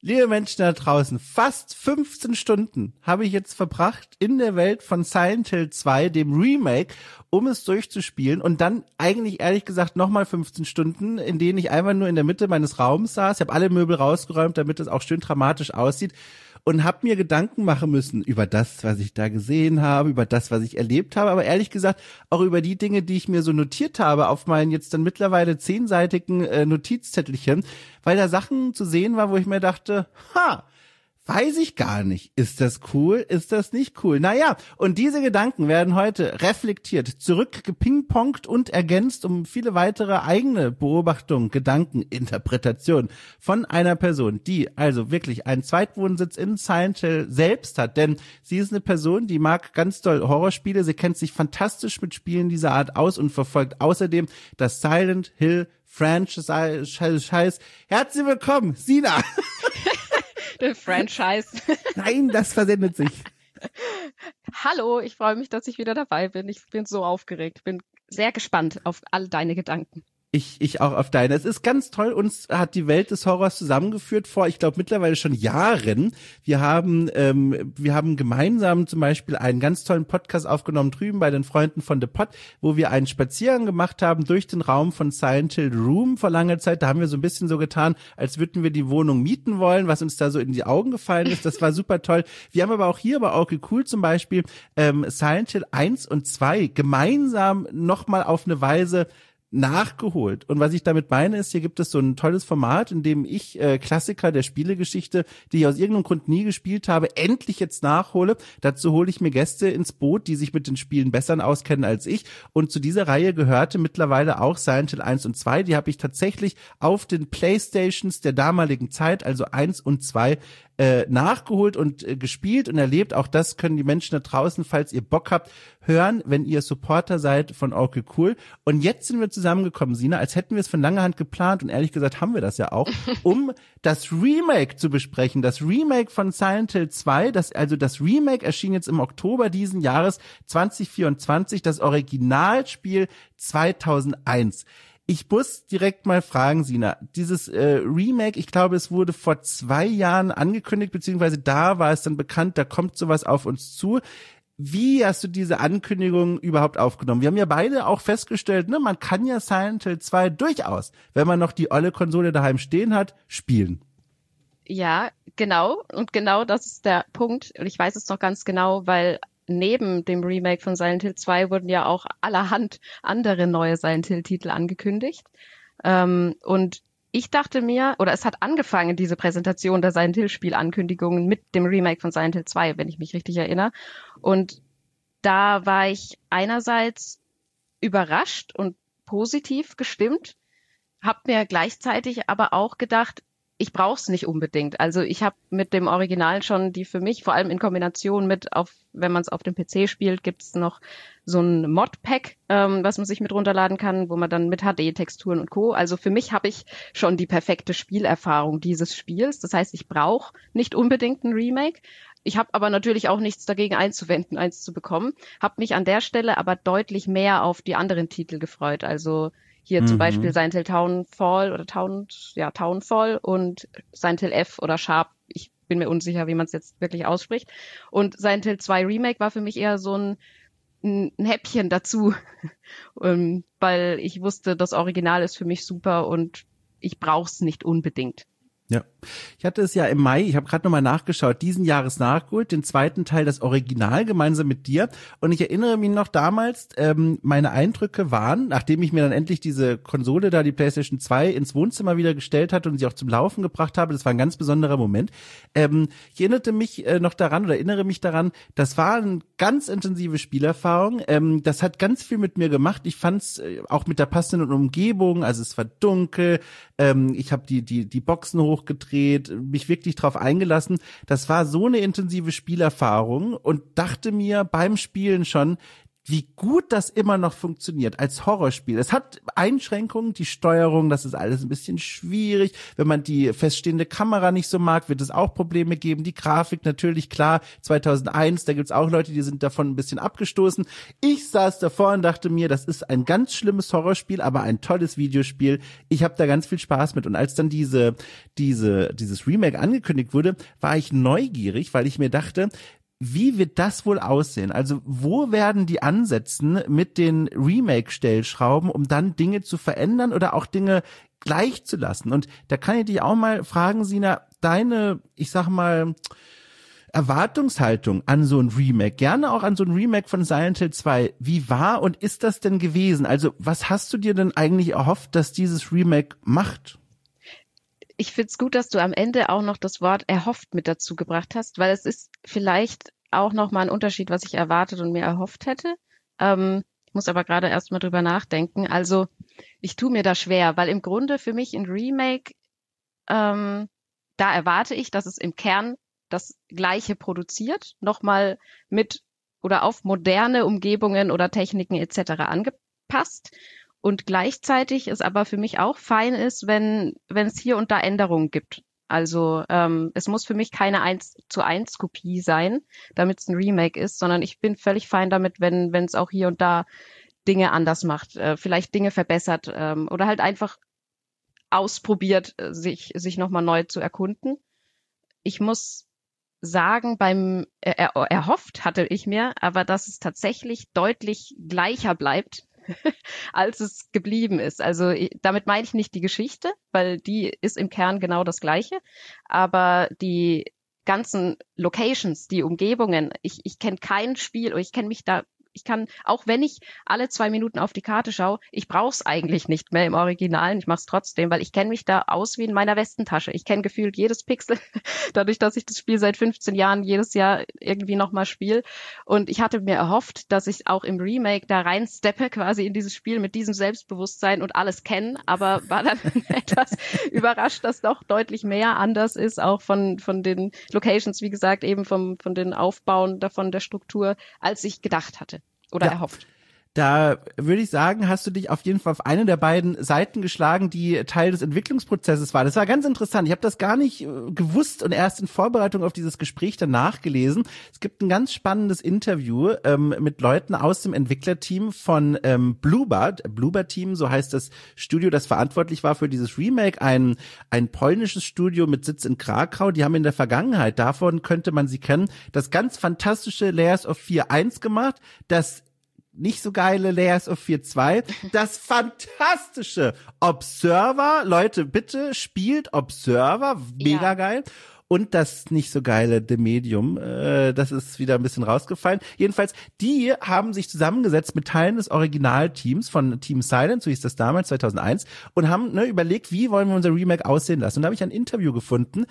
Liebe Menschen da draußen, fast 15 Stunden habe ich jetzt verbracht in der Welt von Silent Hill 2, dem Remake, um es durchzuspielen und dann eigentlich ehrlich gesagt nochmal 15 Stunden, in denen ich einfach nur in der Mitte meines Raums saß. Ich habe alle Möbel rausgeräumt, damit es auch schön dramatisch aussieht und habe mir Gedanken machen müssen über das, was ich da gesehen habe, über das, was ich erlebt habe, aber ehrlich gesagt auch über die Dinge, die ich mir so notiert habe auf meinen jetzt dann mittlerweile 10-seitigen Notizzettelchen, weil da Sachen zu sehen war, wo ich mir dachte, weiß ich gar nicht. Ist das cool? Ist das nicht cool? Naja, und diese Gedanken werden heute reflektiert, zurückgepingpongt und ergänzt um viele weitere eigene Beobachtungen, Gedanken, Interpretationen von einer Person, die also wirklich einen Zweitwohnsitz in Silent Hill selbst hat. Denn sie ist eine Person, die mag ganz doll Horrorspiele, sie kennt sich fantastisch mit Spielen dieser Art aus und verfolgt außerdem das Silent Hill Franchise. Herzlich willkommen, Sina. Franchise. Nein, das versendet sich. Hallo, ich freue mich, dass ich wieder dabei bin. Ich bin so aufgeregt. Bin sehr gespannt auf all deine Gedanken. Ich auch auf deine. Es ist ganz toll, uns hat die Welt des Horrors zusammengeführt vor, ich glaube mittlerweile schon Jahren. Wir haben gemeinsam zum Beispiel einen ganz tollen Podcast aufgenommen drüben bei den Freunden von The Pod, wo wir einen Spaziergang gemacht haben durch den Raum von Silent Hill Room vor langer Zeit. Da haben wir so ein bisschen so getan, als würden wir die Wohnung mieten wollen, was uns da so in die Augen gefallen ist. Das war super toll. Wir haben aber auch hier bei Okay Cool zum Beispiel Silent Hill 1 und 2 gemeinsam nochmal auf eine Weise nachgeholt. Und was ich damit meine ist, hier gibt es so ein tolles Format, in dem ich Klassiker der Spielegeschichte, die ich aus irgendeinem Grund nie gespielt habe, endlich jetzt nachhole. Dazu hole ich mir Gäste ins Boot, die sich mit den Spielen besser auskennen als ich. Und zu dieser Reihe gehörte mittlerweile auch Silent Hill 1 und 2. Die habe ich tatsächlich auf den Playstations der damaligen Zeit, also 1 und 2, nachgeholt und gespielt und erlebt. Auch das können die Menschen da draußen, falls ihr Bock habt, hören, wenn ihr Supporter seid von Okay Cool. Und jetzt sind wir zusammengekommen, Sina, als hätten wir es von langer Hand geplant und ehrlich gesagt haben wir das ja auch, um das Remake zu besprechen. Das Remake von Silent Hill 2, das Remake erschien jetzt im Oktober diesen Jahres 2024, das Originalspiel 2001. Ich muss direkt mal fragen, Sina, dieses Remake, ich glaube, es wurde vor 2 Jahren angekündigt, beziehungsweise da war es dann bekannt, da kommt sowas auf uns zu. Wie hast du diese Ankündigung überhaupt aufgenommen? Wir haben ja beide auch festgestellt, ne, man kann ja Silent Hill 2 durchaus, wenn man noch die olle Konsole daheim stehen hat, spielen. Ja, genau. Und genau das ist der Punkt. Und ich weiß es noch ganz genau, weil neben dem Remake von Silent Hill 2 wurden ja auch allerhand andere neue Silent Hill-Titel angekündigt. Und ich dachte mir, oder es hat angefangen, diese Präsentation der Silent Hill-Spielankündigungen mit dem Remake von Silent Hill 2, wenn ich mich richtig erinnere. Und da war ich einerseits überrascht und positiv gestimmt, habe mir gleichzeitig aber auch gedacht, ich brauche es nicht unbedingt. Also ich habe mit dem Original schon die für mich, vor allem in Kombination mit, wenn man es auf dem PC spielt, gibt es noch so ein Mod-Pack, was man sich mit runterladen kann, wo man dann mit HD-Texturen und Co. Also für mich habe ich schon die perfekte Spielerfahrung dieses Spiels. Das heißt, ich brauche nicht unbedingt ein Remake. Ich habe aber natürlich auch nichts dagegen einzuwenden, eins zu bekommen. Habe mich an der Stelle aber deutlich mehr auf die anderen Titel gefreut. Also hier zum Beispiel Silent Hill Townfall und Silent Hill F oder Sharp. Ich bin mir unsicher, wie man es jetzt wirklich ausspricht. Und Silent Hill 2 Remake war für mich eher so ein Häppchen dazu, weil ich wusste, das Original ist für mich super und ich brauche es nicht unbedingt. Ja, ich hatte es ja im Mai, ich habe gerade nochmal nachgeschaut, diesen Jahres nachgeholt, den zweiten Teil, das Original, gemeinsam mit dir. Und ich erinnere mich noch damals, meine Eindrücke waren, nachdem ich mir dann endlich diese Konsole da, die PlayStation 2, ins Wohnzimmer wieder gestellt hatte und sie auch zum Laufen gebracht habe, das war ein ganz besonderer Moment. Ich erinnere mich daran, das war eine ganz intensive Spielerfahrung. Das hat ganz viel mit mir gemacht. Ich fand es auch mit der passenden Umgebung, also es war dunkel, ich habe die Boxen hochgedreht, mich wirklich drauf eingelassen. Das war so eine intensive Spielerfahrung und dachte mir beim Spielen schon, wie gut das immer noch funktioniert als Horrorspiel. Es hat Einschränkungen, die Steuerung, das ist alles ein bisschen schwierig. Wenn man die feststehende Kamera nicht so mag, wird es auch Probleme geben. Die Grafik natürlich, klar, 2001, da gibt's auch Leute, die sind davon ein bisschen abgestoßen. Ich saß davor und dachte mir, das ist ein ganz schlimmes Horrorspiel, aber ein tolles Videospiel. Ich habe da ganz viel Spaß mit. Und als dann dieses Remake angekündigt wurde, war ich neugierig, weil ich mir dachte, wie wird das wohl aussehen? Also wo werden die ansetzen mit den Remake-Stellschrauben, um dann Dinge zu verändern oder auch Dinge gleich zu lassen? Und da kann ich dich auch mal fragen, Sina, deine, ich sag mal, Erwartungshaltung an so ein Remake, gerne auch an so ein Remake von Silent Hill 2, wie war und ist das denn gewesen? Also was hast du dir denn eigentlich erhofft, dass dieses Remake macht? Ich find's gut, dass du am Ende auch noch das Wort erhofft mit dazu gebracht hast, weil es ist vielleicht auch noch mal ein Unterschied, was ich erwartet und mir erhofft hätte. Ich muss aber gerade erst mal drüber nachdenken. Also ich tue mir da schwer, weil im Grunde für mich ein Remake, da erwarte ich, dass es im Kern das Gleiche produziert, nochmal mit oder auf moderne Umgebungen oder Techniken etc. angepasst. Und gleichzeitig ist aber für mich auch fein ist, wenn es hier und da Änderungen gibt. Also es muss für mich keine 1:1 Kopie sein, damit es ein Remake ist, sondern ich bin völlig fein damit, wenn es auch hier und da Dinge anders macht, vielleicht Dinge verbessert oder halt einfach ausprobiert, sich nochmal neu zu erkunden. Ich muss sagen, beim erhofft hatte ich mir, aber dass es tatsächlich deutlich gleicher bleibt, als es geblieben ist. Also damit meine ich nicht die Geschichte, weil die ist im Kern genau das Gleiche, aber die ganzen Locations, die Umgebungen, ich kenne kein Spiel oder ich kann, auch wenn ich alle 2 Minuten auf die Karte schaue, ich brauche es eigentlich nicht mehr im Originalen. Ich mache es trotzdem, weil ich kenne mich da aus wie in meiner Westentasche. Ich kenne gefühlt jedes Pixel, dadurch, dass ich das Spiel seit 15 Jahren jedes Jahr irgendwie nochmal spiele. Und ich hatte mir erhofft, dass ich auch im Remake da reinsteppe, quasi in dieses Spiel mit diesem Selbstbewusstsein und alles kennen, aber war dann etwas überrascht, dass doch deutlich mehr anders ist, auch von den Locations, wie gesagt, eben von den Aufbauen davon, der Struktur, als ich gedacht hatte. Oder erhofft. Da würde ich sagen, hast du dich auf jeden Fall auf eine der beiden Seiten geschlagen, die Teil des Entwicklungsprozesses war. Das war ganz interessant. Ich habe das gar nicht gewusst und erst in Vorbereitung auf dieses Gespräch danach gelesen. Es gibt ein ganz spannendes Interview mit Leuten aus dem Entwicklerteam von Bluebird Team, so heißt das Studio, das verantwortlich war für dieses Remake. Ein polnisches Studio mit Sitz in Krakau. Die haben in der Vergangenheit, davon könnte man sie kennen, das ganz fantastische Layers of Fear 1 gemacht, das nicht so geile Layers of Fear 2, das fantastische Observer, Leute, bitte spielt Observer, mega geil. Und das nicht so geile The Medium, das ist wieder ein bisschen rausgefallen. Jedenfalls, die haben sich zusammengesetzt mit Teilen des Originalteams von Team Silent, so hieß das damals, 2001, und haben überlegt, wie wollen wir unser Remake aussehen lassen. Und da habe ich ein Interview gefunden,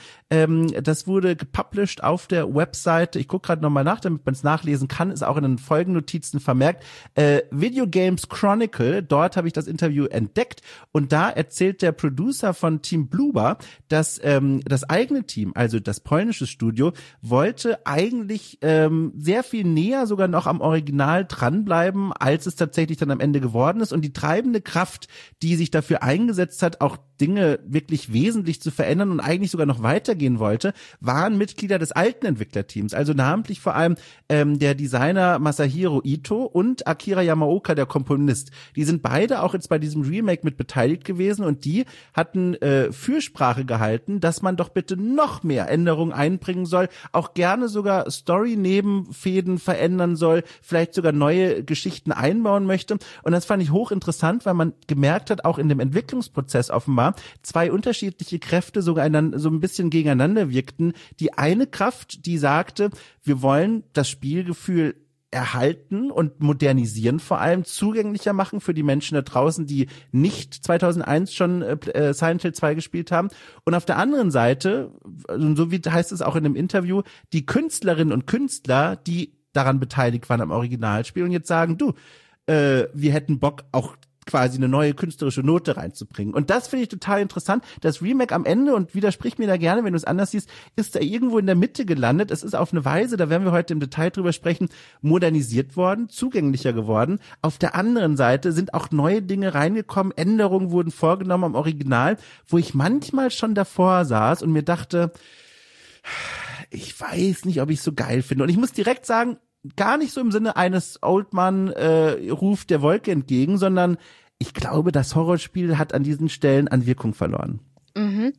das wurde gepublished auf der Webseite, ich gucke gerade nochmal nach, damit man es nachlesen kann, ist auch in den Folgennotizen vermerkt, Video Games Chronicle, dort habe ich das Interview entdeckt und da erzählt der Producer von Team Bluebird, dass das eigene Team, also das polnische Studio, wollte eigentlich sehr viel näher sogar noch am Original dranbleiben, als es tatsächlich dann am Ende geworden ist. Und die treibende Kraft, die sich dafür eingesetzt hat, auch Dinge wirklich wesentlich zu verändern und eigentlich sogar noch weitergehen wollte, waren Mitglieder des alten Entwicklerteams. Also namentlich vor allem der Designer Masahiro Ito und Akira Yamaoka, der Komponist. Die sind beide auch jetzt bei diesem Remake mit beteiligt gewesen und die hatten Fürsprache gehalten, dass man doch bitte noch mehr Änderungen einbringen soll, auch gerne sogar Story-Nebenfäden verändern soll, vielleicht sogar neue Geschichten einbauen möchte. Und das fand ich hochinteressant, weil man gemerkt hat, auch in dem Entwicklungsprozess offenbar, zwei unterschiedliche Kräfte sogar so ein bisschen gegeneinander wirkten. Die eine Kraft, die sagte, wir wollen das Spielgefühl erhalten und modernisieren, vor allem zugänglicher machen für die Menschen da draußen, die nicht 2001 schon Silent Hill 2 gespielt haben. Und auf der anderen Seite, so wie heißt es auch in dem Interview, die Künstlerinnen und Künstler, die daran beteiligt waren am Originalspiel und jetzt sagen, wir hätten Bock auch quasi eine neue künstlerische Note reinzubringen. Und das finde ich total interessant. Das Remake am Ende, und widersprich mir da gerne, wenn du es anders siehst, ist da irgendwo in der Mitte gelandet. Es ist auf eine Weise, da werden wir heute im Detail drüber sprechen, modernisiert worden, zugänglicher geworden. Auf der anderen Seite sind auch neue Dinge reingekommen, Änderungen wurden vorgenommen am Original, wo ich manchmal schon davor saß und mir dachte, ich weiß nicht, ob ich es so geil finde. Und ich muss direkt sagen, gar nicht so im Sinne eines Oldman ruft der Wolke entgegen, sondern ich glaube, das Horrorspiel hat an diesen Stellen an Wirkung verloren. Mhm.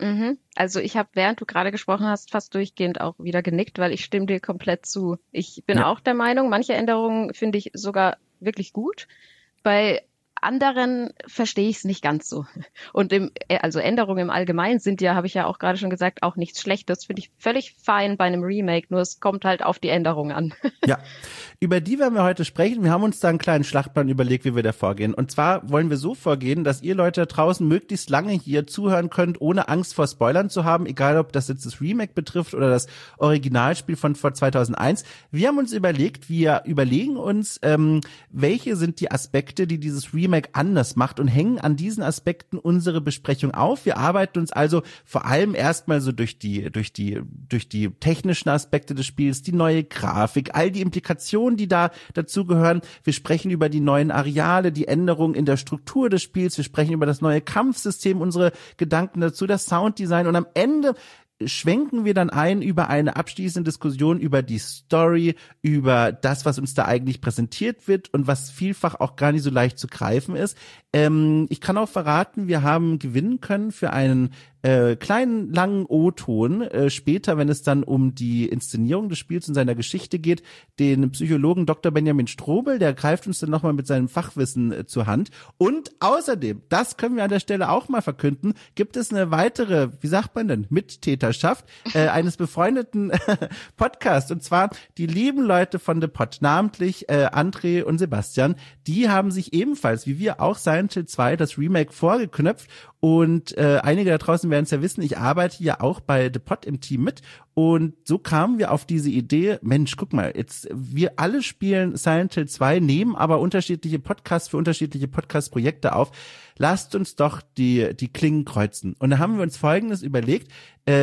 Also ich habe, während du gerade gesprochen hast, fast durchgehend auch wieder genickt, weil ich stimme dir komplett zu. Ich bin auch der Meinung, manche Änderungen finde ich sogar wirklich gut. Bei anderen verstehe ich es nicht ganz so. Und also Änderungen im Allgemeinen sind ja, habe ich ja auch gerade schon gesagt, auch nichts Schlechtes. Finde ich völlig fein bei einem Remake, nur es kommt halt auf die Änderung an. Ja, über die werden wir heute sprechen. Wir haben uns da einen kleinen Schlachtplan überlegt, wie wir da vorgehen. Und zwar wollen wir so vorgehen, dass ihr Leute da draußen möglichst lange hier zuhören könnt, ohne Angst vor Spoilern zu haben, egal ob das jetzt das Remake betrifft oder das Originalspiel von vor 2001. Wir haben uns überlegt, wir überlegen uns, welche sind die Aspekte, die dieses Remake anders macht, und hängen an diesen Aspekten unsere Besprechung auf. Wir arbeiten uns also vor allem erstmal so durch die technischen Aspekte des Spiels, die neue Grafik, all die Implikationen, die da dazugehören. Wir sprechen über die neuen Areale, die Änderungen in der Struktur des Spiels. Wir sprechen über das neue Kampfsystem, unsere Gedanken dazu, das Sounddesign, und am Ende schwenken wir dann ein über eine abschließende Diskussion über die Story, über das, was uns da eigentlich präsentiert wird und was vielfach auch gar nicht so leicht zu greifen ist. Ich kann auch verraten, wir haben gewinnen können für einen kleinen, langen O-Ton später, wenn es dann um die Inszenierung des Spiels und seiner Geschichte geht, den Psychologen Dr. Benjamin Strobel, der greift uns dann nochmal mit seinem Fachwissen zur Hand. Und außerdem, das können wir an der Stelle auch mal verkünden, gibt es eine weitere, wie sagt man denn, Mittäterschaft eines befreundeten Podcasts, und zwar die lieben Leute von The Pod, namentlich André und Sebastian, die haben sich ebenfalls, wie wir auch, Silent Hill 2, das Remake vorgeknöpft. Und einige da draußen werden es ja wissen, ich arbeite ja auch bei The Pod im Team mit, und so kamen wir auf diese Idee, Mensch, guck mal, jetzt wir alle spielen Silent Hill 2, nehmen aber unterschiedliche Podcasts für unterschiedliche Podcast-Projekte auf. Lasst uns doch die Klingen kreuzen. Und da haben wir uns Folgendes überlegt: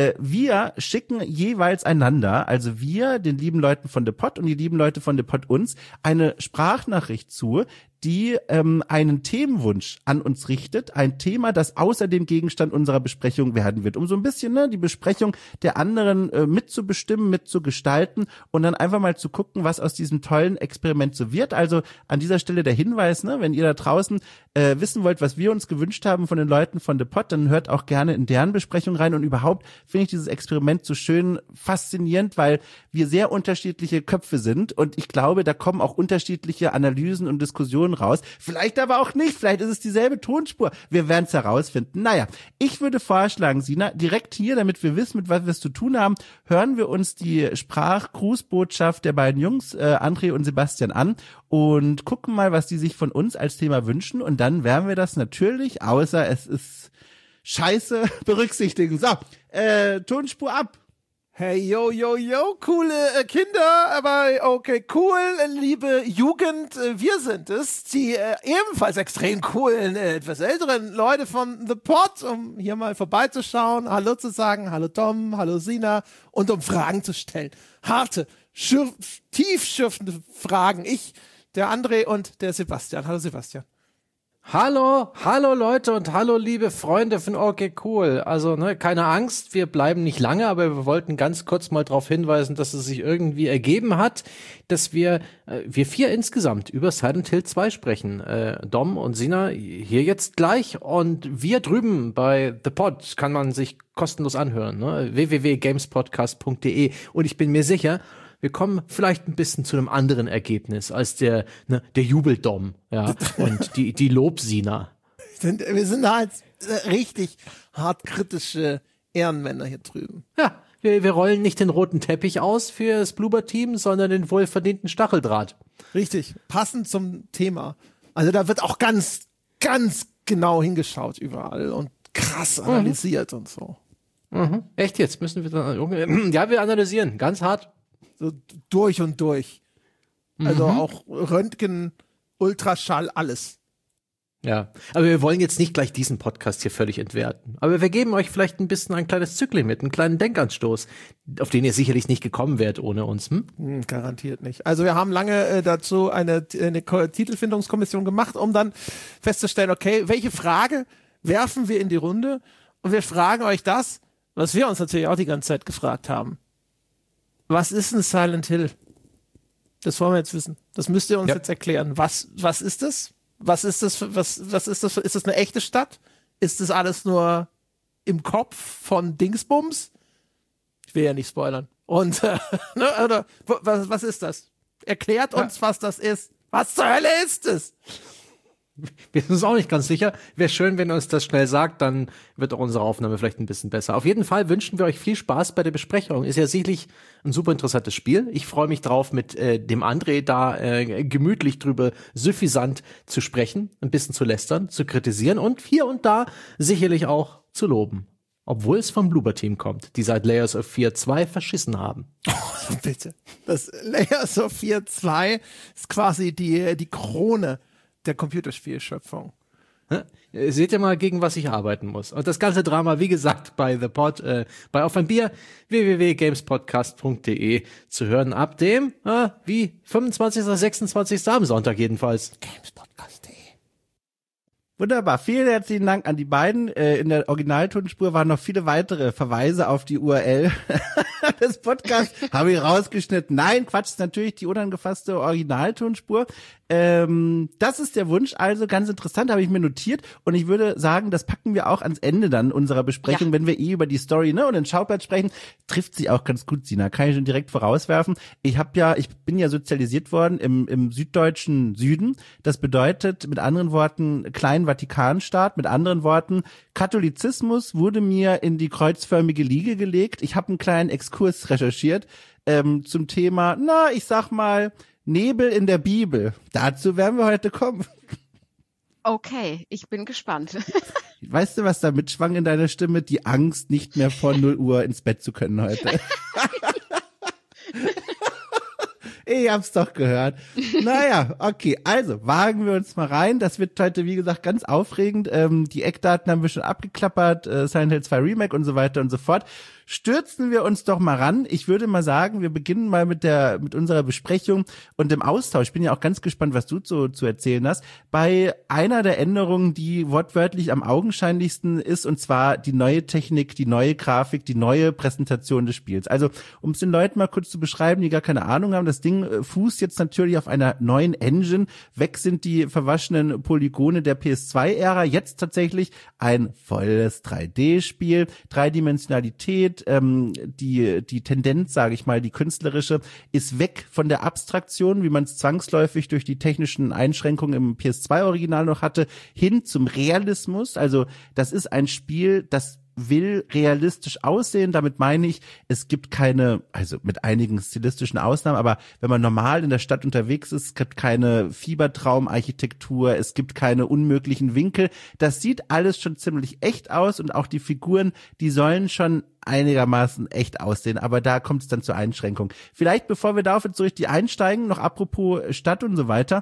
Wir schicken jeweils einander, also wir, den lieben Leuten von The Pod und die lieben Leute von The Pod uns, eine Sprachnachricht zu, die einen Themenwunsch an uns richtet, ein Thema, das außer dem Gegenstand unserer Besprechung werden wird, um so ein bisschen die Besprechung der anderen mitzubestimmen, mitzugestalten und dann einfach mal zu gucken, was aus diesem tollen Experiment so wird. Also an dieser Stelle der Hinweis, wenn ihr da draußen wissen wollt, was wir uns gewünscht haben von den Leuten von The Pod, dann hört auch gerne in deren Besprechung rein. Und überhaupt finde ich dieses Experiment so schön faszinierend, weil wir sehr unterschiedliche Köpfe sind, und ich glaube, da kommen auch unterschiedliche Analysen und Diskussionen raus. Vielleicht aber auch nicht, vielleicht ist es dieselbe Tonspur. Wir werden es herausfinden. Naja, ich würde vorschlagen, Sina, direkt hier, damit wir wissen, mit was wir es zu tun haben, hören wir uns die Sprachgrußbotschaft der beiden Jungs, André und Sebastian, an und gucken mal, was die sich von uns als Thema wünschen, und dann werden wir das natürlich, außer es ist scheiße, berücksichtigen. So, Tonspur ab. Hey, yo, coole Kinder, aber okay, cool, liebe Jugend, wir sind es, die ebenfalls extrem coolen, etwas älteren Leute von The Pod, um hier mal vorbeizuschauen, Hallo zu sagen, hallo Tom, hallo Sina, und um Fragen zu stellen. Harte, tiefschürfende Fragen. Ich, der André und der Sebastian. Hallo Sebastian. Hallo Leute und hallo liebe Freunde von Okay Cool. Also keine Angst, wir bleiben nicht lange, aber wir wollten ganz kurz mal darauf hinweisen, dass es sich irgendwie ergeben hat, dass wir vier insgesamt über Silent Hill 2 sprechen. Dom und Sina hier jetzt gleich, und wir drüben bei The Pod kann man sich kostenlos anhören, www.gamespodcast.de, und ich bin mir sicher, wir kommen vielleicht ein bisschen zu einem anderen Ergebnis als der Jubeldom, ja, und die Lobsina. Wir sind halt richtig hart kritische Ehrenmänner hier drüben. Ja, wir rollen nicht den roten Teppich aus für das Bloober-Team, sondern den wohlverdienten Stacheldraht. Richtig, passend zum Thema. Also da wird auch ganz, ganz genau hingeschaut überall und krass analysiert und so. Mhm. Echt jetzt? Müssen wir dann ja, wir analysieren, ganz hart. So durch und durch. Also auch Röntgen, Ultraschall, alles. Ja, aber wir wollen jetzt nicht gleich diesen Podcast hier völlig entwerten. Aber wir geben euch vielleicht ein bisschen ein kleines Zückchen mit, einen kleinen Denkanstoß, auf den ihr sicherlich nicht gekommen wärt ohne uns. Garantiert nicht. Also wir haben lange dazu eine Titelfindungskommission gemacht, um dann festzustellen, okay, welche Frage werfen wir in die Runde? Und wir fragen euch das, was wir uns natürlich auch die ganze Zeit gefragt haben. Was ist ein Silent Hill? Das wollen wir jetzt wissen. Das müsst ihr uns jetzt erklären. Was ist das? Was ist das? Was ist das? Ist das eine echte Stadt? Ist das alles nur im Kopf von Dingsbums? Ich will ja nicht spoilern. Und oder was ist das? Erklärt uns, was das ist. Was zur Hölle ist es? Wir sind uns auch nicht ganz sicher. Wäre schön, wenn ihr uns das schnell sagt, dann wird auch unsere Aufnahme vielleicht ein bisschen besser. Auf jeden Fall wünschen wir euch viel Spaß bei der Besprechung. Ist ja sicherlich ein super interessantes Spiel. Ich freue mich drauf, mit dem André da gemütlich drüber suffisant zu sprechen, ein bisschen zu lästern, zu kritisieren und hier und da sicherlich auch zu loben. Obwohl es vom Bloober-Team kommt, die seit Layers of Fear 2 verschissen haben. Oh, bitte. Das Layers of Fear 2 ist quasi die Krone der Computerspielschöpfung. Seht ihr mal, gegen was ich arbeiten muss. Und das ganze Drama, wie gesagt, bei The Pod, bei Auf ein Bier, www.gamespodcast.de zu hören ab dem, 25. oder 26. am Sonntag jedenfalls. Gamespodcast.de. Wunderbar, vielen herzlichen Dank an die beiden. In der Originaltonspur waren noch viele weitere Verweise auf die URL des Podcasts. Habe ich rausgeschnitten. Nein, Quatsch, ist natürlich die unangefasste Originaltonspur. Das ist der Wunsch, also ganz interessant, habe ich mir notiert. Und ich würde sagen, das packen wir auch ans Ende dann unserer Besprechung, wenn wir über die Story und den Schauplatz sprechen. Trifft sich auch ganz gut, Sina. Kann ich schon direkt vorauswerfen. Ich bin ja sozialisiert worden im süddeutschen Süden. Das bedeutet, mit anderen Worten, kleinen Vatikanstaat, mit anderen Worten, Katholizismus wurde mir in die kreuzförmige Liege gelegt. Ich habe einen kleinen Exkurs recherchiert zum Thema, ich sag mal, Nebel in der Bibel. Dazu werden wir heute kommen. Okay, ich bin gespannt. Weißt du, was da mitschwang in deiner Stimme? Die Angst, nicht mehr vor 0 Uhr ins Bett zu können heute. Ich hab's doch gehört. Naja, okay, also wagen wir uns mal rein. Das wird heute, wie gesagt, ganz aufregend. Die Eckdaten haben wir schon abgeklappert, Silent Hill 2 Remake und so weiter und so fort. Stürzen wir uns doch mal ran. Ich würde mal sagen, wir beginnen mal mit unserer Besprechung und dem Austausch. Ich bin ja auch ganz gespannt, was du zu erzählen hast. Bei einer der Änderungen, die wortwörtlich am augenscheinlichsten ist, und zwar die neue Technik, die neue Grafik, die neue Präsentation des Spiels. Also, um es den Leuten mal kurz zu beschreiben, die gar keine Ahnung haben, das Ding fußt jetzt natürlich auf einer neuen Engine. Weg sind die verwaschenen Polygone der PS2-Ära. Jetzt tatsächlich ein volles 3D-Spiel, Dreidimensionalität, die Tendenz, sage ich mal, die künstlerische, ist weg von der Abstraktion, wie man es zwangsläufig durch die technischen Einschränkungen im PS2-Original noch hatte, hin zum Realismus. Also das ist ein Spiel, das will realistisch aussehen. Damit meine ich, es gibt keine, also mit einigen stilistischen Ausnahmen, aber wenn man normal in der Stadt unterwegs ist, es gibt keine Fiebertraumarchitektur, es gibt keine unmöglichen Winkel. Das sieht alles schon ziemlich echt aus und auch die Figuren, die sollen schon einigermaßen echt aussehen, aber da kommt es dann zur Einschränkung. Vielleicht, bevor wir darauf jetzt so richtig einsteigen, noch apropos Stadt und so weiter,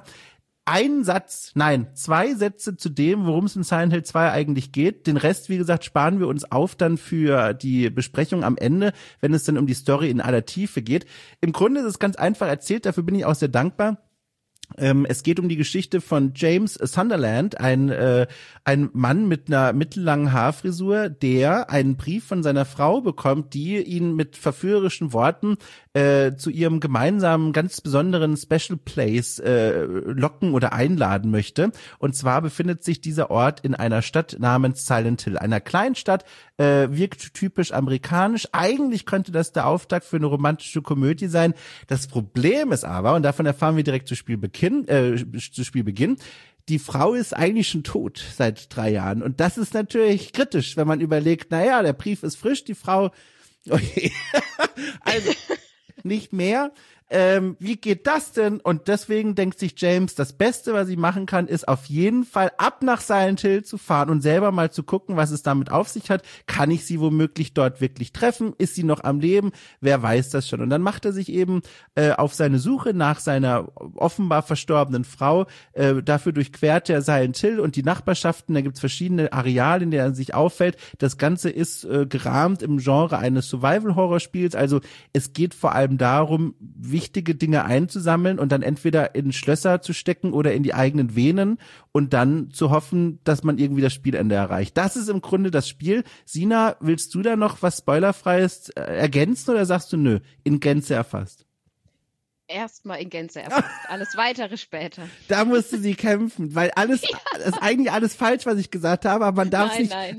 zwei Sätze zu dem, worum es in Silent Hill 2 eigentlich geht. Den Rest, wie gesagt, sparen wir uns auf dann für die Besprechung am Ende, wenn es dann um die Story in aller Tiefe geht. Im Grunde ist es ganz einfach erzählt, dafür bin ich auch sehr dankbar. Es geht um die Geschichte von James Sunderland, ein Mann mit einer mittellangen Haarfrisur, der einen Brief von seiner Frau bekommt, die ihn mit verführerischen Worten zu ihrem gemeinsamen, ganz besonderen Special Place locken oder einladen möchte. Und zwar befindet sich dieser Ort in einer Stadt namens Silent Hill, einer Kleinstadt, wirkt typisch amerikanisch. Eigentlich könnte das der Auftakt für eine romantische Komödie sein. Das Problem ist aber, und davon erfahren wir direkt zu Spielbeginn, die Frau ist eigentlich schon tot seit 3 Jahren. Und das ist natürlich kritisch, wenn man überlegt, naja, der Brief ist frisch, die Frau, okay. Also, nicht mehr. wie geht das denn? Und deswegen denkt sich James, das Beste, was sie machen kann, ist auf jeden Fall ab nach Silent Hill zu fahren und selber mal zu gucken, was es damit auf sich hat. Kann ich sie womöglich dort wirklich treffen? Ist sie noch am Leben? Wer weiß das schon? Und dann macht er sich eben auf seine Suche nach seiner offenbar verstorbenen Frau. Dafür durchquert er Silent Hill und die Nachbarschaften. Da gibt's verschiedene Areale, in denen er sich auffällt. Das Ganze ist gerahmt im Genre eines Survival-Horror-Spiels. Also es geht vor allem darum, wichtige Dinge einzusammeln und dann entweder in Schlösser zu stecken oder in die eigenen Venen und dann zu hoffen, dass man irgendwie das Spielende erreicht. Das ist im Grunde das Spiel. Sina, willst du da noch was Spoilerfreies ergänzen oder sagst du nö, in Gänze erfasst? Erstmal in Gänze erfasst. Alles Weitere später. Da musste sie kämpfen, weil alles, ist eigentlich alles falsch, was ich gesagt habe, aber man darf Nein.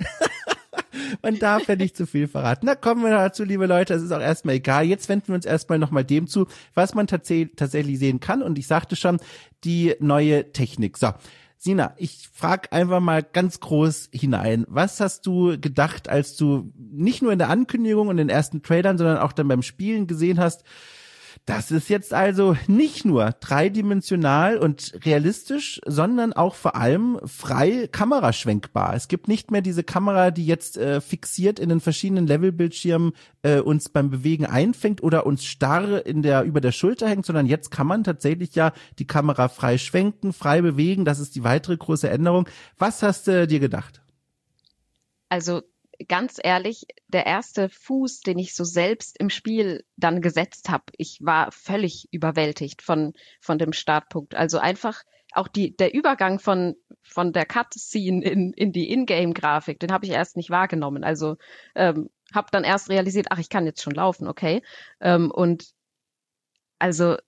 Man darf ja nicht zu viel verraten. Na, kommen wir dazu, liebe Leute, es ist auch erstmal egal. Jetzt wenden wir uns erstmal nochmal dem zu, was man tatsächlich sehen kann. Und ich sagte schon, die neue Technik. So, Sina, ich frage einfach mal ganz groß hinein. Was hast du gedacht, als du nicht nur in der Ankündigung und den ersten Trailern, sondern auch dann beim Spielen gesehen hast, das ist jetzt also nicht nur dreidimensional und realistisch, sondern auch vor allem frei kameraschwenkbar. Es gibt nicht mehr diese Kamera, die jetzt fixiert in den verschiedenen Levelbildschirmen uns beim Bewegen einfängt oder uns starr über der Schulter hängt, sondern jetzt kann man tatsächlich ja die Kamera frei schwenken, frei bewegen. Das ist die weitere große Änderung. Was hast du dir gedacht? Also ganz ehrlich, der erste Fuß, den ich so selbst im Spiel dann gesetzt habe, ich war völlig überwältigt von dem Startpunkt. Also einfach auch der Übergang von der Cutscene in die Ingame-Grafik, den habe ich erst nicht wahrgenommen. Also habe dann erst realisiert, ach, ich kann jetzt schon laufen, okay. Und also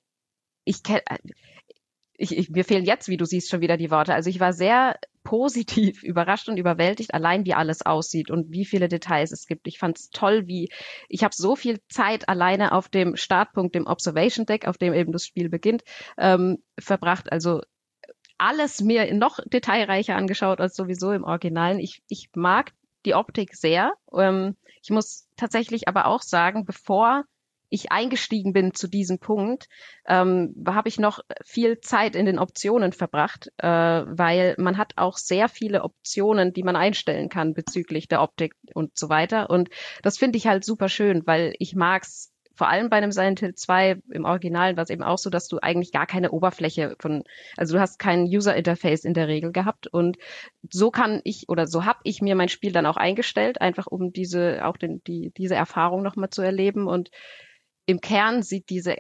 mir fehlen jetzt, wie du siehst, schon wieder die Worte. Also ich war sehr positiv überrascht und überwältigt, allein wie alles aussieht und wie viele Details es gibt. Ich fand es toll, ich habe so viel Zeit alleine auf dem Startpunkt, dem Observation Deck, auf dem eben das Spiel beginnt, verbracht. Also alles mir noch detailreicher angeschaut als sowieso im Originalen. Ich mag die Optik sehr. Ich muss tatsächlich aber auch sagen, bevor ich eingestiegen bin zu diesem Punkt, habe ich noch viel Zeit in den Optionen verbracht, weil man hat auch sehr viele Optionen, die man einstellen kann bezüglich der Optik und so weiter. Und das finde ich halt super schön, weil ich mag's vor allem bei einem Silent Hill 2 im Original war es eben auch so, dass du eigentlich gar keine Oberfläche also du hast kein User-Interface in der Regel gehabt und so habe ich mir mein Spiel dann auch eingestellt, einfach um diese Erfahrung nochmal zu erleben und im Kern sieht diese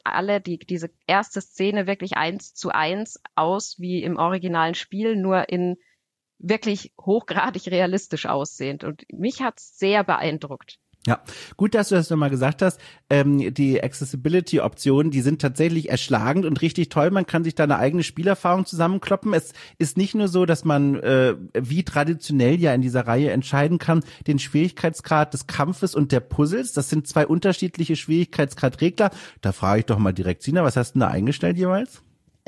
erste Szene wirklich 1:1 aus wie im originalen Spiel, nur in wirklich hochgradig realistisch aussehend. Und mich hat's sehr beeindruckt. Ja, gut, dass du das nochmal gesagt hast. Die Accessibility-Optionen, die sind tatsächlich erschlagend und richtig toll. Man kann sich da eine eigene Spielerfahrung zusammenkloppen. Es ist nicht nur so, dass man wie traditionell ja in dieser Reihe entscheiden kann, den Schwierigkeitsgrad des Kampfes und der Puzzles. Das sind zwei unterschiedliche Schwierigkeitsgradregler. Da frage ich doch mal direkt, Sina, was hast du denn da eingestellt jeweils?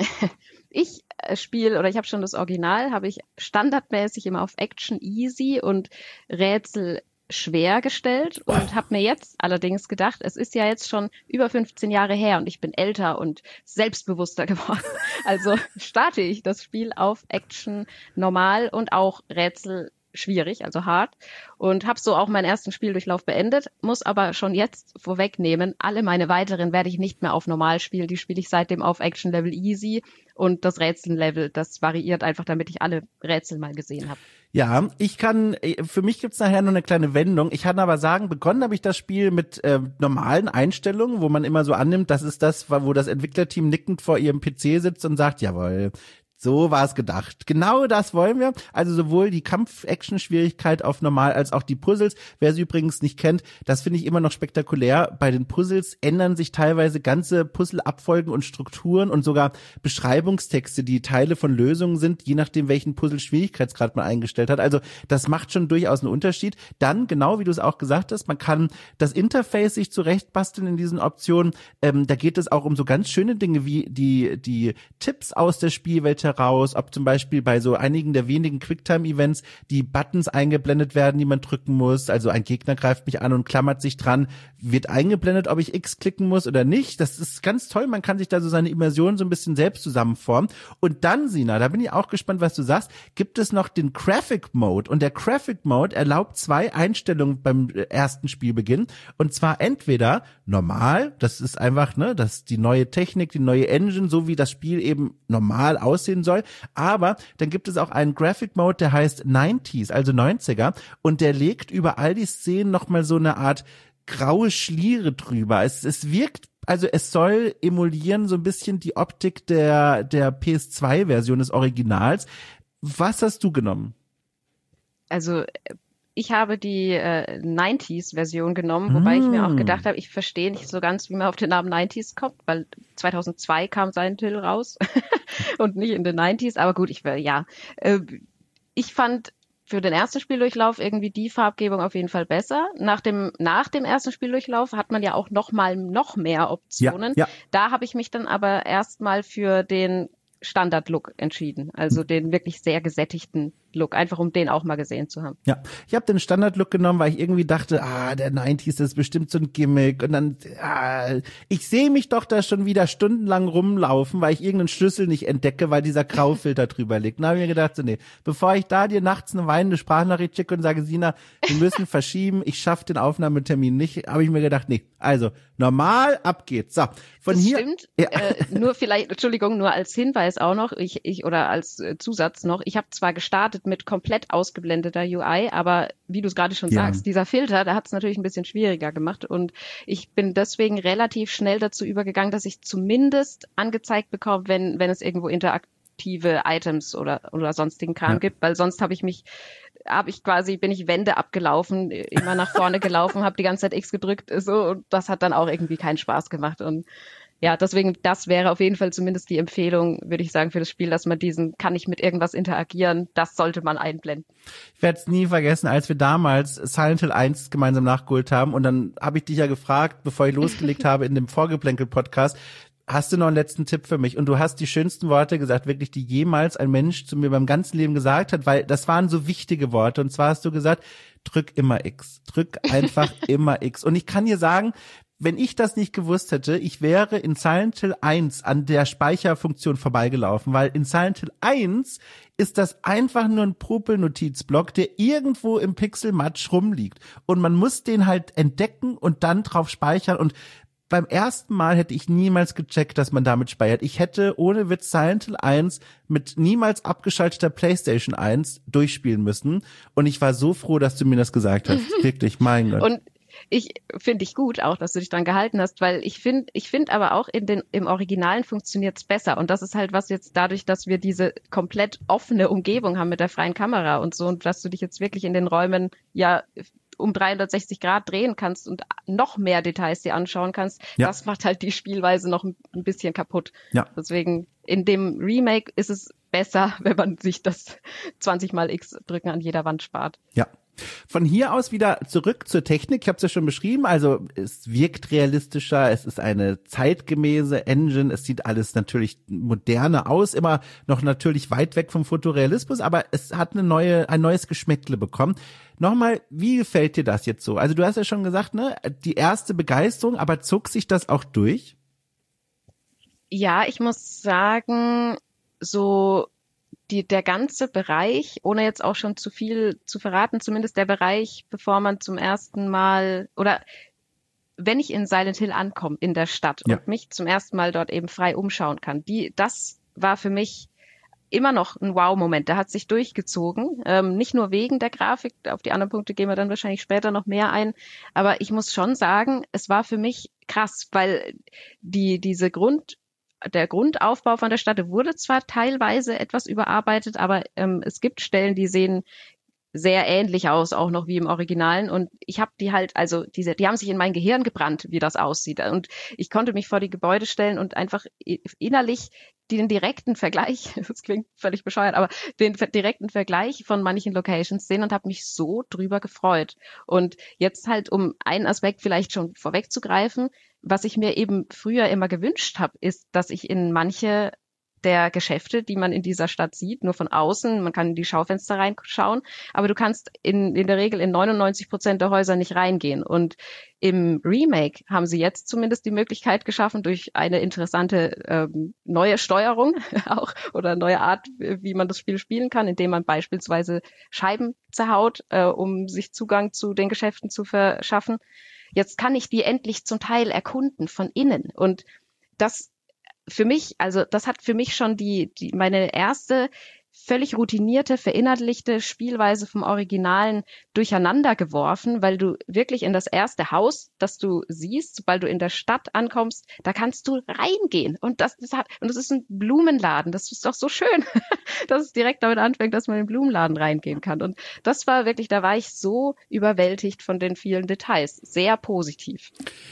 Ich habe schon das Original, habe ich standardmäßig immer auf Action Easy und Rätsel schwer gestellt und habe mir jetzt allerdings gedacht, es ist ja jetzt schon über 15 Jahre her und ich bin älter und selbstbewusster geworden. Also starte ich das Spiel auf Action normal und auch Rätsel schwierig, also hart und habe so auch meinen ersten Spieldurchlauf beendet, muss aber schon jetzt vorwegnehmen, alle meine weiteren werde ich nicht mehr auf normal spielen, die spiele ich seitdem auf Action Level Easy und das Rätsellevel, das variiert einfach, damit ich alle Rätsel mal gesehen habe. Ja, für mich gibt's nachher noch eine kleine Wendung. Ich kann aber sagen, begonnen habe ich das Spiel mit normalen Einstellungen, wo man immer so annimmt, das ist das, wo das Entwicklerteam nickend vor ihrem PC sitzt und sagt, jawohl, so war es gedacht. Genau das wollen wir. Also sowohl die Kampf-Action-Schwierigkeit auf normal als auch die Puzzles. Wer sie übrigens nicht kennt, das finde ich immer noch spektakulär. Bei den Puzzles ändern sich teilweise ganze Puzzle-Abfolgen und Strukturen und sogar Beschreibungstexte, die Teile von Lösungen sind, je nachdem, welchen Puzzle-Schwierigkeitsgrad man eingestellt hat. Also das macht schon durchaus einen Unterschied. Dann, genau wie du es auch gesagt hast, man kann das Interface sich zurechtbasteln in diesen Optionen. Da geht es auch um so ganz schöne Dinge wie die Tipps aus der Spielwelt heraus, ob zum Beispiel bei so einigen der wenigen Quicktime-Events die Buttons eingeblendet werden, die man drücken muss. Also ein Gegner greift mich an und klammert sich dran, wird eingeblendet, ob ich X klicken muss oder nicht. Das ist ganz toll, man kann sich da so seine Immersion so ein bisschen selbst zusammenformen. Und dann, Sina, da bin ich auch gespannt, was du sagst, gibt es noch den Graphic Mode. Und der Graphic Mode erlaubt 2 Einstellungen beim ersten Spielbeginn. Und zwar entweder normal, das ist einfach, ne, das ist die neue Technik, die neue Engine, so wie das Spiel eben normal aussehen soll. Aber dann gibt es auch einen Graphic Mode, der heißt 90s, also 90er. Und der legt über all die Szenen nochmal so eine Art graue Schliere drüber. Es wirkt, also es soll emulieren so ein bisschen die Optik der PS2-Version des Originals. Was hast du genommen? Also ich habe die 90s-Version genommen, wobei ich mir auch gedacht habe, ich verstehe nicht so ganz, wie man auf den Namen 90s kommt, weil 2002 kam Silent Hill raus und nicht in den 90s. Aber gut, ich fand für den ersten Spieldurchlauf irgendwie die Farbgebung auf jeden Fall besser. Nach dem ersten Spieldurchlauf hat man ja auch noch mehr Optionen. Ja. Da habe ich mich dann aber erstmal für den Standard-Look entschieden, also den wirklich sehr gesättigten Look, einfach um den auch mal gesehen zu haben. Ja, ich habe den Standard-Look genommen, weil ich irgendwie dachte, der 90s, das ist bestimmt so ein Gimmick und dann, ich sehe mich doch da schon wieder stundenlang rumlaufen, weil ich irgendeinen Schlüssel nicht entdecke, weil dieser Graufilter drüber liegt. Und dann habe ich mir gedacht, so nee, bevor ich da dir nachts eine weinende Sprachnachricht schicke und sage, Sina, wir müssen verschieben, ich schaffe den Aufnahmetermin nicht, habe ich mir gedacht, nee, also normal, ab geht's. So, von das hier. Stimmt, ja. nur vielleicht, Entschuldigung, nur als Hinweis auch noch, ich oder als Zusatz noch, ich habe zwar gestartet mit komplett ausgeblendeter UI, aber wie du es gerade schon sagst, dieser Filter, der hat es natürlich ein bisschen schwieriger gemacht und ich bin deswegen relativ schnell dazu übergegangen, dass ich zumindest angezeigt bekomme, wenn es irgendwo interaktive Items oder sonstigen Kram gibt, weil sonst bin ich Wände abgelaufen, immer nach vorne gelaufen, habe die ganze Zeit X gedrückt, so, und das hat dann auch irgendwie keinen Spaß gemacht und ja, deswegen, das wäre auf jeden Fall zumindest die Empfehlung, würde ich sagen, für das Spiel, dass man kann ich mit irgendwas interagieren, das sollte man einblenden. Ich werde es nie vergessen, als wir damals Silent Hill 1 gemeinsam nachgeholt haben und dann habe ich dich ja gefragt, bevor ich losgelegt habe in dem Vorgeplänkel-Podcast, hast du noch einen letzten Tipp für mich? Und du hast die schönsten Worte gesagt, wirklich, die jemals ein Mensch zu mir beim ganzen Leben gesagt hat, weil das waren so wichtige Worte. Und zwar hast du gesagt, drück immer X. Drück einfach immer X. Und ich kann dir sagen, wenn ich das nicht gewusst hätte, ich wäre in Silent Hill 1 an der Speicherfunktion vorbeigelaufen, weil in Silent Hill 1 ist das einfach nur ein Popel-Notizblock, der irgendwo im Pixelmatsch rumliegt. Und man muss den halt entdecken und dann drauf speichern. Und beim ersten Mal hätte ich niemals gecheckt, dass man damit speichert. Ich hätte ohne Witz Silent Hill 1 mit niemals abgeschalteter PlayStation 1 durchspielen müssen. Und ich war so froh, dass du mir das gesagt hast. Wirklich, mein Gott. Und finde ich gut auch, dass du dich dran gehalten hast, weil ich finde aber auch im Originalen funktioniert's besser. Und das ist halt was jetzt dadurch, dass wir diese komplett offene Umgebung haben mit der freien Kamera und so und dass du dich jetzt wirklich in den Räumen ja um 360 Grad drehen kannst und noch mehr Details dir anschauen kannst, das macht halt die Spielweise noch ein bisschen kaputt. Ja. Deswegen in dem Remake ist es besser, wenn man sich das 20 mal X drücken an jeder Wand spart. Ja. Von hier aus wieder zurück zur Technik. Ich habe es ja schon beschrieben. Also es wirkt realistischer. Es ist eine zeitgemäße Engine. Es sieht alles natürlich moderner aus. Immer noch natürlich weit weg vom Fotorealismus. Aber es hat ein neues Geschmäckle bekommen. Nochmal, wie gefällt dir das jetzt so? Also du hast ja schon gesagt, ne, die erste Begeisterung, aber zog sich das auch durch? Ja, ich muss sagen, so der ganze Bereich, ohne jetzt auch schon zu viel zu verraten, zumindest der Bereich, bevor man zum ersten Mal oder wenn ich in Silent Hill ankomme in der Stadt und mich zum ersten Mal dort eben frei umschauen kann, das war für mich immer noch ein Wow-Moment. Der hat sich durchgezogen, nicht nur wegen der Grafik, auf die anderen Punkte gehen wir dann wahrscheinlich später noch mehr ein, aber ich muss schon sagen, es war für mich krass, weil der Grundaufbau von der Stadt wurde zwar teilweise etwas überarbeitet, aber es gibt Stellen, die sehen sehr ähnlich aus, auch noch wie im Originalen. Und ich habe die halt, also die haben sich in mein Gehirn gebrannt, wie das aussieht. Und ich konnte mich vor die Gebäude stellen und einfach innerlich den direkten Vergleich, das klingt völlig bescheuert, aber den direkten Vergleich von manchen Locations sehen und habe mich so drüber gefreut. Und jetzt halt, um einen Aspekt vielleicht schon vorwegzugreifen, was ich mir eben früher immer gewünscht habe, ist, dass ich in manche der Geschäfte, die man in dieser Stadt sieht, nur von außen. Man kann in die Schaufenster reinschauen, aber du kannst in der Regel in 99% der Häuser nicht reingehen. Und im Remake haben sie jetzt zumindest die Möglichkeit geschaffen, durch eine interessante neue Steuerung auch oder neue Art, wie man das Spiel spielen kann, indem man beispielsweise Scheiben zerhaut, um sich Zugang zu den Geschäften zu verschaffen. Jetzt kann ich die endlich zum Teil erkunden von innen. Und das für mich, also das hat für mich schon meine erste völlig routinierte, verinnerlichte Spielweise vom Originalen durcheinander geworfen, weil du wirklich in das erste Haus, das du siehst, sobald du in der Stadt ankommst, da kannst du reingehen. Und das ist ein Blumenladen. Das ist doch so schön, dass es direkt damit anfängt, dass man in den Blumenladen reingehen kann. Und das war wirklich, da war ich so überwältigt von den vielen Details. Sehr positiv.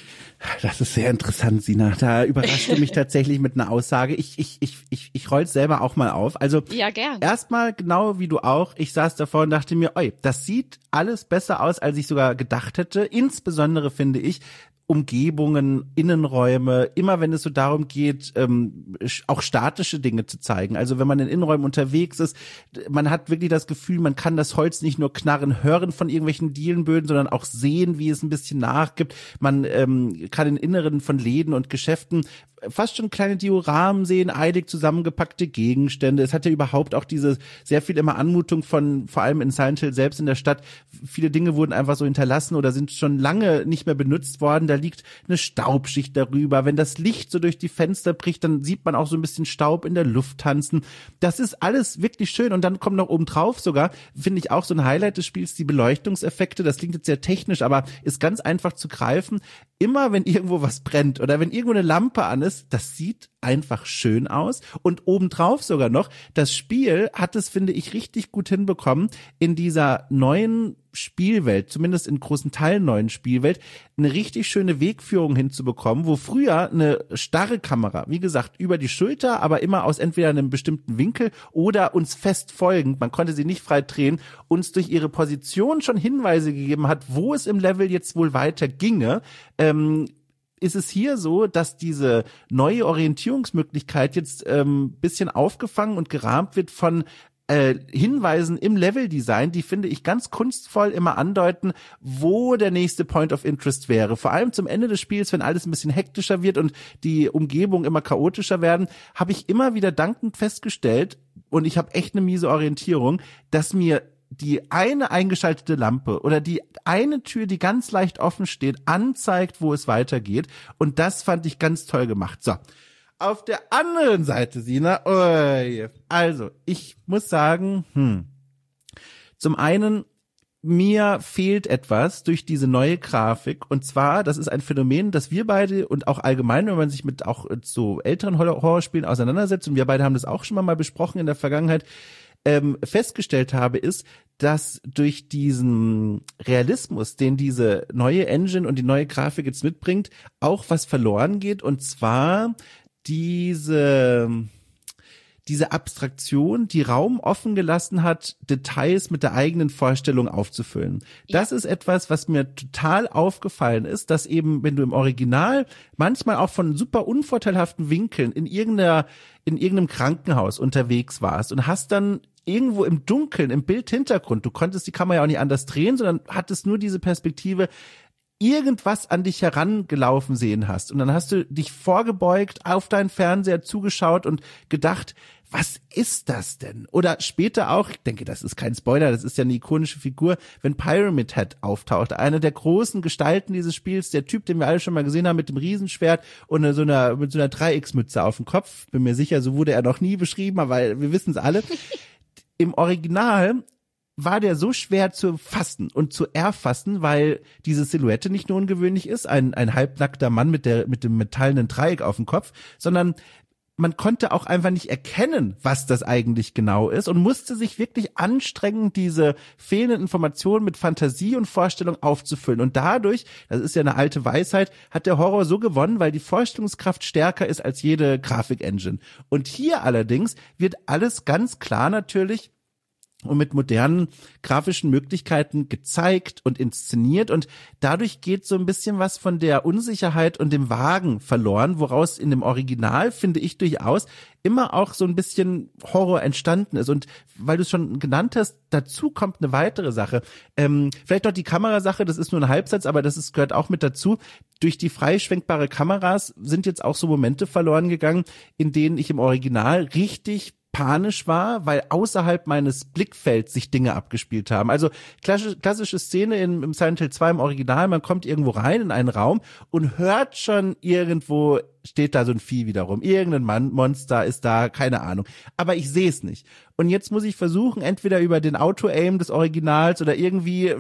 Das ist sehr interessant, Sina. Da überrascht du mich tatsächlich mit einer Aussage. Ich roll's selber auch mal auf. Also ja, gern. Erstmal genau wie du auch. Ich saß davor und dachte mir, oi, das sieht alles besser aus, als ich sogar gedacht hätte. Insbesondere finde ich Umgebungen, Innenräume, immer wenn es so darum geht, auch statische Dinge zu zeigen. Also wenn man in Innenräumen unterwegs ist, man hat wirklich das Gefühl, man kann das Holz nicht nur knarren hören von irgendwelchen Dielenböden, sondern auch sehen, wie es ein bisschen nachgibt. Man kann in Inneren von Läden und Geschäften fast schon kleine Dioramen sehen, eilig zusammengepackte Gegenstände. Es hat ja überhaupt auch diese sehr viel immer Anmutung von, vor allem in Silent Hill selbst in der Stadt, viele Dinge wurden einfach so hinterlassen oder sind schon lange nicht mehr benutzt worden. Da liegt eine Staubschicht darüber. Wenn das Licht so durch die Fenster bricht, dann sieht man auch so ein bisschen Staub in der Luft tanzen. Das ist alles wirklich schön. Und dann kommt noch oben drauf sogar, finde ich auch so ein Highlight des Spiels, die Beleuchtungseffekte. Das klingt jetzt sehr technisch, aber ist ganz einfach zu greifen. Immer wenn irgendwo was brennt oder wenn irgendwo eine Lampe an ist, das sieht einfach schön aus. Und obendrauf sogar noch, das Spiel hat es, finde ich, richtig gut hinbekommen, in dieser neuen Spielwelt, zumindest in großen Teilen neuen Spielwelt, eine richtig schöne Wegführung hinzubekommen, wo früher eine starre Kamera, wie gesagt, über die Schulter, aber immer aus entweder einem bestimmten Winkel oder uns fest folgend, man konnte sie nicht frei drehen, uns durch ihre Position schon Hinweise gegeben hat, wo es im Level jetzt wohl weiter ginge, ist es hier so, dass diese neue Orientierungsmöglichkeit jetzt bisschen aufgefangen und gerahmt wird von Hinweisen im Leveldesign, die, finde ich, ganz kunstvoll immer andeuten, wo der nächste Point of Interest wäre. Vor allem zum Ende des Spiels, wenn alles ein bisschen hektischer wird und die Umgebung immer chaotischer werden, habe ich immer wieder dankend festgestellt, und ich habe echt eine miese Orientierung, dass mir die eine eingeschaltete Lampe oder die eine Tür, die ganz leicht offen steht, anzeigt, wo es weitergeht. Und das fand ich ganz toll gemacht. So. Auf der anderen Seite, Sina, also, ich muss sagen, zum einen, mir fehlt etwas durch diese neue Grafik, und zwar, das ist ein Phänomen, das wir beide und auch allgemein, wenn man sich mit auch so älteren Horrorspielen auseinandersetzt, und wir beide haben das auch schon mal besprochen in der Vergangenheit, festgestellt habe, ist, dass durch diesen Realismus, den diese neue Engine und die neue Grafik jetzt mitbringt, auch was verloren geht, und zwar diese Abstraktion, die Raum offen gelassen hat, Details mit der eigenen Vorstellung aufzufüllen. Ja. Das ist etwas, was mir total aufgefallen ist, dass eben, wenn du im Original manchmal auch von super unvorteilhaften Winkeln in irgendeinem Krankenhaus unterwegs warst und hast dann irgendwo im Dunkeln, im Bildhintergrund, du konntest die Kamera ja auch nicht anders drehen, sondern hattest nur diese Perspektive, irgendwas an dich herangelaufen sehen hast. Und dann hast du dich vorgebeugt, auf deinen Fernseher zugeschaut und gedacht, was ist das denn? Oder später auch, ich denke, das ist kein Spoiler, das ist ja eine ikonische Figur, wenn Pyramid Head auftaucht, eine der großen Gestalten dieses Spiels, der Typ, den wir alle schon mal gesehen haben, mit dem Riesenschwert und mit so einer Dreiecksmütze auf dem Kopf. Bin mir sicher, so wurde er noch nie beschrieben, aber wir wissen es alle. Im Original war der so schwer zu fassen und zu erfassen, weil diese Silhouette nicht nur ungewöhnlich ist, ein halbnackter Mann mit dem metallenen Dreieck auf dem Kopf, sondern man konnte auch einfach nicht erkennen, was das eigentlich genau ist, und musste sich wirklich anstrengen, diese fehlenden Informationen mit Fantasie und Vorstellung aufzufüllen. Und dadurch, das ist ja eine alte Weisheit, hat der Horror so gewonnen, weil die Vorstellungskraft stärker ist als jede Grafikengine. Und hier allerdings wird alles ganz klar natürlich und mit modernen grafischen Möglichkeiten gezeigt und inszeniert und dadurch geht so ein bisschen was von der Unsicherheit und dem Wagen verloren, woraus in dem Original, finde ich durchaus, immer auch so ein bisschen Horror entstanden ist und weil du es schon genannt hast, dazu kommt eine weitere Sache, vielleicht noch die Kamerasache, das ist nur ein Halbsatz, aber gehört auch mit dazu, durch die freischwenkbare Kameras sind jetzt auch so Momente verloren gegangen, in denen ich im Original richtig panisch war, weil außerhalb meines Blickfelds sich Dinge abgespielt haben. Also klassische Szene im Silent Hill 2 im Original, man kommt irgendwo rein in einen Raum und hört schon irgendwo steht da so ein Vieh wieder rum. Irgendein Monster ist da, keine Ahnung. Aber ich sehe es nicht. Und jetzt muss ich versuchen, entweder über den Auto-Aim des Originals oder irgendwie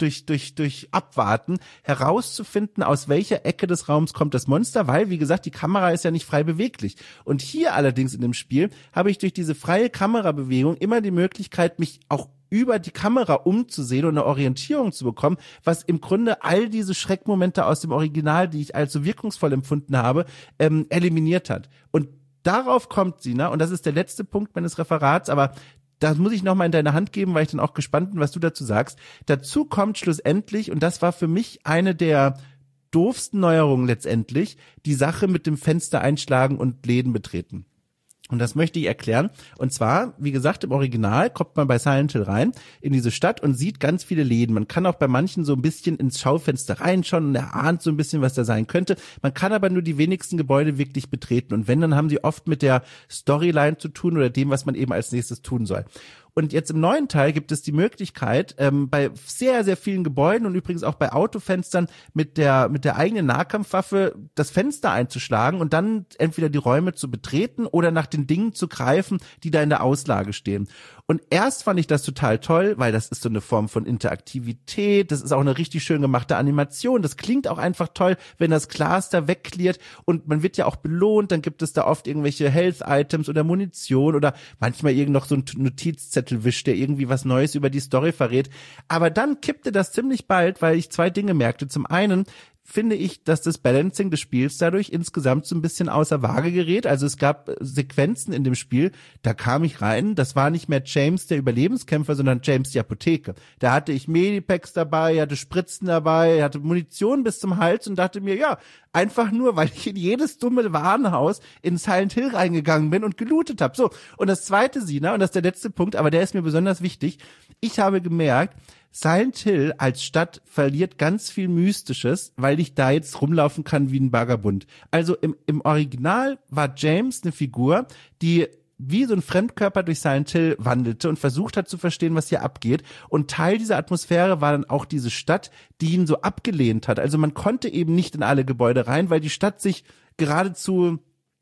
durch Abwarten herauszufinden, aus welcher Ecke des Raums kommt das Monster, weil, wie gesagt, die Kamera ist ja nicht frei beweglich. Und hier allerdings in dem Spiel habe ich durch diese freie Kamerabewegung immer die Möglichkeit, mich auch über die Kamera umzusehen und eine Orientierung zu bekommen, was im Grunde all diese Schreckmomente aus dem Original, die ich als so wirkungsvoll empfunden habe, eliminiert hat. Und darauf kommt sie, ne? Und das ist der letzte Punkt meines Referats, aber das muss ich nochmal in deine Hand geben, weil ich dann auch gespannt bin, was du dazu sagst. Dazu kommt schlussendlich, und das war für mich eine der doofsten Neuerungen letztendlich, die Sache mit dem Fenster einschlagen und Läden betreten. Und das möchte ich erklären. Und zwar, wie gesagt, im Original kommt man bei Silent Hill rein in diese Stadt und sieht ganz viele Läden. Man kann auch bei manchen so ein bisschen ins Schaufenster reinschauen und erahnt so ein bisschen, was da sein könnte. Man kann aber nur die wenigsten Gebäude wirklich betreten. Und wenn, dann haben sie oft mit der Storyline zu tun oder dem, was man eben als nächstes tun soll. Und jetzt im neuen Teil gibt es die Möglichkeit, bei sehr, sehr vielen Gebäuden und übrigens auch bei Autofenstern mit der eigenen Nahkampfwaffe das Fenster einzuschlagen und dann entweder die Räume zu betreten oder nach den Dingen zu greifen, die da in der Auslage stehen. Und erst fand ich das total toll, weil das ist so eine Form von Interaktivität, das ist auch eine richtig schön gemachte Animation, das klingt auch einfach toll, wenn das Glas da wegklärt und man wird ja auch belohnt, dann gibt es da oft irgendwelche Health-Items oder Munition oder manchmal irgend noch so ein Notizzettel wischt, der irgendwie was Neues über die Story verrät. Aber dann kippte das ziemlich bald, weil ich zwei Dinge merkte. Zum einen finde ich, dass das Balancing des Spiels dadurch insgesamt so ein bisschen außer Waage gerät. Also es gab Sequenzen in dem Spiel, da kam ich rein, das war nicht mehr James der Überlebenskämpfer, sondern James die Apotheke. Da hatte ich Medipacks dabei, hatte Spritzen dabei, hatte Munition bis zum Hals und dachte mir, ja, einfach nur, weil ich in jedes dumme Warenhaus in Silent Hill reingegangen bin und gelootet habe. So, und das zweite, Sina, und das ist der letzte Punkt, aber der ist mir besonders wichtig, ich habe gemerkt, Silent Hill als Stadt verliert ganz viel Mystisches, weil ich da jetzt rumlaufen kann wie ein Vagabund. Also im Original war James eine Figur, die wie so ein Fremdkörper durch Silent Hill wandelte und versucht hat zu verstehen, was hier abgeht. Und Teil dieser Atmosphäre war dann auch diese Stadt, die ihn so abgelehnt hat. Also man konnte eben nicht in alle Gebäude rein, weil die Stadt sich geradezu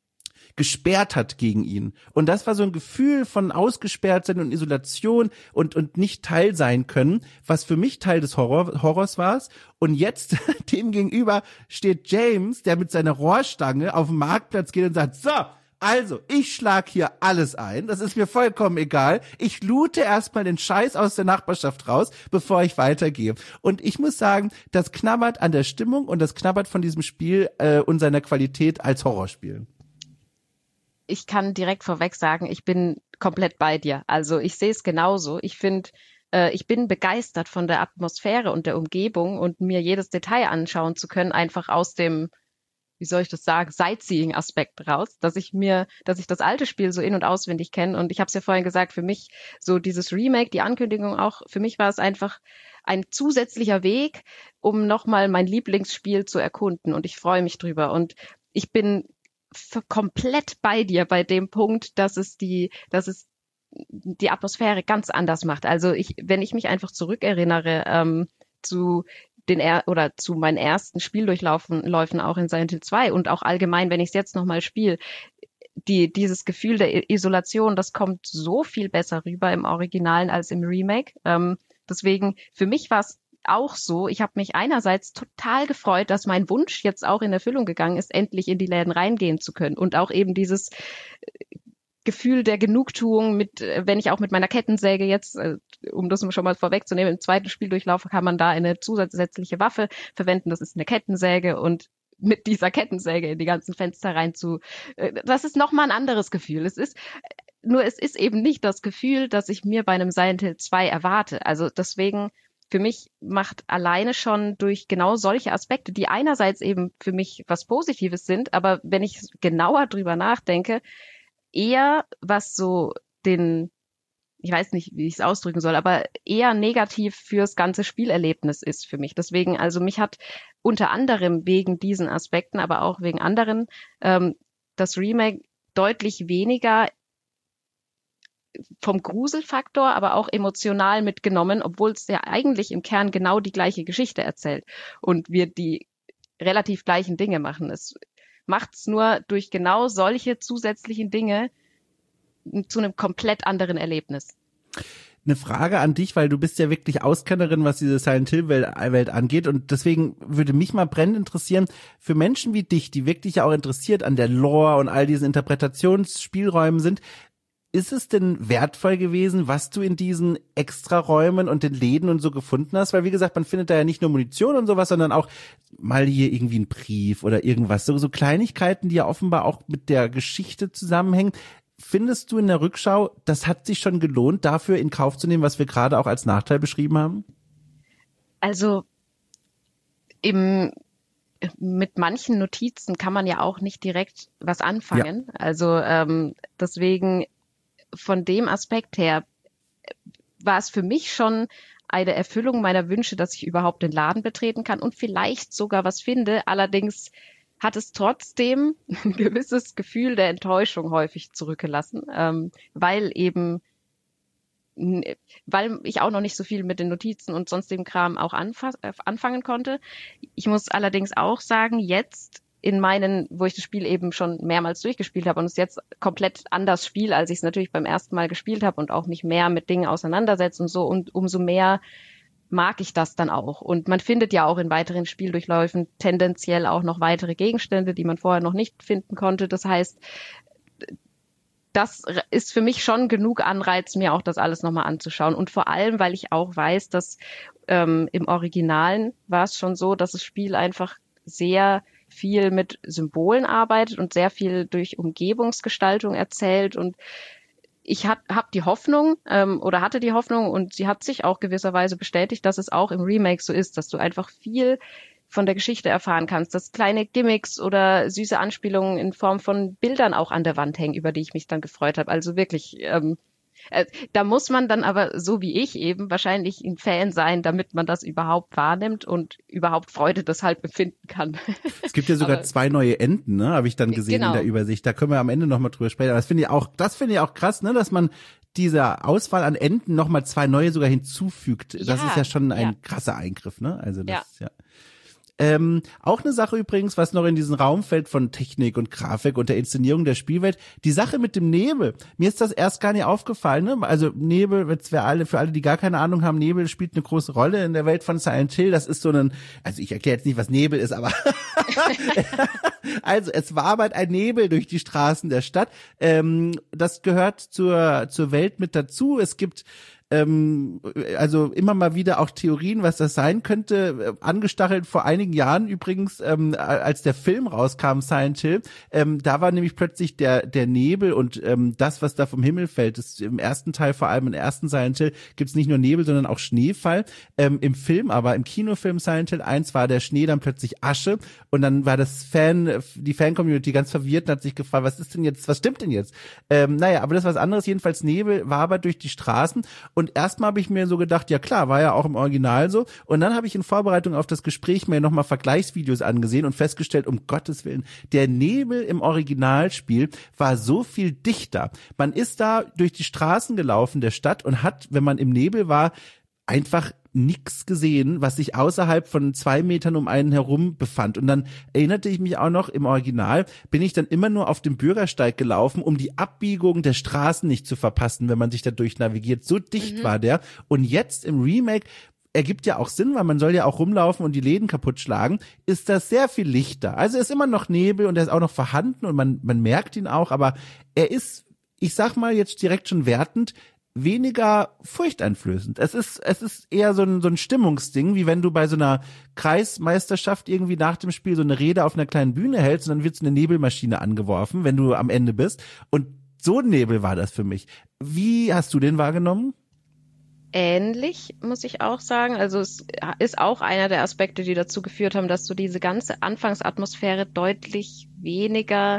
gesperrt hat gegen ihn. Und das war so ein Gefühl von Ausgesperrtsein und Isolation und nicht Teil sein können, was für mich Teil des Horrors war. Und jetzt dem gegenüber steht James, der mit seiner Rohrstange auf den Marktplatz geht und sagt, so, also, ich schlag hier alles ein, das ist mir vollkommen egal. Ich loote erstmal den Scheiß aus der Nachbarschaft raus, bevor ich weitergehe. Und ich muss sagen, das knabbert an der Stimmung und das knabbert von diesem Spiel und seiner Qualität als Horrorspiel. Ich kann direkt vorweg sagen, ich bin komplett bei dir. Also ich sehe es genauso. Ich finde, ich bin begeistert von der Atmosphäre und der Umgebung und mir jedes Detail anschauen zu können, einfach aus dem, wie soll ich das sagen, Sightseeing-Aspekt raus, dass ich das alte Spiel so in- und auswendig kenne. Und ich habe es ja vorhin gesagt, für mich so dieses Remake, die Ankündigung auch, für mich war es einfach ein zusätzlicher Weg, um nochmal mein Lieblingsspiel zu erkunden. Und ich freue mich drüber. Und ich bin komplett bei dir bei dem Punkt, dass es die Atmosphäre ganz anders macht. Also wenn ich mich einfach zurückerinnere zu meinen ersten Spieldurchläufen auch in Silent Hill 2 und auch allgemein, wenn ich es jetzt nochmal spiele, dieses Gefühl der Isolation, das kommt so viel besser rüber im Originalen als im Remake. Deswegen, für mich war es auch so, ich habe mich einerseits total gefreut, dass mein Wunsch jetzt auch in Erfüllung gegangen ist, endlich in die Läden reingehen zu können und auch eben dieses Gefühl der Genugtuung wenn ich auch mit meiner Kettensäge jetzt, um das schon mal vorwegzunehmen, im zweiten Spieldurchlauf kann man da eine zusätzliche Waffe verwenden, das ist eine Kettensäge und mit dieser Kettensäge in die ganzen Fenster das ist nochmal ein anderes Gefühl. nur es ist eben nicht das Gefühl, das ich mir bei einem Silent Hill 2 erwarte. Also deswegen, für mich macht alleine schon durch genau solche Aspekte, die einerseits eben für mich was Positives sind, aber wenn ich genauer drüber nachdenke, eher was so ich weiß nicht, wie ich es ausdrücken soll, aber eher negativ fürs ganze Spielerlebnis ist für mich. Deswegen, also mich hat unter anderem wegen diesen Aspekten, aber auch wegen anderen, das Remake deutlich weniger vom Gruselfaktor, aber auch emotional mitgenommen, obwohl es ja eigentlich im Kern genau die gleiche Geschichte erzählt und wir die relativ gleichen Dinge machen. Es macht es nur durch genau solche zusätzlichen Dinge zu einem komplett anderen Erlebnis. Eine Frage an dich, weil du bist ja wirklich Auskennerin, was diese Silent Hill Welt angeht, und deswegen würde mich mal brennend interessieren, für Menschen wie dich, die wirklich ja auch interessiert an der Lore und all diesen Interpretationsspielräumen sind, ist es denn wertvoll gewesen, was du in diesen Extraräumen und den Läden und so gefunden hast? Weil wie gesagt, man findet da ja nicht nur Munition und sowas, sondern auch mal hier irgendwie einen Brief oder irgendwas. So Kleinigkeiten, die ja offenbar auch mit der Geschichte zusammenhängen. Findest du in der Rückschau, das hat sich schon gelohnt, dafür in Kauf zu nehmen, was wir gerade auch als Nachteil beschrieben haben? Also mit manchen Notizen kann man ja auch nicht direkt was anfangen. Ja. Also deswegen von dem Aspekt her war es für mich schon eine Erfüllung meiner Wünsche, dass ich überhaupt den Laden betreten kann und vielleicht sogar was finde. Allerdings hat es trotzdem ein gewisses Gefühl der Enttäuschung häufig zurückgelassen, weil ich auch noch nicht so viel mit den Notizen und sonstigem Kram auch anfangen konnte. Ich muss allerdings auch sagen, jetzt wo ich das Spiel eben schon mehrmals durchgespielt habe und es jetzt komplett anders spiele, als ich es natürlich beim ersten Mal gespielt habe und auch mich mehr mit Dingen auseinandersetze und so, und umso mehr mag ich das dann auch. Und man findet ja auch in weiteren Spieldurchläufen tendenziell auch noch weitere Gegenstände, die man vorher noch nicht finden konnte. Das heißt, das ist für mich schon genug Anreiz, mir auch das alles nochmal anzuschauen. Und vor allem, weil ich auch weiß, dass im Originalen war es schon so, dass das Spiel einfach sehr viel mit Symbolen arbeitet und sehr viel durch Umgebungsgestaltung erzählt. Und ich hatte die Hoffnung, und sie hat sich auch gewisserweise bestätigt, dass es auch im Remake so ist, dass du einfach viel von der Geschichte erfahren kannst, dass kleine Gimmicks oder süße Anspielungen in Form von Bildern auch an der Wand hängen, über die ich mich dann gefreut habe. Also wirklich, da muss man dann aber, so wie ich eben, wahrscheinlich ein Fan sein, damit man das überhaupt wahrnimmt und überhaupt Freude deshalb empfinden kann. Es gibt ja sogar 2 neue Enden, ne? Habe ich dann gesehen in der Übersicht. Da können wir am Ende nochmal drüber sprechen. Aber das finde ich auch krass, ne? Dass man dieser Auswahl an Enden nochmal 2 neue sogar hinzufügt. Das ist ja schon ein krasser Eingriff, ne? Also das ist ja. Auch eine Sache übrigens, was noch in diesen Raum fällt von Technik und Grafik und der Inszenierung der Spielwelt, die Sache mit dem Nebel. Mir ist das erst gar nicht aufgefallen, ne? Also Nebel, für alle, die gar keine Ahnung haben, Nebel spielt eine große Rolle in der Welt von Silent Hill. Das ist so also ich erkläre jetzt nicht, was Nebel ist, aber also es wabert ein Nebel durch die Straßen der Stadt. Das gehört zur Welt mit dazu. Es gibt also immer mal wieder auch Theorien, was das sein könnte, angestachelt vor einigen Jahren übrigens, als der Film rauskam, Silent Hill, da war nämlich plötzlich der Nebel und das, was da vom Himmel fällt, ist im ersten Teil, vor allem im ersten Silent Hill, gibt's nicht nur Nebel, sondern auch Schneefall. Im Film aber, im Kinofilm Silent Hill 1 war der Schnee dann plötzlich Asche und dann war die Fan-Community ganz verwirrt und hat sich gefragt, was stimmt denn jetzt? Naja, aber das ist was anderes, jedenfalls Nebel wabert durch die Straßen. Und erstmal habe ich mir so gedacht, ja klar, war ja auch im Original so. Und dann habe ich in Vorbereitung auf das Gespräch mir nochmal Vergleichsvideos angesehen und festgestellt, um Gottes Willen, der Nebel im Originalspiel war so viel dichter. Man ist da durch die Straßen gelaufen der Stadt und hat, wenn man im Nebel war, einfach nichts gesehen, was sich außerhalb von 2 Metern um einen herum befand. Und dann erinnerte ich mich auch noch, im Original bin ich dann immer nur auf dem Bürgersteig gelaufen, um die Abbiegung der Straßen nicht zu verpassen, wenn man sich da durchnavigiert. So dicht war der. Und jetzt im Remake, ergibt ja auch Sinn, weil man soll ja auch rumlaufen und die Läden kaputt schlagen, ist das sehr viel lichter. Also ist immer noch Nebel und er ist auch noch vorhanden und man merkt ihn auch, aber er ist, ich sag mal jetzt direkt schon wertend, weniger furchteinflößend. Es ist eher so ein Stimmungsding, wie wenn du bei so einer Kreismeisterschaft irgendwie nach dem Spiel so eine Rede auf einer kleinen Bühne hältst und dann wird so eine Nebelmaschine angeworfen, wenn du am Ende bist. Und so ein Nebel war das für mich. Wie hast du den wahrgenommen? Ähnlich, muss ich auch sagen. Also es ist auch einer der Aspekte, die dazu geführt haben, dass so diese ganze Anfangsatmosphäre deutlich weniger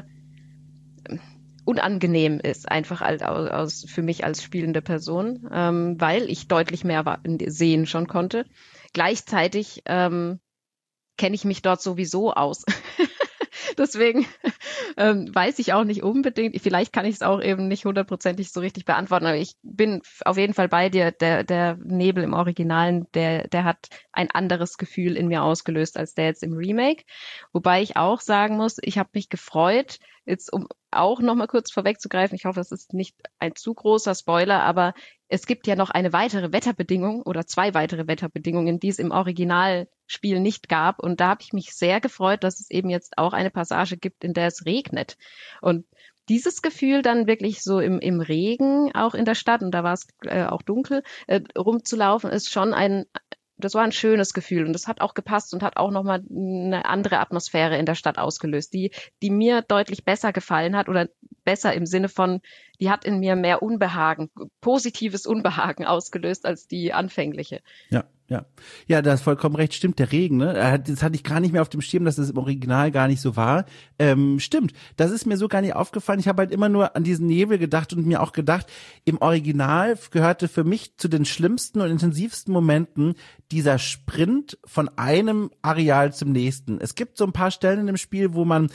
unangenehm ist, einfach für mich als spielende Person, weil ich deutlich mehr sehen schon konnte. Gleichzeitig kenne ich mich dort sowieso aus. Deswegen weiß ich auch nicht unbedingt, vielleicht kann ich es auch eben nicht hundertprozentig so richtig beantworten, aber ich bin auf jeden Fall bei dir, der Nebel im Originalen, der hat ein anderes Gefühl in mir ausgelöst als der jetzt im Remake. Wobei ich auch sagen muss, ich habe mich gefreut, jetzt um auch nochmal kurz vorwegzugreifen, ich hoffe, es ist nicht ein zu großer Spoiler, aber es gibt ja noch eine weitere Wetterbedingung oder 2 weitere Wetterbedingungen, die es im Originalspiel nicht gab. Und da habe ich mich sehr gefreut, dass es eben jetzt auch eine Passage gibt, in der es regnet. Und dieses Gefühl dann wirklich so im Regen auch in der Stadt, und da war es auch dunkel, rumzulaufen, ist schon das war ein schönes Gefühl und das hat auch gepasst und hat auch nochmal eine andere Atmosphäre in der Stadt ausgelöst, die mir deutlich besser gefallen hat oder besser im Sinne von, die hat in mir mehr Unbehagen, positives Unbehagen ausgelöst als die anfängliche. Ja, da hast vollkommen recht, stimmt, der Regen, ne? Das hatte ich gar nicht mehr auf dem Schirm, dass das im Original gar nicht so war. Stimmt, das ist mir so gar nicht aufgefallen. Ich habe halt immer nur an diesen Nebel gedacht und mir auch gedacht, im Original gehörte für mich zu den schlimmsten und intensivsten Momenten dieser Sprint von einem Areal zum nächsten. Es gibt so ein paar Stellen in dem Spiel, wo man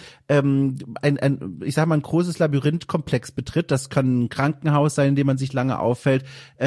ich sag mal, ein großes Labyrinthkomplex betritt. Das kann ein Krankenhaus sein, in dem man sich lange aufhält.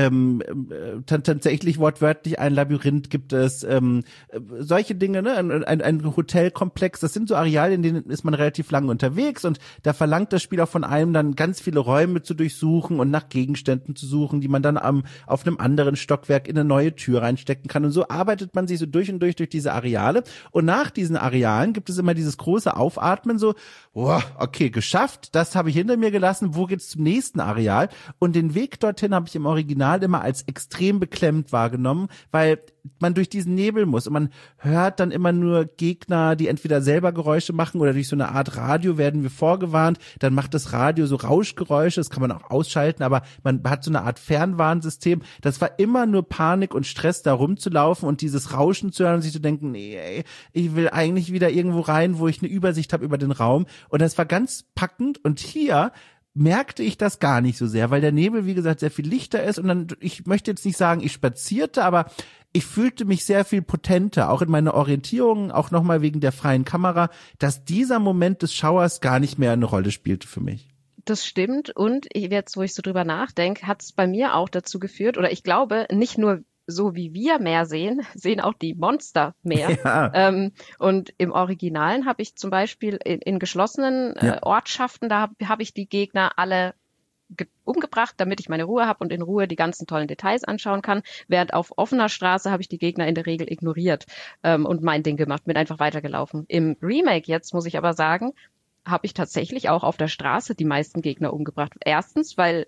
Tatsächlich wortwörtlich ein Labyrinth gibt es, solche Dinge, ne? Ein Hotelkomplex, das sind so Areale, in denen ist man relativ lange unterwegs und da verlangt das Spiel auch von einem dann ganz viele Räume zu durchsuchen und nach Gegenständen zu suchen, die man dann auf einem anderen Stockwerk in eine neue Tür reinstecken kann, und so arbeitet man sich so durch und durch diese Areale, und nach diesen Arealen gibt es immer dieses große Aufatmen, so, okay, geschafft, das habe ich hinter mir gelassen, wo geht's zum nächsten Areal? Und den Weg dorthin habe ich im Original immer als extrem beklemmend wahrgenommen, weil man durch diesen Nebel muss und man hört dann immer nur Gegner, die entweder selber Geräusche machen oder durch so eine Art Radio werden wir vorgewarnt, dann macht das Radio so Rauschgeräusche, das kann man auch ausschalten, aber man hat so eine Art Fernwarnsystem. Das war immer nur Panik und Stress, da rumzulaufen und dieses Rauschen zu hören und sich zu denken, nee, ey, ich will eigentlich wieder irgendwo rein, wo ich eine Übersicht habe über den Raum, und das war ganz packend. Und hier merkte ich das gar nicht so sehr, weil der Nebel, wie gesagt, sehr viel lichter ist, und dann, ich möchte jetzt nicht sagen, ich spazierte, aber ich fühlte mich sehr viel potenter, auch in meiner Orientierung, auch nochmal wegen der freien Kamera, dass dieser Moment des Schauers gar nicht mehr eine Rolle spielte für mich. Das stimmt, und jetzt, wo ich so drüber nachdenke, hat es bei mir auch dazu geführt, oder ich glaube, nicht nur so wie wir mehr sehen auch die Monster mehr. Ja. Und im Originalen habe ich zum Beispiel in geschlossenen Ortschaften, da habe ich die Gegner alle umgebracht, damit ich meine Ruhe habe und in Ruhe die ganzen tollen Details anschauen kann, während auf offener Straße habe ich die Gegner in der Regel ignoriert und mein Ding gemacht, bin einfach weitergelaufen. Im Remake jetzt, muss ich aber sagen, habe ich tatsächlich auch auf der Straße die meisten Gegner umgebracht. Erstens, weil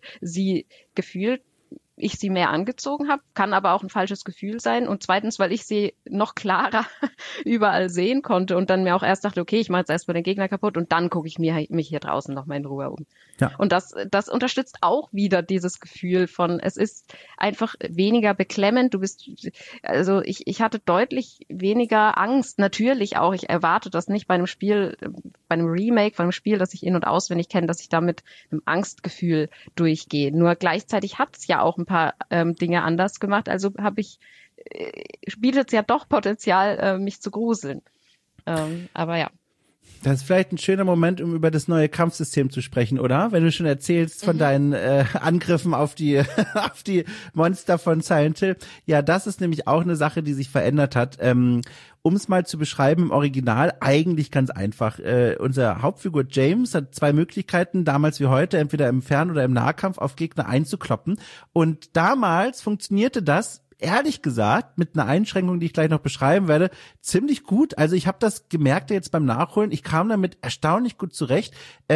ich sie mehr angezogen habe, kann aber auch ein falsches Gefühl sein, und zweitens, weil ich sie noch klarer überall sehen konnte und dann mir auch erst dachte, okay, ich mache jetzt erstmal den Gegner kaputt und dann gucke ich mich hier draußen noch mal in Ruhe um. Ja. Und das unterstützt auch wieder dieses Gefühl von, es ist einfach weniger beklemmend, ich hatte deutlich weniger Angst, natürlich auch, ich erwarte das nicht bei einem Remake, von einem Spiel, das ich in- und auswendig kenne, dass ich da mit einem Angstgefühl durchgehe. Nur gleichzeitig hat es ja auch ein paar Dinge anders gemacht, also bietet es ja doch Potenzial, mich zu gruseln. Aber ja. Das ist vielleicht ein schöner Moment, um über das neue Kampfsystem zu sprechen, oder? Wenn du schon erzählst von deinen Angriffen auf die Monster von Silent Hill. Ja, das ist nämlich auch eine Sache, die sich verändert hat. Um es mal zu beschreiben, im Original eigentlich ganz einfach. Unser Hauptfigur James hat 2 Möglichkeiten, damals wie heute, entweder im Fern- oder im Nahkampf auf Gegner einzukloppen. Und damals funktionierte das ehrlich gesagt, mit einer Einschränkung, die ich gleich noch beschreiben werde, ziemlich gut. Also ich habe das gemerkt jetzt beim Nachholen. Ich kam damit erstaunlich gut zurecht.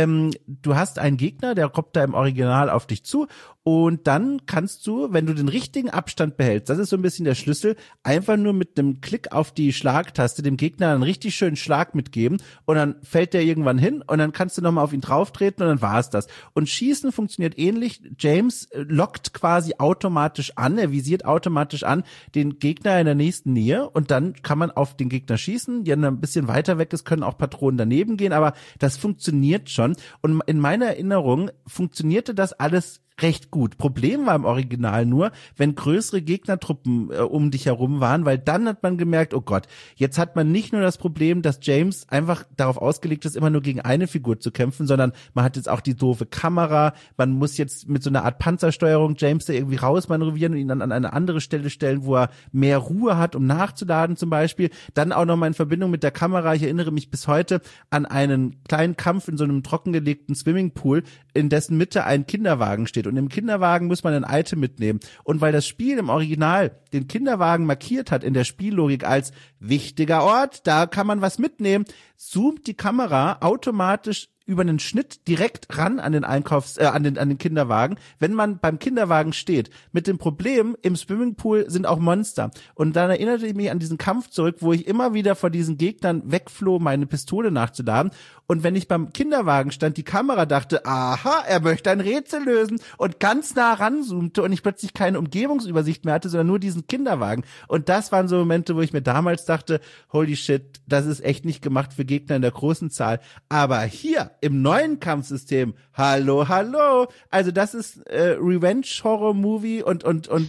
Du hast einen Gegner, der kommt da im Original auf dich zu und dann kannst du, wenn du den richtigen Abstand behältst, das ist so ein bisschen der Schlüssel, einfach nur mit einem Klick auf die Schlagtaste dem Gegner einen richtig schönen Schlag mitgeben und dann fällt der irgendwann hin und dann kannst du nochmal auf ihn drauftreten und dann war es das. Und Schießen funktioniert ähnlich. James lockt quasi automatisch an, er visiert automatisch an den Gegner in der nächsten Nähe und dann kann man auf den Gegner schießen. Wenn er ein bisschen weiter weg ist, können auch Patronen daneben gehen, aber das funktioniert schon. Und in meiner Erinnerung funktionierte das alles recht gut. Problem war im Original nur, wenn größere Gegnertruppen um dich herum waren, weil dann hat man gemerkt, oh Gott, jetzt hat man nicht nur das Problem, dass James einfach darauf ausgelegt ist, immer nur gegen eine Figur zu kämpfen, sondern man hat jetzt auch die doofe Kamera, man muss jetzt mit so einer Art Panzersteuerung James da irgendwie rausmanövrieren und ihn dann an eine andere Stelle stellen, wo er mehr Ruhe hat, um nachzuladen zum Beispiel. Dann auch nochmal in Verbindung mit der Kamera, ich erinnere mich bis heute an einen kleinen Kampf in so einem trockengelegten Swimmingpool, in dessen Mitte ein Kinderwagen steht. Und im Kinderwagen muss man ein Item mitnehmen. Und weil das Spiel im Original den Kinderwagen markiert hat in der Spiellogik als wichtiger Ort, da kann man was mitnehmen, zoomt die Kamera automatisch über einen Schnitt direkt ran an den an den Kinderwagen, wenn man beim Kinderwagen steht. Mit dem Problem, im Swimmingpool sind auch Monster. Und dann erinnerte ich mich an diesen Kampf zurück, wo ich immer wieder vor diesen Gegnern wegfloh, meine Pistole nachzuladen. Und wenn ich beim Kinderwagen stand, die Kamera dachte, aha, er möchte ein Rätsel lösen und ganz nah ranzoomte und ich plötzlich keine Umgebungsübersicht mehr hatte, sondern nur diesen Kinderwagen. Und das waren so Momente, wo ich mir damals dachte, holy shit, das ist echt nicht gemacht für Gegner in der großen Zahl. Aber hier im neuen Kampfsystem, hallo. Also das ist Revenge-Horror-Movie und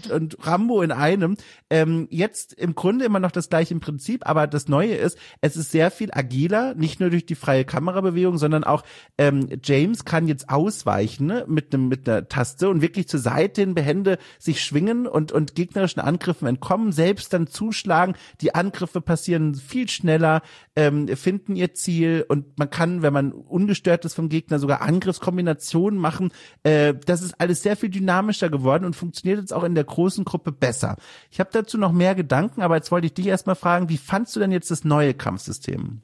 Rambo in einem. Jetzt im Grunde immer noch das gleiche im Prinzip, aber das Neue ist, es ist sehr viel agiler, nicht nur durch die freie Kamerabewegung, sondern auch James kann jetzt ausweichen, ne, mit einer Taste und wirklich zur Seite hin behende sich schwingen und gegnerischen Angriffen entkommen, selbst dann zuschlagen. Die Angriffe passieren viel schneller, finden ihr Ziel und man kann, wenn man ungestört ist vom Gegner, sogar Angriffskombinationen machen. Das ist alles sehr viel dynamischer geworden und funktioniert jetzt auch in der großen Gruppe besser. Ich habe dazu noch mehr Gedanken, aber jetzt wollte ich dich erstmal fragen, wie fandst du denn jetzt das neue Kampfsystem?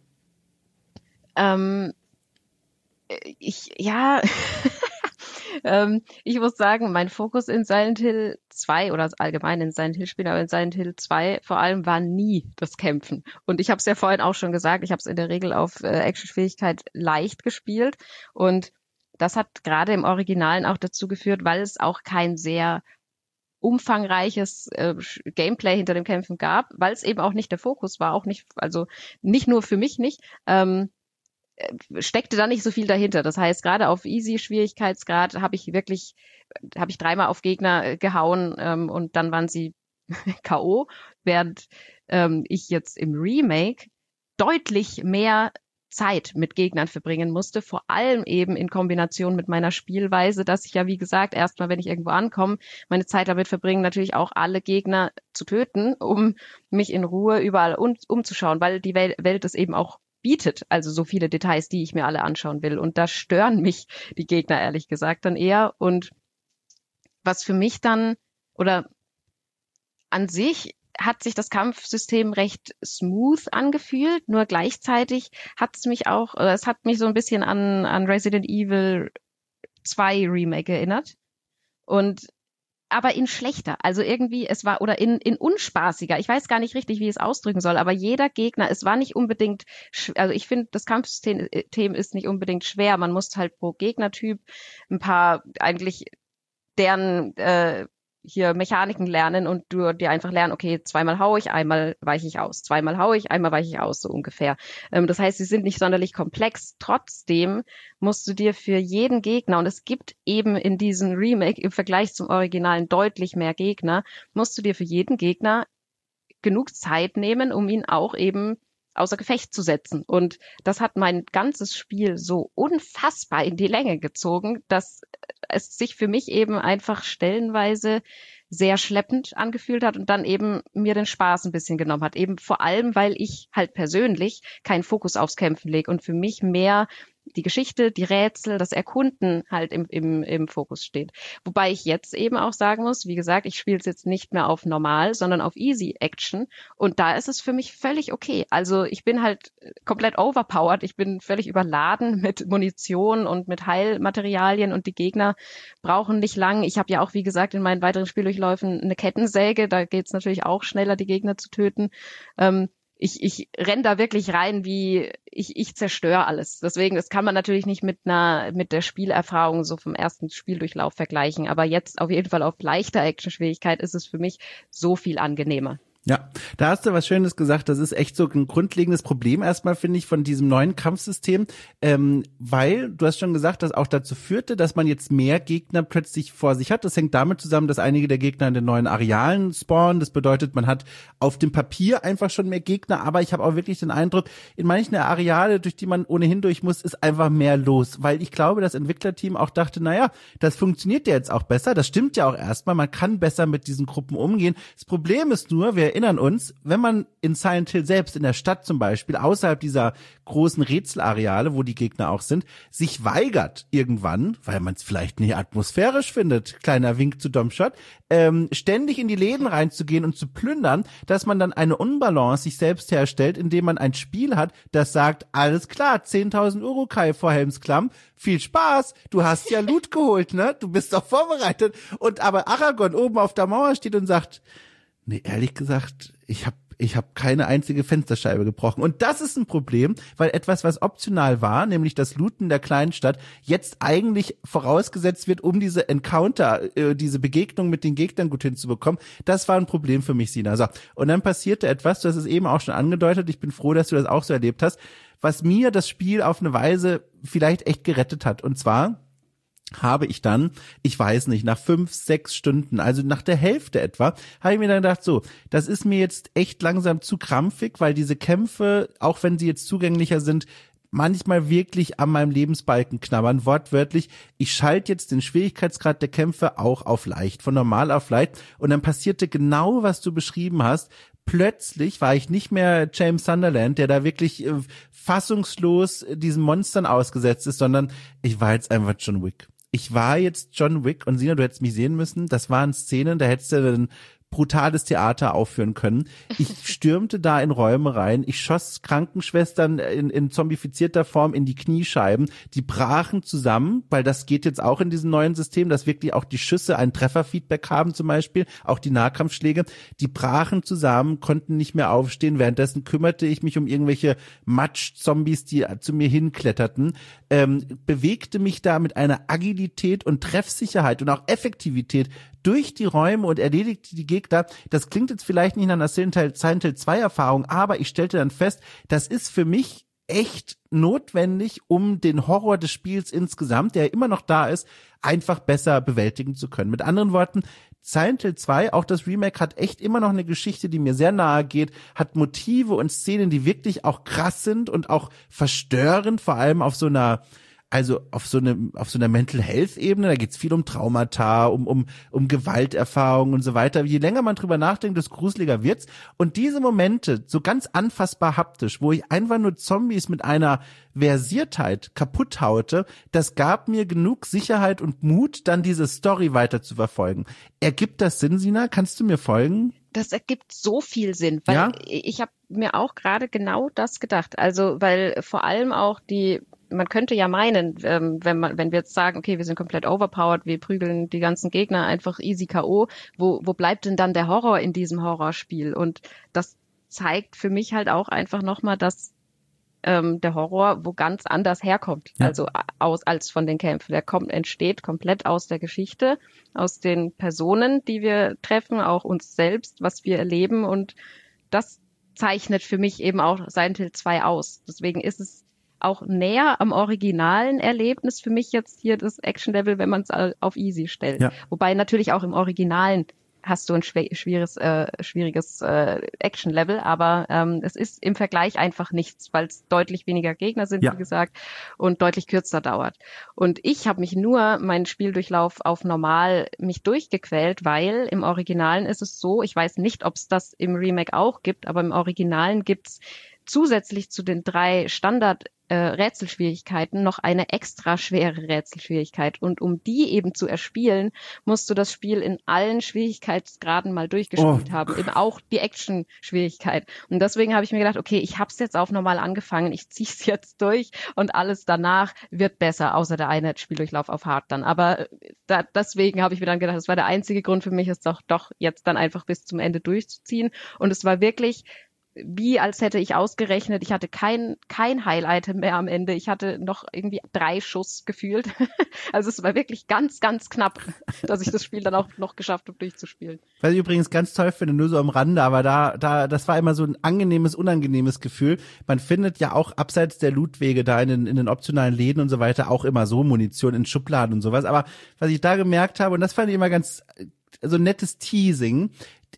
Ich muss sagen, mein Fokus in Silent Hill 2 oder allgemein in Silent Hill Spielen, aber in Silent Hill 2 vor allem war nie das Kämpfen. Und ich habe es ja vorhin auch schon gesagt, ich habe es in der Regel auf Actionfähigkeit leicht gespielt und das hat gerade im Originalen auch dazu geführt, weil es auch kein sehr umfangreiches Gameplay hinter dem Kämpfen gab, weil es eben auch nicht der Fokus war, auch nicht, also nicht nur für mich nicht, steckte da nicht so viel dahinter. Das heißt, gerade auf Easy-Schwierigkeitsgrad habe ich dreimal auf Gegner gehauen und dann waren sie K.O., während ich jetzt im Remake deutlich mehr Zeit mit Gegnern verbringen musste, vor allem eben in Kombination mit meiner Spielweise, dass ich ja, wie gesagt, erstmal, wenn ich irgendwo ankomme, meine Zeit damit verbringen, natürlich auch alle Gegner zu töten, um mich in Ruhe überall umzuschauen, weil die Welt es eben auch bietet, also so viele Details, die ich mir alle anschauen will. Und da stören mich die Gegner, ehrlich gesagt, dann eher. Und was für mich dann, oder an sich hat sich das Kampfsystem recht smooth angefühlt, nur gleichzeitig hat es mich auch, es hat mich so ein bisschen an Resident Evil 2 Remake erinnert. Und aber in schlechter, also irgendwie, es war, oder in unspaßiger, ich weiß gar nicht richtig, wie ich es ausdrücken soll, aber jeder Gegner, es war nicht unbedingt, also ich finde, das Kampfsystem ist nicht unbedingt schwer, man muss halt pro Gegnertyp ein paar eigentlich deren hier Mechaniken lernen und du dir einfach lernen, okay, zweimal hau ich, einmal weiche ich aus, zweimal hau ich, einmal weiche ich aus, so ungefähr. Das heißt, sie sind nicht sonderlich komplex. Trotzdem musst du dir für jeden Gegner, und es gibt eben in diesem Remake im Vergleich zum Originalen deutlich mehr Gegner, musst du dir für jeden Gegner genug Zeit nehmen, um ihn auch eben außer Gefecht zu setzen. Und das hat mein ganzes Spiel so unfassbar in die Länge gezogen, dass es sich für mich eben einfach stellenweise sehr schleppend angefühlt hat und dann eben mir den Spaß ein bisschen genommen hat. Eben vor allem, weil ich halt persönlich keinen Fokus aufs Kämpfen lege und für mich mehr die Geschichte, die Rätsel, das Erkunden halt im Fokus steht. Wobei ich jetzt eben auch sagen muss, wie gesagt, ich spiele es jetzt nicht mehr auf normal, sondern auf Easy Action und da ist es für mich völlig okay. Also ich bin halt komplett overpowered, ich bin völlig überladen mit Munition und mit Heilmaterialien und die Gegner brauchen nicht lang. Ich habe ja auch, wie gesagt, in meinen weiteren Spieldurchläufen eine Kettensäge, da geht's natürlich auch schneller, die Gegner zu töten. Ich renn da wirklich rein, wie ich zerstöre alles. Deswegen, das kann man natürlich nicht mit der Spielerfahrung so vom ersten Spieldurchlauf vergleichen. Aber jetzt auf jeden Fall auf leichter Actionschwierigkeit ist es für mich so viel angenehmer. Ja, da hast du was Schönes gesagt. Das ist echt so ein grundlegendes Problem erstmal, finde ich, von diesem neuen Kampfsystem, weil du hast schon gesagt, dass auch dazu führte, dass man jetzt mehr Gegner plötzlich vor sich hat. Das hängt damit zusammen, dass einige der Gegner in den neuen Arealen spawnen. Das bedeutet, man hat auf dem Papier einfach schon mehr Gegner, aber ich habe auch wirklich den Eindruck, in manchen der Areale, durch die man ohnehin durch muss, ist einfach mehr los, weil ich glaube, das Entwicklerteam auch dachte, naja, das funktioniert ja jetzt auch besser. Das stimmt ja auch erstmal, man kann besser mit diesen Gruppen umgehen. Das Problem ist nur, wir erinnern uns, wenn man in Silent Hill selbst, in der Stadt zum Beispiel, außerhalb dieser großen Rätselareale, wo die Gegner auch sind, sich weigert irgendwann, weil man es vielleicht nicht atmosphärisch findet, kleiner Wink zu Domshot, ständig in die Läden reinzugehen und zu plündern, dass man dann eine Unbalance sich selbst herstellt, indem man ein Spiel hat, das sagt, alles klar, 10.000 Urukai vor Helmsklamm, viel Spaß, du hast ja Loot geholt, ne? Du bist doch vorbereitet. Und aber Aragorn oben auf der Mauer steht und sagt, nee, ehrlich gesagt, ich hab keine einzige Fensterscheibe gebrochen. Und das ist ein Problem, weil etwas, was optional war, nämlich das Looten der kleinen Stadt, jetzt eigentlich vorausgesetzt wird, um diese Encounter, diese Begegnung mit den Gegnern gut hinzubekommen. Das war ein Problem für mich, Sina. So, und dann passierte etwas, du hast es eben auch schon angedeutet, ich bin froh, dass du das auch so erlebt hast, was mir das Spiel auf eine Weise vielleicht echt gerettet hat. Und zwar habe ich dann, ich weiß nicht, nach 5-6 Stunden, also nach der Hälfte etwa, habe ich mir dann gedacht, so, das ist mir jetzt echt langsam zu krampfig, weil diese Kämpfe, auch wenn sie jetzt zugänglicher sind, manchmal wirklich an meinem Lebensbalken knabbern, wortwörtlich. Ich schalte jetzt den Schwierigkeitsgrad der Kämpfe auch auf leicht, von normal auf leicht, und dann passierte genau, was du beschrieben hast. Plötzlich war ich nicht mehr James Sunderland, der da wirklich fassungslos diesen Monstern ausgesetzt ist, sondern ich war jetzt einfach John Wick. Ich war jetzt John Wick, und Sina, du hättest mich sehen müssen, das waren Szenen, da hättest du ein brutales Theater aufführen können. Ich stürmte da in Räume rein, ich schoss Krankenschwestern in zombifizierter Form in die Kniescheiben, die brachen zusammen, weil das geht jetzt auch in diesem neuen System, dass wirklich auch die Schüsse ein Trefferfeedback haben zum Beispiel, auch die Nahkampfschläge, die brachen zusammen, konnten nicht mehr aufstehen, währenddessen kümmerte ich mich um irgendwelche Matsch-Zombies, die zu mir hinkletterten, bewegte mich da mit einer Agilität und Treffsicherheit und auch Effektivität durch die Räume und erledigte die Gegner. Das klingt jetzt vielleicht nicht nach einer Silent Hill 2 Erfahrung, aber ich stellte dann fest, das ist für mich echt notwendig, um den Horror des Spiels insgesamt, der immer noch da ist, einfach besser bewältigen zu können. Mit anderen Worten, Silent Hill 2, auch das Remake, hat echt immer noch eine Geschichte, die mir sehr nahe geht, hat Motive und Szenen, die wirklich auch krass sind und auch verstörend, vor allem auf so einer Mental Health Ebene, da geht's viel um Traumata, um Gewalterfahrungen und so weiter. Je länger man drüber nachdenkt, desto gruseliger wird's. Und diese Momente, so ganz anfassbar haptisch, wo ich einfach nur Zombies mit einer Versiertheit kaputt haute, das gab mir genug Sicherheit und Mut, dann diese Story weiter zu verfolgen. Ergibt das Sinn, Sina? Kannst du mir folgen? Das ergibt so viel Sinn, weil ich habe mir auch gerade genau das gedacht. Also, weil vor allem auch man könnte ja meinen, wenn wir jetzt sagen, okay, wir sind komplett overpowered, wir prügeln die ganzen Gegner einfach easy K.O., wo bleibt denn dann der Horror in diesem Horrorspiel? Und das zeigt für mich halt auch einfach nochmal, dass der Horror wo ganz anders herkommt, also als von den Kämpfen. Der entsteht komplett aus der Geschichte, aus den Personen, die wir treffen, auch uns selbst, was wir erleben, und das zeichnet für mich eben auch Silent Hill 2 aus. Deswegen ist es auch näher am originalen Erlebnis für mich jetzt hier das Action-Level, wenn man es auf easy stellt. Ja. Wobei natürlich auch im Originalen hast du ein schwieriges Action-Level, aber es ist im Vergleich einfach nichts, weil es deutlich weniger Gegner sind, wie gesagt, und deutlich kürzer dauert. Und ich habe mich nur meinen Spieldurchlauf auf normal mich durchgequält, weil im Originalen ist es so, ich weiß nicht, ob es das im Remake auch gibt, aber im Originalen gibt's zusätzlich zu den 3 Rätselschwierigkeiten noch eine extra schwere Rätselschwierigkeit. Und um die eben zu erspielen, musst du das Spiel in allen Schwierigkeitsgraden mal durchgespielt haben. Eben auch die Action-Schwierigkeit. Und deswegen habe ich mir gedacht, okay, ich habe es jetzt auf normal angefangen, ich ziehe es jetzt durch und alles danach wird besser, außer der eine Spieldurchlauf auf Hard dann. Aber deswegen habe ich mir dann gedacht, das war der einzige Grund für mich, es doch jetzt dann einfach bis zum Ende durchzuziehen. Und es war wirklich wie als hätte ich ausgerechnet, ich hatte kein Heil-Item mehr am Ende. Ich hatte noch irgendwie 3 Schuss gefühlt. Also es war wirklich ganz, ganz knapp, dass ich das Spiel dann auch noch geschafft habe, durchzuspielen. Was ich übrigens ganz toll finde, nur so am Rande, aber das war immer so ein angenehmes, unangenehmes Gefühl. Man findet ja auch abseits der Lootwege da in den optionalen Läden und so weiter auch immer so Munition in Schubladen und sowas. Aber was ich da gemerkt habe, und das fand ich immer ganz so nettes Teasing,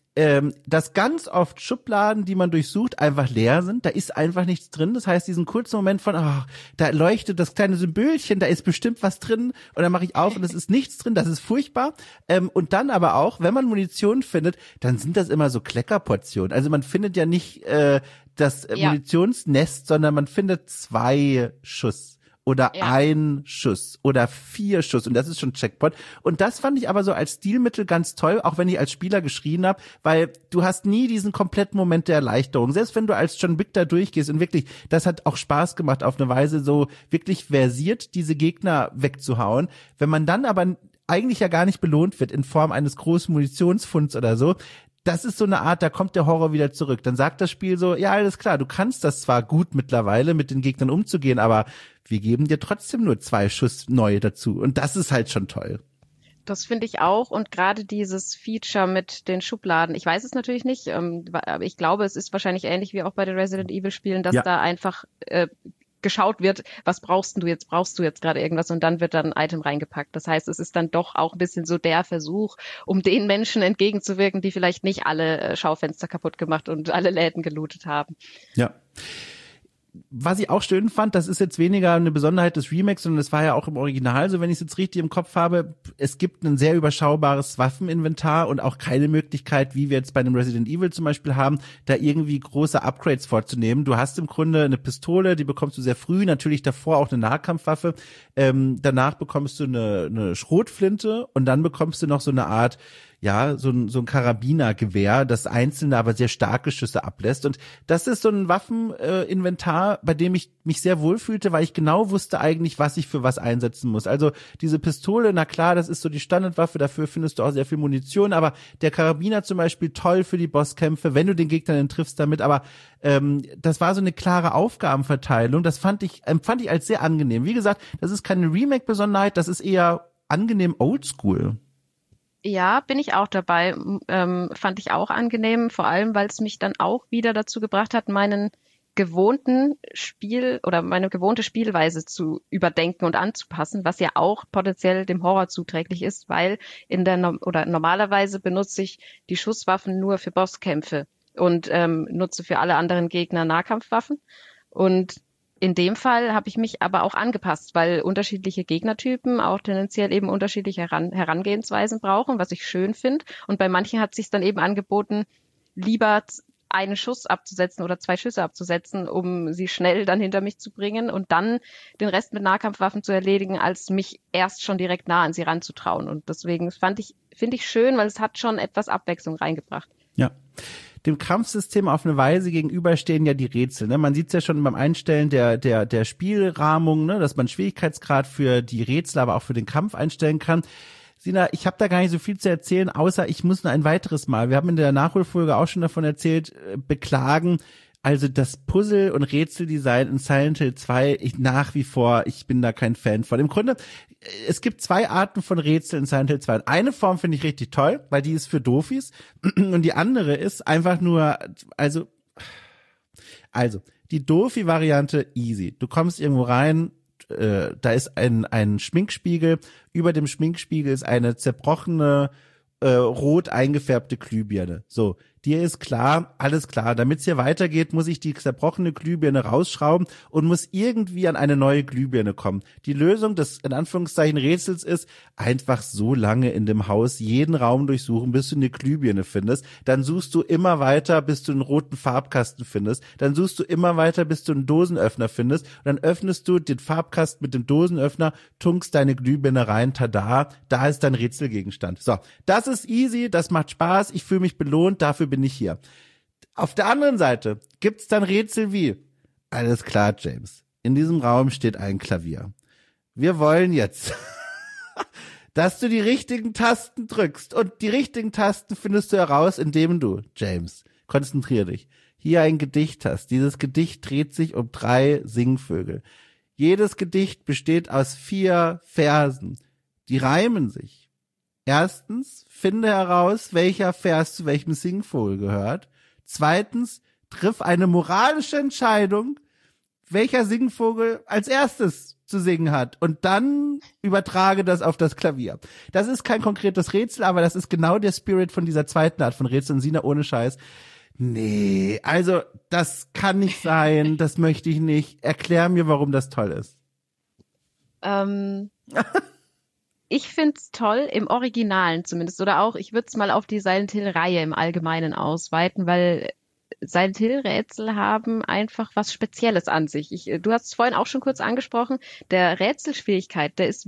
dass ganz oft Schubladen, die man durchsucht, einfach leer sind. Da ist einfach nichts drin. Das heißt, diesen kurzen Moment von, da leuchtet das kleine Symbolchen, da ist bestimmt was drin. Und dann mache ich auf und es ist nichts drin. Das ist furchtbar. Und dann aber auch, wenn man Munition findet, dann sind das immer so Kleckerportionen. Also man findet ja nicht das Munitionsnest, sondern man findet 2 Schuss. Oder 1 Schuss oder 4 Schuss und das ist schon Checkpoint. Und das fand ich aber so als Stilmittel ganz toll, auch wenn ich als Spieler geschrien habe, weil du hast nie diesen kompletten Moment der Erleichterung. Selbst wenn du als John Wick da durchgehst und wirklich, das hat auch Spaß gemacht, auf eine Weise so wirklich versiert diese Gegner wegzuhauen. Wenn man dann aber eigentlich ja gar nicht belohnt wird in Form eines großen Munitionsfunds oder so, das ist so eine Art, da kommt der Horror wieder zurück. Dann sagt das Spiel so, ja, alles klar, du kannst das zwar gut mittlerweile, mit den Gegnern umzugehen, aber wir geben dir trotzdem nur 2 Schuss neu dazu. Und das ist halt schon toll. Das finde ich auch. Und gerade dieses Feature mit den Schubladen, ich weiß es natürlich nicht, aber ich glaube, es ist wahrscheinlich ähnlich wie auch bei den Resident Evil Spielen, dass da einfach geschaut wird, was brauchst du jetzt? Brauchst du jetzt gerade irgendwas? Und dann wird dann ein Item reingepackt. Das heißt, es ist dann doch auch ein bisschen so der Versuch, um den Menschen entgegenzuwirken, die vielleicht nicht alle Schaufenster kaputt gemacht und alle Läden gelootet haben. Ja. Was ich auch schön fand, das ist jetzt weniger eine Besonderheit des Remakes, sondern es war ja auch im Original so, wenn ich es jetzt richtig im Kopf habe, es gibt ein sehr überschaubares Waffeninventar und auch keine Möglichkeit, wie wir jetzt bei einem Resident Evil zum Beispiel haben, da irgendwie große Upgrades vorzunehmen. Du hast im Grunde eine Pistole, die bekommst du sehr früh, natürlich davor auch eine Nahkampfwaffe, danach bekommst du eine Schrotflinte und dann bekommst du noch so eine Art, ja, so ein Karabinergewehr, das einzelne, aber sehr starke Schüsse ablässt. Und das ist so ein Waffeninventar, bei dem ich mich sehr wohlfühlte, weil ich genau wusste eigentlich, was ich für was einsetzen muss. Also diese Pistole, na klar, das ist so die Standardwaffe, dafür findest du auch sehr viel Munition, aber der Karabiner zum Beispiel toll für die Bosskämpfe, wenn du den Gegner dann triffst damit, aber das war so eine klare Aufgabenverteilung, das empfand ich als sehr angenehm. Wie gesagt, das ist keine Remake-Besonderheit, das ist eher angenehm oldschool. Ja, bin ich auch dabei. Fand ich auch angenehm, vor allem, weil es mich dann auch wieder dazu gebracht hat, meine gewohnte Spielweise zu überdenken und anzupassen, was ja auch potenziell dem Horror zuträglich ist, weil normalerweise benutze ich die Schusswaffen nur für Bosskämpfe und nutze für alle anderen Gegner Nahkampfwaffen. Und in dem Fall habe ich mich aber auch angepasst, weil unterschiedliche Gegnertypen auch tendenziell eben unterschiedliche Herangehensweisen brauchen, was ich schön finde. Und bei manchen hat es sich dann eben angeboten, lieber einen Schuss abzusetzen oder 2 Schüsse abzusetzen, um sie schnell dann hinter mich zu bringen und dann den Rest mit Nahkampfwaffen zu erledigen, als mich erst schon direkt nah an sie ranzutrauen. Und deswegen finde ich schön, weil es hat schon etwas Abwechslung reingebracht. Ja. Dem Kampfsystem auf eine Weise gegenüberstehen ja die Rätsel. Ne? Man sieht es ja schon beim Einstellen der Spielrahmung, ne? Dass man Schwierigkeitsgrad für die Rätsel, aber auch für den Kampf einstellen kann. Sina, ich habe da gar nicht so viel zu erzählen, außer ich muss nur ein weiteres Mal, wir haben in der Nachholfolge auch schon davon erzählt, beklagen, also das Puzzle- und Rätseldesign in Silent Hill 2, ich bin da kein Fan von. Im Grunde, es gibt 2 Arten von Rätseln in Silent Hill 2. Eine Form finde ich richtig toll, weil die ist für Doofis. Und die andere ist einfach nur, also die Doofi-Variante easy. Du kommst irgendwo rein, da ist ein Schminkspiegel, über dem Schminkspiegel ist eine zerbrochene, rot eingefärbte Glühbirne. So, Dir ist klar, alles klar, damit es hier weitergeht, muss ich die zerbrochene Glühbirne rausschrauben und muss irgendwie an eine neue Glühbirne kommen. Die Lösung des, in Anführungszeichen, Rätsels ist, einfach so lange in dem Haus jeden Raum durchsuchen, bis du eine Glühbirne findest. Dann suchst du immer weiter, bis du einen roten Farbkasten findest. Dann suchst du immer weiter, bis du einen Dosenöffner findest. Und dann öffnest du den Farbkasten mit dem Dosenöffner, tunkst deine Glühbirne rein, tada, da ist dein Rätselgegenstand. So, das ist easy, das macht Spaß, ich fühle mich belohnt, dafür bin ich hier. Auf der anderen Seite gibt's dann Rätsel wie, alles klar, James, in diesem Raum steht ein Klavier. Wir wollen jetzt, dass du die richtigen Tasten drückst und die richtigen Tasten findest du heraus, indem du, James, konzentrier dich, hier ein Gedicht hast. Dieses Gedicht dreht sich um 3 Singvögel. Jedes Gedicht besteht aus 4 Versen. Die reimen sich. Erstens, finde heraus, welcher Vers zu welchem Singvogel gehört. Zweitens, triff eine moralische Entscheidung, welcher Singvogel als erstes zu singen hat. Und dann übertrage das auf das Klavier. Das ist kein konkretes Rätsel, aber das ist genau der Spirit von dieser zweiten Art von Rätsel. Und Sina, ohne Scheiß, nee, also das kann nicht sein, das möchte ich nicht. Erklär mir, warum das toll ist. Ich find's toll, im Originalen zumindest, oder auch, ich würde es mal auf die Silent Hill-Reihe im Allgemeinen ausweiten, weil Silent Hill-Rätsel haben einfach was Spezielles an sich. Du hast es vorhin auch schon kurz angesprochen, der Rätselschwierigkeit, der ist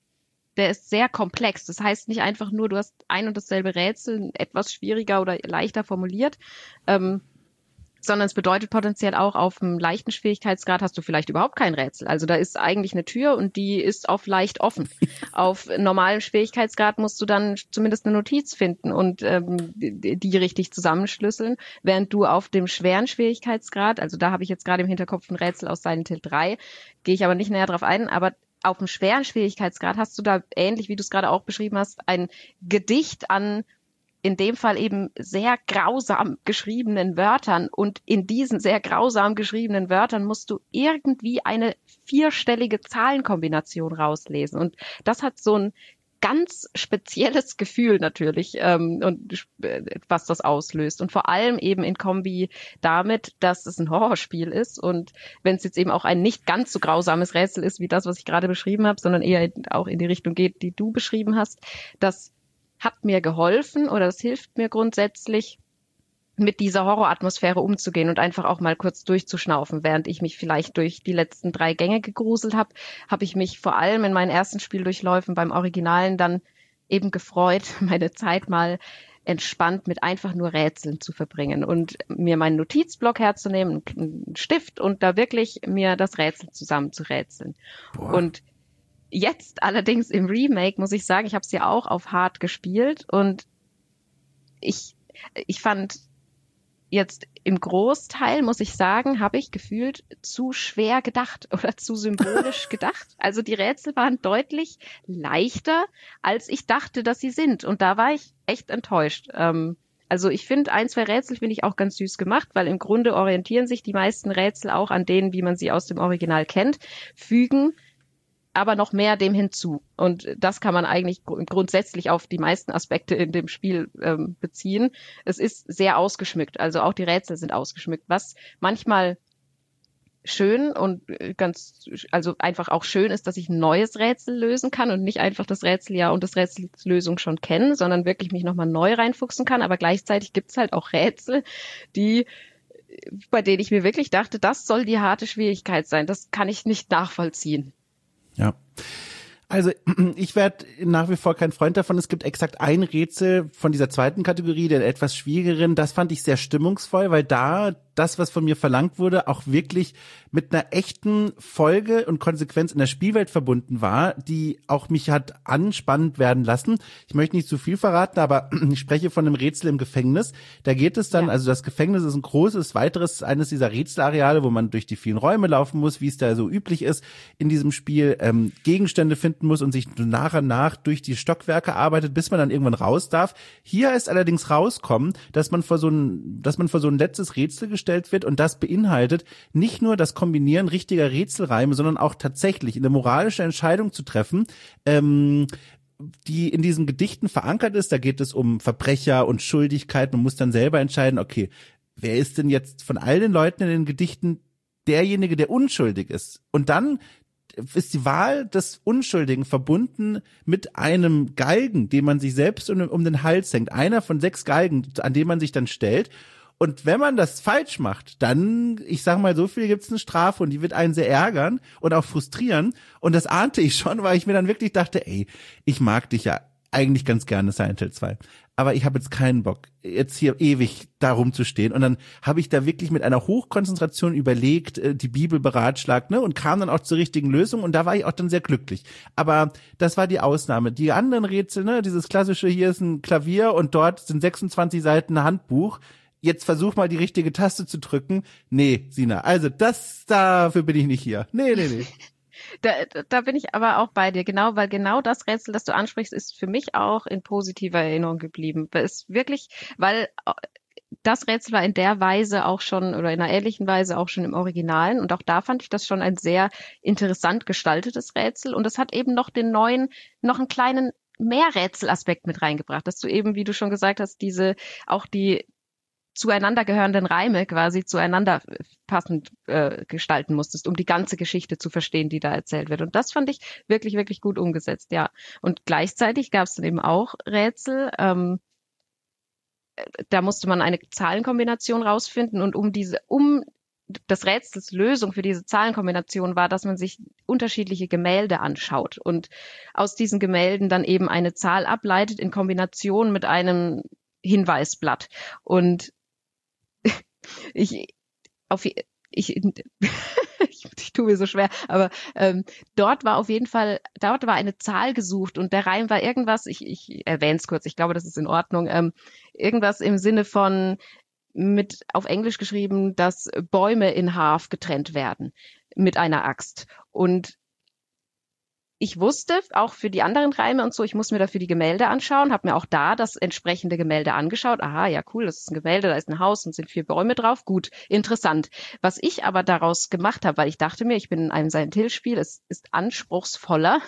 sehr komplex. Das heißt nicht einfach nur, du hast ein und dasselbe Rätsel, etwas schwieriger oder leichter formuliert, sondern es bedeutet potenziell auch, auf einem leichten Schwierigkeitsgrad hast du vielleicht überhaupt kein Rätsel. Also da ist eigentlich eine Tür und die ist auf leicht offen. Auf normalem Schwierigkeitsgrad musst du dann zumindest eine Notiz finden und die richtig zusammenschlüsseln, während du auf dem schweren Schwierigkeitsgrad, also da habe ich jetzt gerade im Hinterkopf ein Rätsel aus Silent Hill 3, gehe ich aber nicht näher drauf ein, aber auf dem schweren Schwierigkeitsgrad hast du da, ähnlich wie du es gerade auch beschrieben hast, ein Gedicht an in dem Fall eben sehr grausam geschriebenen Wörtern, und in diesen sehr grausam geschriebenen Wörtern musst du irgendwie eine 4-stellige Zahlenkombination rauslesen, und das hat so ein ganz spezielles Gefühl natürlich, und was das auslöst, und vor allem eben in Kombi damit, dass es ein Horrorspiel ist, und wenn es jetzt eben auch ein nicht ganz so grausames Rätsel ist wie das, was ich gerade beschrieben habe, sondern eher auch in die Richtung geht, die du beschrieben hast, das hat mir geholfen, oder es hilft mir grundsätzlich, mit dieser Horroratmosphäre umzugehen und einfach auch mal kurz durchzuschnaufen. Während ich mich vielleicht durch die letzten 3 Gänge gegruselt habe, habe ich mich vor allem in meinen ersten Spieldurchläufen beim Originalen dann eben gefreut, meine Zeit mal entspannt mit einfach nur Rätseln zu verbringen und mir meinen Notizblock herzunehmen, einen Stift, und da wirklich mir das Rätsel zusammen zu rätseln. Boah. Und jetzt allerdings im Remake muss ich sagen, ich habe es ja auch auf hart gespielt, und ich fand jetzt im Großteil, muss ich sagen, habe ich gefühlt zu schwer gedacht oder zu symbolisch gedacht. Also die Rätsel waren deutlich leichter, als ich dachte, dass sie sind, und da war ich echt enttäuscht. Also ich finde, 1, 2 Rätsel finde ich auch ganz süß gemacht, weil im Grunde orientieren sich die meisten Rätsel auch an denen, wie man sie aus dem Original kennt, fügen aber noch mehr dem hinzu. Und das kann man eigentlich grundsätzlich auf die meisten Aspekte in dem Spiel beziehen. Es ist sehr ausgeschmückt, also auch die Rätsel sind ausgeschmückt, was manchmal schön und also einfach auch schön ist, dass ich ein neues Rätsel lösen kann und nicht einfach das Rätsel und das Rätselslösung schon kennen, sondern wirklich mich nochmal neu reinfuchsen kann. Aber gleichzeitig gibt's halt auch Rätsel, bei denen ich mir wirklich dachte, das soll die harte Schwierigkeit sein. Das kann ich nicht nachvollziehen. Ja. Also ich werde nach wie vor kein Freund davon. Es gibt exakt ein Rätsel von dieser zweiten Kategorie, der etwas schwierigeren. Das fand ich sehr stimmungsvoll, weil da das, was von mir verlangt wurde, auch wirklich mit einer echten Folge und Konsequenz in der Spielwelt verbunden war, die auch mich hat anspannend werden lassen. Ich möchte nicht zu viel verraten, aber ich spreche von einem Rätsel im Gefängnis. Da geht es dann, also das Gefängnis ist ein großes, weiteres, eines dieser Rätselareale, wo man durch die vielen Räume laufen muss, wie es da so üblich ist in diesem Spiel, Gegenstände finden muss und sich nach und nach durch die Stockwerke arbeitet, bis man dann irgendwann raus darf. Hier ist allerdings rauskommen, dass man vor so ein letztes Rätsel gestellt wird, und das beinhaltet nicht nur das Kombinieren richtiger Rätselreime, sondern auch tatsächlich eine moralische Entscheidung zu treffen, die in diesen Gedichten verankert ist. Da geht es um Verbrecher und Schuldigkeit. Man muss dann selber entscheiden, okay, wer ist denn jetzt von all den Leuten in den Gedichten derjenige, der unschuldig ist? Und dann ist die Wahl des Unschuldigen verbunden mit einem Galgen, den man sich selbst um den Hals hängt. Einer von 6 Galgen, an dem man sich dann stellt. Und wenn man das falsch macht, dann, ich sag mal, so viel gibt's eine Strafe und die wird einen sehr ärgern und auch frustrieren. Und das ahnte ich schon, weil ich mir dann wirklich dachte, ey, ich mag dich ja eigentlich ganz gerne, Silent Hill 2. Aber ich habe jetzt keinen Bock, jetzt hier ewig da rumzustehen. Und dann habe ich da wirklich mit einer Hochkonzentration überlegt, die Bibel beratschlagt, ne, und kam dann auch zur richtigen Lösung. Und da war ich auch dann sehr glücklich. Aber das war die Ausnahme. Die anderen Rätsel, ne, dieses klassische, hier ist ein Klavier und dort sind 26 Seiten Handbuch. Jetzt versuch mal die richtige Taste zu drücken. Nee, Sina, also dafür bin ich nicht hier. Nee. Da bin ich aber auch bei dir, genau, weil genau das Rätsel, das du ansprichst, ist für mich auch in positiver Erinnerung geblieben. Weil das Rätsel war in der Weise auch schon oder in einer ähnlichen Weise auch schon im Originalen und auch da fand ich das schon ein sehr interessant gestaltetes Rätsel und es hat eben noch einen kleinen Mehrrätselaspekt mit reingebracht, dass du eben, wie du schon gesagt hast, die zueinander gehörenden Reime quasi zueinander passend gestalten musstest, um die ganze Geschichte zu verstehen, die da erzählt wird. Und das fand ich wirklich, wirklich gut umgesetzt, ja. Und gleichzeitig gab es dann eben auch Rätsel, da musste man eine Zahlenkombination rausfinden und um das Rätsels Lösung für diese Zahlenkombination war, dass man sich unterschiedliche Gemälde anschaut und aus diesen Gemälden dann eben eine Zahl ableitet in Kombination mit einem Hinweisblatt. Und ich tue mir so schwer, aber dort war eine Zahl gesucht und der Reim war irgendwas, ich erwähne es kurz, ich glaube, das ist in Ordnung, irgendwas im Sinne von mit auf Englisch geschrieben, dass Bäume in half getrennt werden mit einer Axt. Und ich wusste, auch für die anderen Reime und so, ich muss mir dafür die Gemälde anschauen, habe mir auch da das entsprechende Gemälde angeschaut. Aha, ja cool, das ist ein Gemälde, da ist ein Haus und sind 4 Bäume drauf. Gut, interessant. Was ich aber daraus gemacht habe, weil ich dachte mir, ich bin in einem Silent Hill Spiel, es ist anspruchsvoller.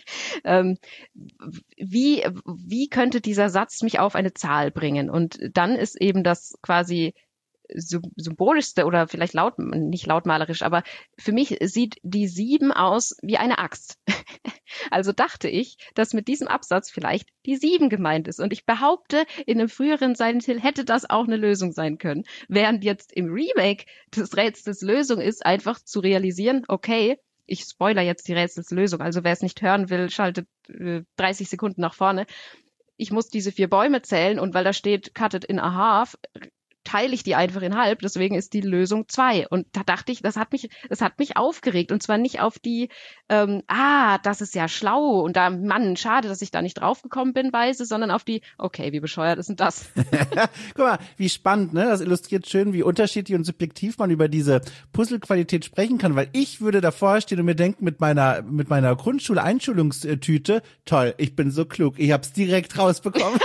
Wie könnte dieser Satz mich auf eine Zahl bringen? Und dann ist eben das quasi symbolischste oder vielleicht nicht lautmalerisch, aber für mich sieht die 7 aus wie eine Axt. Also dachte ich, dass mit diesem Absatz vielleicht die 7 gemeint ist. Und ich behaupte, in einem früheren Silent Hill hätte das auch eine Lösung sein können. Während jetzt im Remake des Rätsels Lösung ist, einfach zu realisieren, okay, ich spoiler jetzt die Rätselslösung, also wer es nicht hören will, schaltet 30 Sekunden nach vorne. Ich muss diese 4 Bäume zählen und weil da steht cut it in a half, teile ich die einfach in halb, deswegen ist die Lösung 2. Und da dachte ich, das hat mich aufgeregt und zwar nicht auf die, das ist ja schlau und da, Mann, schade, dass ich da nicht draufgekommen bin, Weise, sondern auf die, okay, wie bescheuert ist denn das? Guck mal, wie spannend, ne? Das illustriert schön, wie unterschiedlich und subjektiv man über diese Puzzlequalität sprechen kann, weil ich würde davor stehen und mir denken, mit meiner Grundschule-Einschulungstüte, toll, ich bin so klug, ich hab's direkt rausbekommen.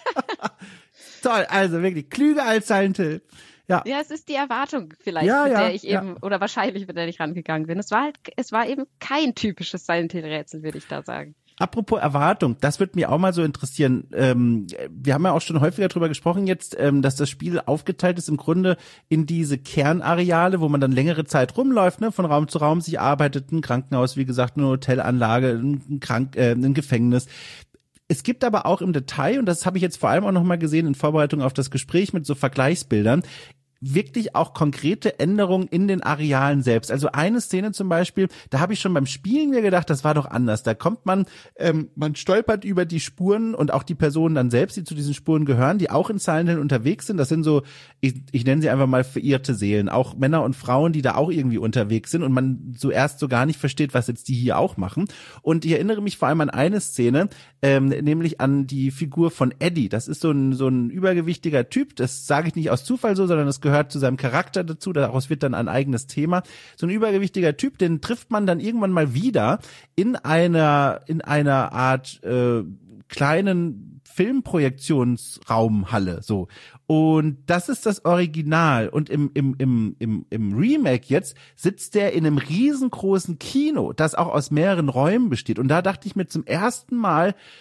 Toll, also wirklich klüger als Silent Hill. Ja, es ist die Erwartung vielleicht, mit der ich eben, oder wahrscheinlich, mit der ich rangegangen bin. Es war eben kein typisches Silent Hill-Rätsel, würde ich da sagen. Apropos Erwartung, das wird mich auch mal so interessieren. Wir haben ja auch schon häufiger drüber gesprochen jetzt, dass das Spiel aufgeteilt ist im Grunde in diese Kernareale, wo man dann längere Zeit rumläuft, ne, von Raum zu Raum sich arbeitet, ein Krankenhaus, wie gesagt, eine Hotelanlage, ein Gefängnis. Es gibt aber auch im Detail, und das habe ich jetzt vor allem auch nochmal gesehen in Vorbereitung auf das Gespräch mit so Vergleichsbildern, wirklich auch konkrete Änderungen in den Arealen selbst. Also eine Szene zum Beispiel, da habe ich schon beim Spielen mir gedacht, das war doch anders. Da kommt man stolpert über die Spuren und auch die Personen dann selbst, die zu diesen Spuren gehören, die auch in Silent Hill unterwegs sind. Das sind so, ich nenne sie einfach mal verirrte Seelen. Auch Männer und Frauen, die da auch irgendwie unterwegs sind und man zuerst so gar nicht versteht, was jetzt die hier auch machen. Und ich erinnere mich vor allem an eine Szene, nämlich an die Figur von Eddie. Das ist so ein übergewichtiger Typ. Das sage ich nicht aus Zufall so, sondern das gehört zu seinem Charakter dazu, daraus wird dann ein eigenes Thema. So ein übergewichtiger Typ, den trifft man dann irgendwann mal wieder in einer Art kleinen Filmprojektionsraumhalle, so. Und das ist das Original. Und im Remake jetzt sitzt der in einem riesengroßen Kino, das auch aus mehreren Räumen besteht. Und da dachte ich mir zum ersten Mal,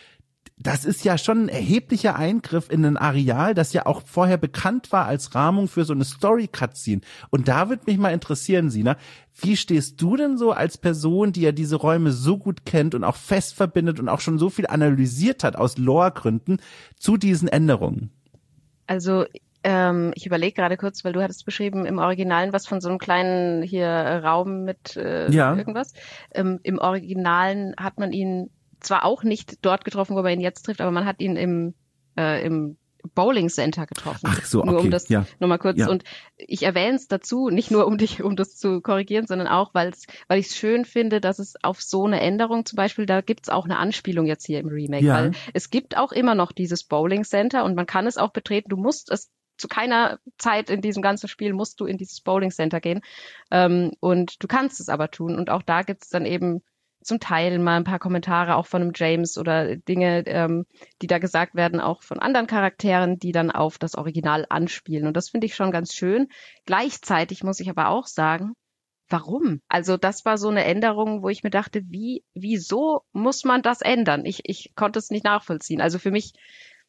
das ist ja schon ein erheblicher Eingriff in ein Areal, das ja auch vorher bekannt war als Rahmung für so eine Story-Cutscene. Und da würde mich mal interessieren, Sina, wie stehst du denn so als Person, die ja diese Räume so gut kennt und auch fest verbindet und auch schon so viel analysiert hat aus Lore-Gründen zu diesen Änderungen? Also ich überlege gerade kurz, weil du hattest beschrieben im Originalen was von so einem kleinen hier Raum mit irgendwas. Im Originalen hat man ihn zwar auch nicht dort getroffen, wo man ihn jetzt trifft, aber man hat ihn im Bowling Center getroffen. Ach so, okay. Nur um das nochmal kurz. Ja. Und ich erwähne es dazu, nicht nur um das zu korrigieren, sondern auch, weil ich es schön finde, dass es auf so eine Änderung zum Beispiel, da gibt's auch eine Anspielung jetzt hier im Remake, weil es gibt auch immer noch dieses Bowling Center und man kann es auch betreten. Du musst es zu keiner Zeit in diesem ganzen Spiel musst du in dieses Bowling Center gehen. Und du kannst es aber tun. Und auch da gibt's dann eben zum Teil mal ein paar Kommentare auch von einem James oder Dinge, die da gesagt werden, auch von anderen Charakteren, die dann auf das Original anspielen. Und das finde ich schon ganz schön. Gleichzeitig muss ich aber auch sagen, warum? Also das war so eine Änderung, wo ich mir dachte, wieso muss man das ändern? Ich konnte es nicht nachvollziehen. Also für mich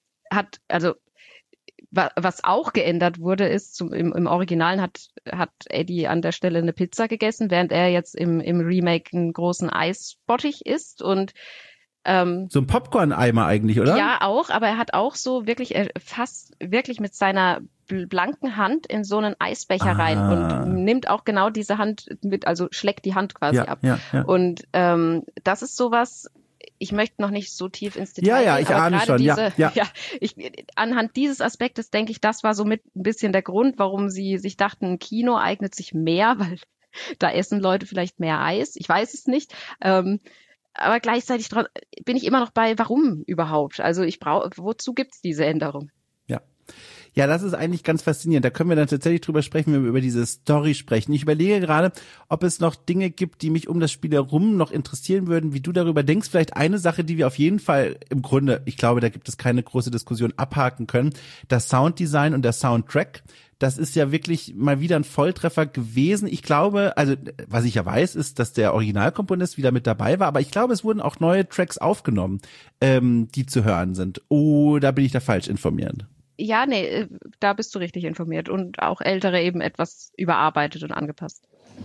was auch geändert wurde, ist, im Originalen hat Eddie an der Stelle eine Pizza gegessen, während er jetzt im Remake einen großen Eisbottich isst und so ein Popcorn-Eimer eigentlich, oder? Ja, auch, aber er hat auch so wirklich, er fasst wirklich mit seiner blanken Hand in so einen Eisbecher rein und nimmt auch genau diese Hand mit, also schlägt die Hand quasi ab. Ja. Und das ist sowas, ich möchte noch nicht so tief ins Detail gehen, ich ahne schon. Anhand dieses Aspektes denke ich, das war so mit ein bisschen der Grund, warum sie sich dachten, ein Kino eignet sich mehr, weil da essen Leute vielleicht mehr Eis. Ich weiß es nicht. Aber gleichzeitig bin ich immer noch bei, warum überhaupt? Also wozu gibt's diese Änderung? Ja, das ist eigentlich ganz faszinierend. Da können wir dann tatsächlich drüber sprechen, wenn wir über diese Story sprechen. Ich überlege gerade, ob es noch Dinge gibt, die mich um das Spiel herum noch interessieren würden, wie du darüber denkst. Vielleicht eine Sache, die wir auf jeden Fall im Grunde, ich glaube, da gibt es keine große Diskussion, abhaken können. Das Sounddesign und der Soundtrack. Das ist ja wirklich mal wieder ein Volltreffer gewesen. Ich glaube, also was ich ja weiß, ist, dass der Originalkomponist wieder mit dabei war, aber ich glaube, es wurden auch neue Tracks aufgenommen, die zu hören sind. Oder bin ich da falsch informiert? Ja, nee, da bist du richtig informiert und auch ältere eben etwas überarbeitet und angepasst.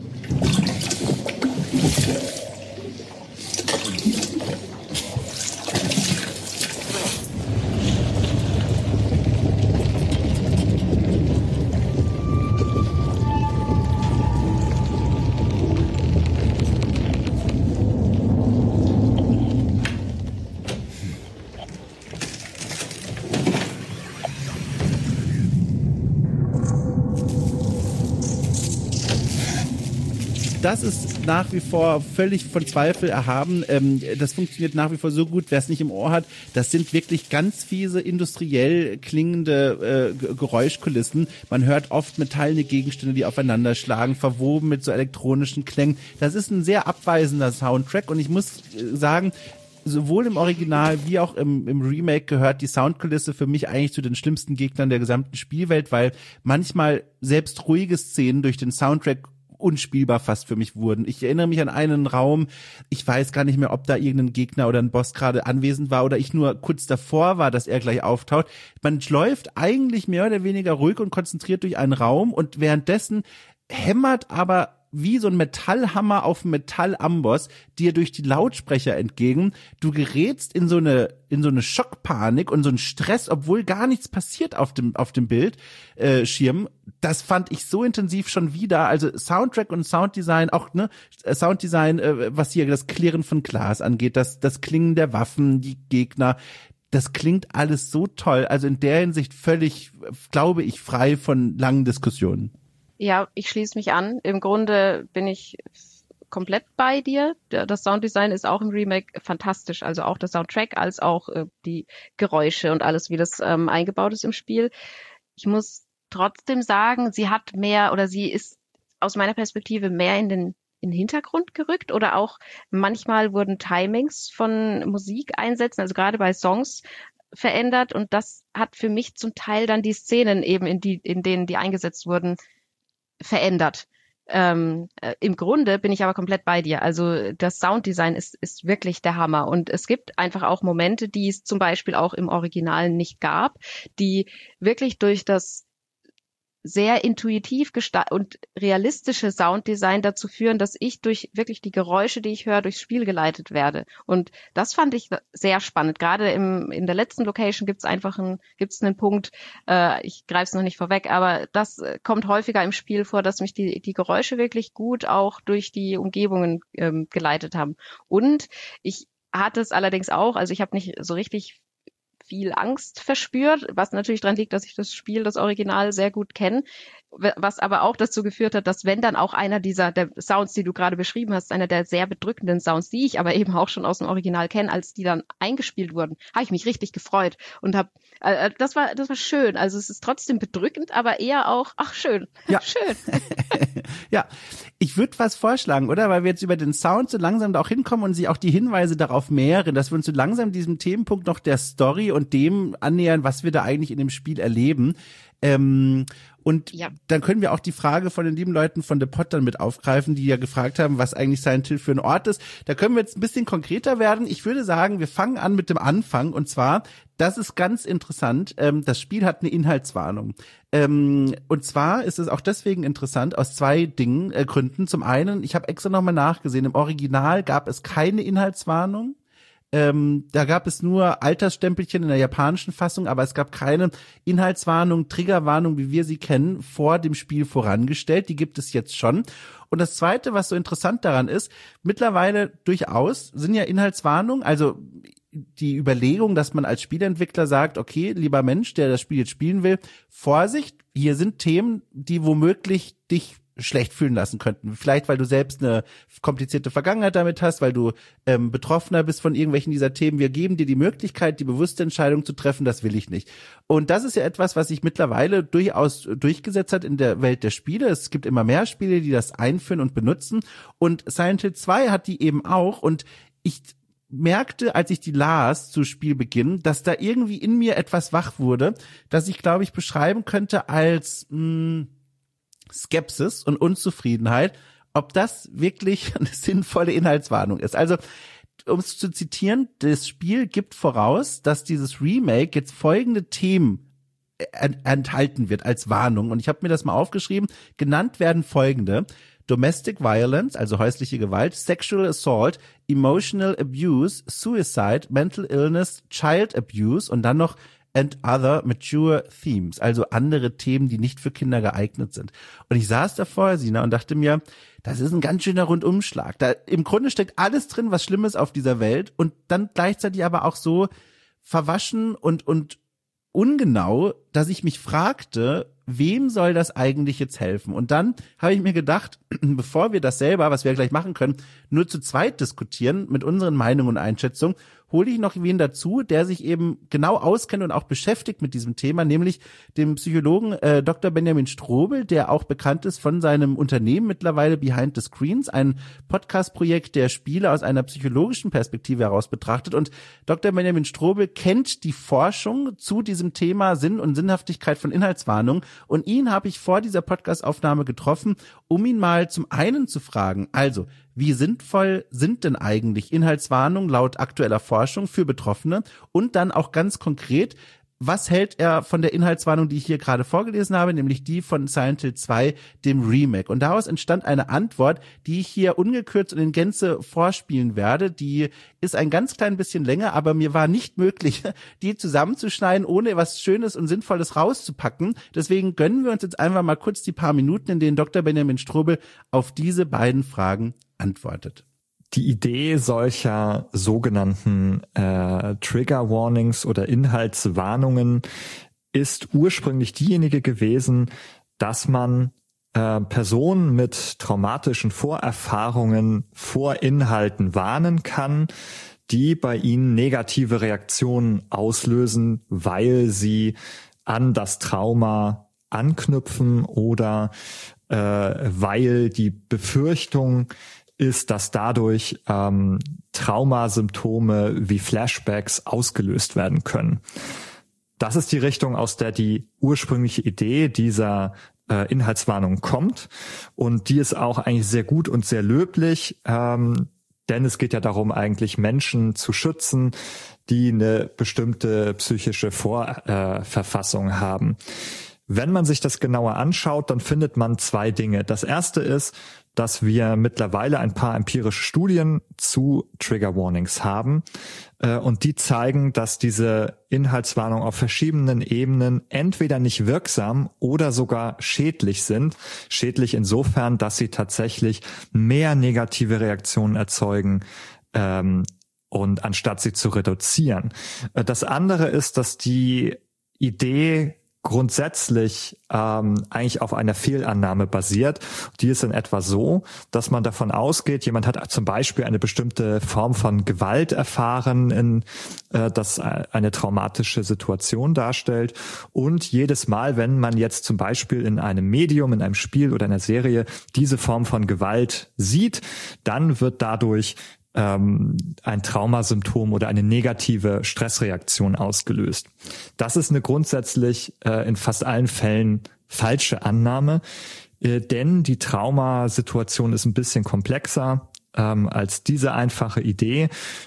Das ist nach wie vor völlig von Zweifel erhaben. Das funktioniert nach wie vor so gut, wer es nicht im Ohr hat. Das sind wirklich ganz fiese, industriell klingende Geräuschkulissen. Man hört oft metallene Gegenstände, die aufeinander schlagen, verwoben mit so elektronischen Klängen. Das ist ein sehr abweisender Soundtrack und ich muss sagen, sowohl im Original wie auch im Remake gehört die Soundkulisse für mich eigentlich zu den schlimmsten Gegnern der gesamten Spielwelt, weil manchmal selbst ruhige Szenen durch den Soundtrack unspielbar fast für mich wurden. Ich erinnere mich an einen Raum, ich weiß gar nicht mehr, ob da irgendein Gegner oder ein Boss gerade anwesend war oder ich nur kurz davor war, dass er gleich auftaucht. Man läuft eigentlich mehr oder weniger ruhig und konzentriert durch einen Raum und währenddessen hämmert aber wie so ein Metallhammer auf Metallamboss dir durch die Lautsprecher entgegen. Du gerätst in so eine Schockpanik und so einen Stress, obwohl gar nichts passiert auf dem Bildschirm. Das fand ich so intensiv schon wieder. Also Soundtrack und Sounddesign, auch Sounddesign, was hier das Klirren von Glas angeht, das Klingen der Waffen, die Gegner. Das klingt alles so toll. Also in der Hinsicht völlig, glaube ich, frei von langen Diskussionen. Ja, ich schließe mich an. Im Grunde bin ich komplett bei dir. Das Sounddesign ist auch im Remake fantastisch. Also auch der Soundtrack als auch die Geräusche und alles, wie das eingebaut ist im Spiel. Ich muss trotzdem sagen, sie ist aus meiner Perspektive mehr in den Hintergrund gerückt oder auch manchmal wurden Timings von Musikeinsätzen, also gerade bei Songs, verändert und das hat für mich zum Teil dann die Szenen eben, in denen die eingesetzt wurden, verändert. im Grunde bin ich aber komplett bei dir. Also das Sounddesign ist wirklich der Hammer. Und es gibt einfach auch Momente, die es zum Beispiel auch im Original nicht gab, die wirklich durch das sehr intuitiv und realistische Sounddesign dazu führen, dass ich durch wirklich die Geräusche, die ich höre, durchs Spiel geleitet werde. Und das fand ich sehr spannend. Gerade in der letzten Location gibt's einen Punkt, ich greife es noch nicht vorweg, aber das kommt häufiger im Spiel vor, dass mich die Geräusche wirklich gut auch durch die Umgebungen geleitet haben. Und ich hatte es allerdings auch, also ich habe nicht so richtig viel Angst verspürt, was natürlich daran liegt, dass ich das Original sehr gut kenne, was aber auch dazu geführt hat, dass wenn dann auch einer der Sounds, die du gerade beschrieben hast, einer der sehr bedrückenden Sounds, die ich aber eben auch schon aus dem Original kenne, als die dann eingespielt wurden, habe ich mich richtig gefreut und das war schön. Also es ist trotzdem bedrückend, aber eher auch, ach schön, ja. Schön. Ja, ich würde was vorschlagen, oder? Weil wir jetzt über den Sound so langsam da auch hinkommen und sich auch die Hinweise darauf mehren, dass wir uns so langsam diesem Themenpunkt noch der Story und dem annähern, was wir da eigentlich in dem Spiel erleben. Und ja, dann können wir auch die Frage von den lieben Leuten von The Pod dann mit aufgreifen, die ja gefragt haben, was eigentlich Silent Hill für ein Ort ist. Da können wir jetzt ein bisschen konkreter werden. Ich würde sagen, wir fangen an mit dem Anfang. Und zwar, das ist ganz interessant, das Spiel hat eine Inhaltswarnung. Und zwar ist es auch deswegen interessant, aus zwei Gründen. Zum einen, ich habe extra nochmal nachgesehen, im Original gab es keine Inhaltswarnung. Da gab es nur Altersstempelchen in der japanischen Fassung, aber es gab keine Inhaltswarnung, Triggerwarnung, wie wir sie kennen, vor dem Spiel vorangestellt. Die gibt es jetzt schon. Und das Zweite, was so interessant daran ist, mittlerweile durchaus sind ja Inhaltswarnungen, also die Überlegung, dass man als Spieleentwickler sagt, okay, lieber Mensch, der das Spiel jetzt spielen will, Vorsicht, hier sind Themen, die womöglich dich schlecht fühlen lassen könnten. Vielleicht, weil du selbst eine komplizierte Vergangenheit damit hast, weil du Betroffener bist von irgendwelchen dieser Themen. Wir geben dir die Möglichkeit, die bewusste Entscheidung zu treffen, das will ich nicht. Und das ist ja etwas, was sich mittlerweile durchaus durchgesetzt hat in der Welt der Spiele. Es gibt immer mehr Spiele, die das einführen und benutzen. Und Silent Hill 2 hat die eben auch. Und ich merkte, als ich die las zu Spielbeginn, dass da irgendwie in mir etwas wach wurde, das ich, glaube ich, beschreiben könnte als Skepsis und Unzufriedenheit, ob das wirklich eine sinnvolle Inhaltswarnung ist. Also, um es zu zitieren, das Spiel gibt voraus, dass dieses Remake jetzt folgende Themen enthalten wird als Warnung. Und ich habe mir das mal aufgeschrieben. Genannt werden folgende: Domestic Violence, also häusliche Gewalt, Sexual Assault, Emotional Abuse, Suicide, Mental Illness, Child Abuse und dann noch and other mature themes, also andere Themen, die nicht für Kinder geeignet sind. Und ich saß davor, Sina, und dachte mir, das ist ein ganz schöner Rundumschlag. Da im Grunde steckt alles drin, was schlimm ist auf dieser Welt und dann gleichzeitig aber auch so verwaschen und ungenau, dass ich mich fragte, wem soll das eigentlich jetzt helfen? Und dann habe ich mir gedacht, bevor wir das selber, was wir gleich machen können, nur zu zweit diskutieren mit unseren Meinungen und Einschätzungen, hole ich noch wen dazu, der sich eben genau auskennt und auch beschäftigt mit diesem Thema, nämlich dem Psychologen Dr. Benjamin Strobel, der auch bekannt ist von seinem Unternehmen mittlerweile Behind the Screens, ein Podcast-Projekt, der Spiele aus einer psychologischen Perspektive heraus betrachtet. Und Dr. Benjamin Strobel kennt die Forschung zu diesem Thema Sinn und Sinnhaftigkeit von Inhaltswarnung. Und ihn habe ich vor dieser Podcast-Aufnahme getroffen, um ihn mal zum einen zu fragen, also, wie sinnvoll sind denn eigentlich Inhaltswarnungen laut aktueller Forschung für Betroffene? Und dann auch ganz konkret, was hält er von der Inhaltswarnung, die ich hier gerade vorgelesen habe, nämlich die von Silent Hill 2, dem Remake? Und daraus entstand eine Antwort, die ich hier ungekürzt und in Gänze vorspielen werde. Die ist ein ganz klein bisschen länger, aber mir war nicht möglich, die zusammenzuschneiden, ohne was Schönes und Sinnvolles rauszupacken. Deswegen gönnen wir uns jetzt einfach mal kurz die paar Minuten, in denen Dr. Benjamin Strobel auf diese beiden Fragen antwortet. Die Idee solcher sogenannten Trigger Warnings oder Inhaltswarnungen ist ursprünglich diejenige gewesen, dass man Personen mit traumatischen Vorerfahrungen vor Inhalten warnen kann, die bei ihnen negative Reaktionen auslösen, weil sie an das Trauma anknüpfen oder weil die Befürchtung ist, dass dadurch Traumasymptome wie Flashbacks ausgelöst werden können. Das ist die Richtung, aus der die ursprüngliche Idee dieser Inhaltswarnung kommt. Und die ist auch eigentlich sehr gut und sehr löblich, denn es geht ja darum, eigentlich Menschen zu schützen, die eine bestimmte psychische Vorverfassung haben. Wenn man sich das genauer anschaut, dann findet man zwei Dinge. Das erste ist, dass wir mittlerweile ein paar empirische Studien zu Trigger Warnings haben. Und die zeigen, dass diese Inhaltswarnungen auf verschiedenen Ebenen entweder nicht wirksam oder sogar schädlich sind. Schädlich insofern, dass sie tatsächlich mehr negative Reaktionen erzeugen, und anstatt sie zu reduzieren. Das andere ist, dass die Idee grundsätzlich eigentlich auf einer Fehlannahme basiert. Die ist in etwa so, dass man davon ausgeht, jemand hat zum Beispiel eine bestimmte Form von Gewalt erfahren, das eine traumatische Situation darstellt. Und jedes Mal, wenn man jetzt zum Beispiel in einem Medium, in einem Spiel oder einer Serie diese Form von Gewalt sieht, dann wird dadurch ein Traumasymptom oder eine negative Stressreaktion ausgelöst. Das ist eine grundsätzlich in fast allen Fällen falsche Annahme, denn die Traumasituation ist ein bisschen komplexer als diese einfache Idee.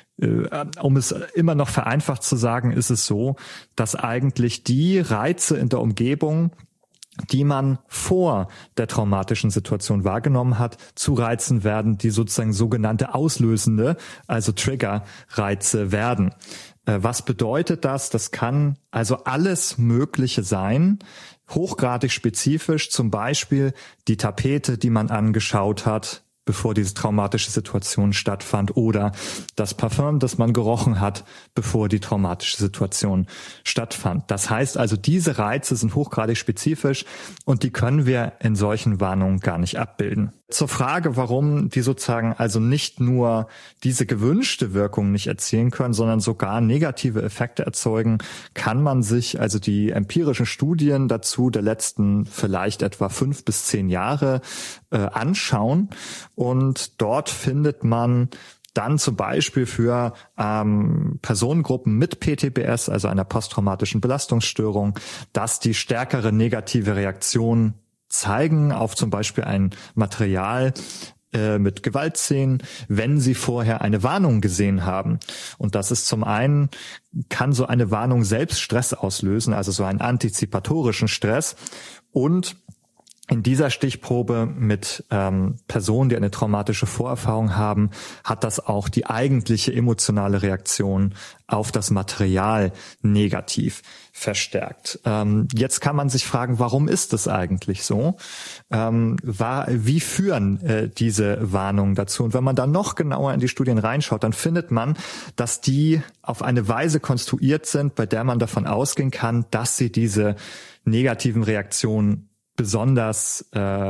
Um es immer noch vereinfacht zu sagen, ist es so, dass eigentlich die Reize in der Umgebung, die man vor der traumatischen Situation wahrgenommen hat, zu Reizen werden, die sozusagen sogenannte auslösende, also Trigger-Reize werden. Was bedeutet das? Das kann also alles Mögliche sein, hochgradig spezifisch, zum Beispiel die Tapete, die man angeschaut hat, bevor diese traumatische Situation stattfand, oder das Parfüm, das man gerochen hat, bevor die traumatische Situation stattfand. Das heißt also, diese Reize sind hochgradig spezifisch und die können wir in solchen Warnungen gar nicht abbilden. Zur Frage, warum die sozusagen also nicht nur diese gewünschte Wirkung nicht erzielen können, sondern sogar negative Effekte erzeugen, kann man sich also die empirischen Studien dazu der letzten vielleicht etwa 5 bis 10 Jahre anschauen. Und dort findet man dann zum Beispiel für Personengruppen mit PTBS, also einer posttraumatischen Belastungsstörung, dass die stärkere negative Reaktion zeigen auf zum Beispiel ein Material mit Gewaltszenen, wenn sie vorher eine Warnung gesehen haben. Und das ist zum einen, kann so eine Warnung selbst Stress auslösen, also so einen antizipatorischen Stress. Und in dieser Stichprobe mit Personen, die eine traumatische Vorerfahrung haben, hat das auch die eigentliche emotionale Reaktion auf das Material negativ verstärkt. Jetzt kann man sich fragen, warum ist das eigentlich so? Wie führen diese Warnungen dazu? Und wenn man dann noch genauer in die Studien reinschaut, dann findet man, dass die auf eine Weise konstruiert sind, bei der man davon ausgehen kann, dass sie diese negativen Reaktionen besonders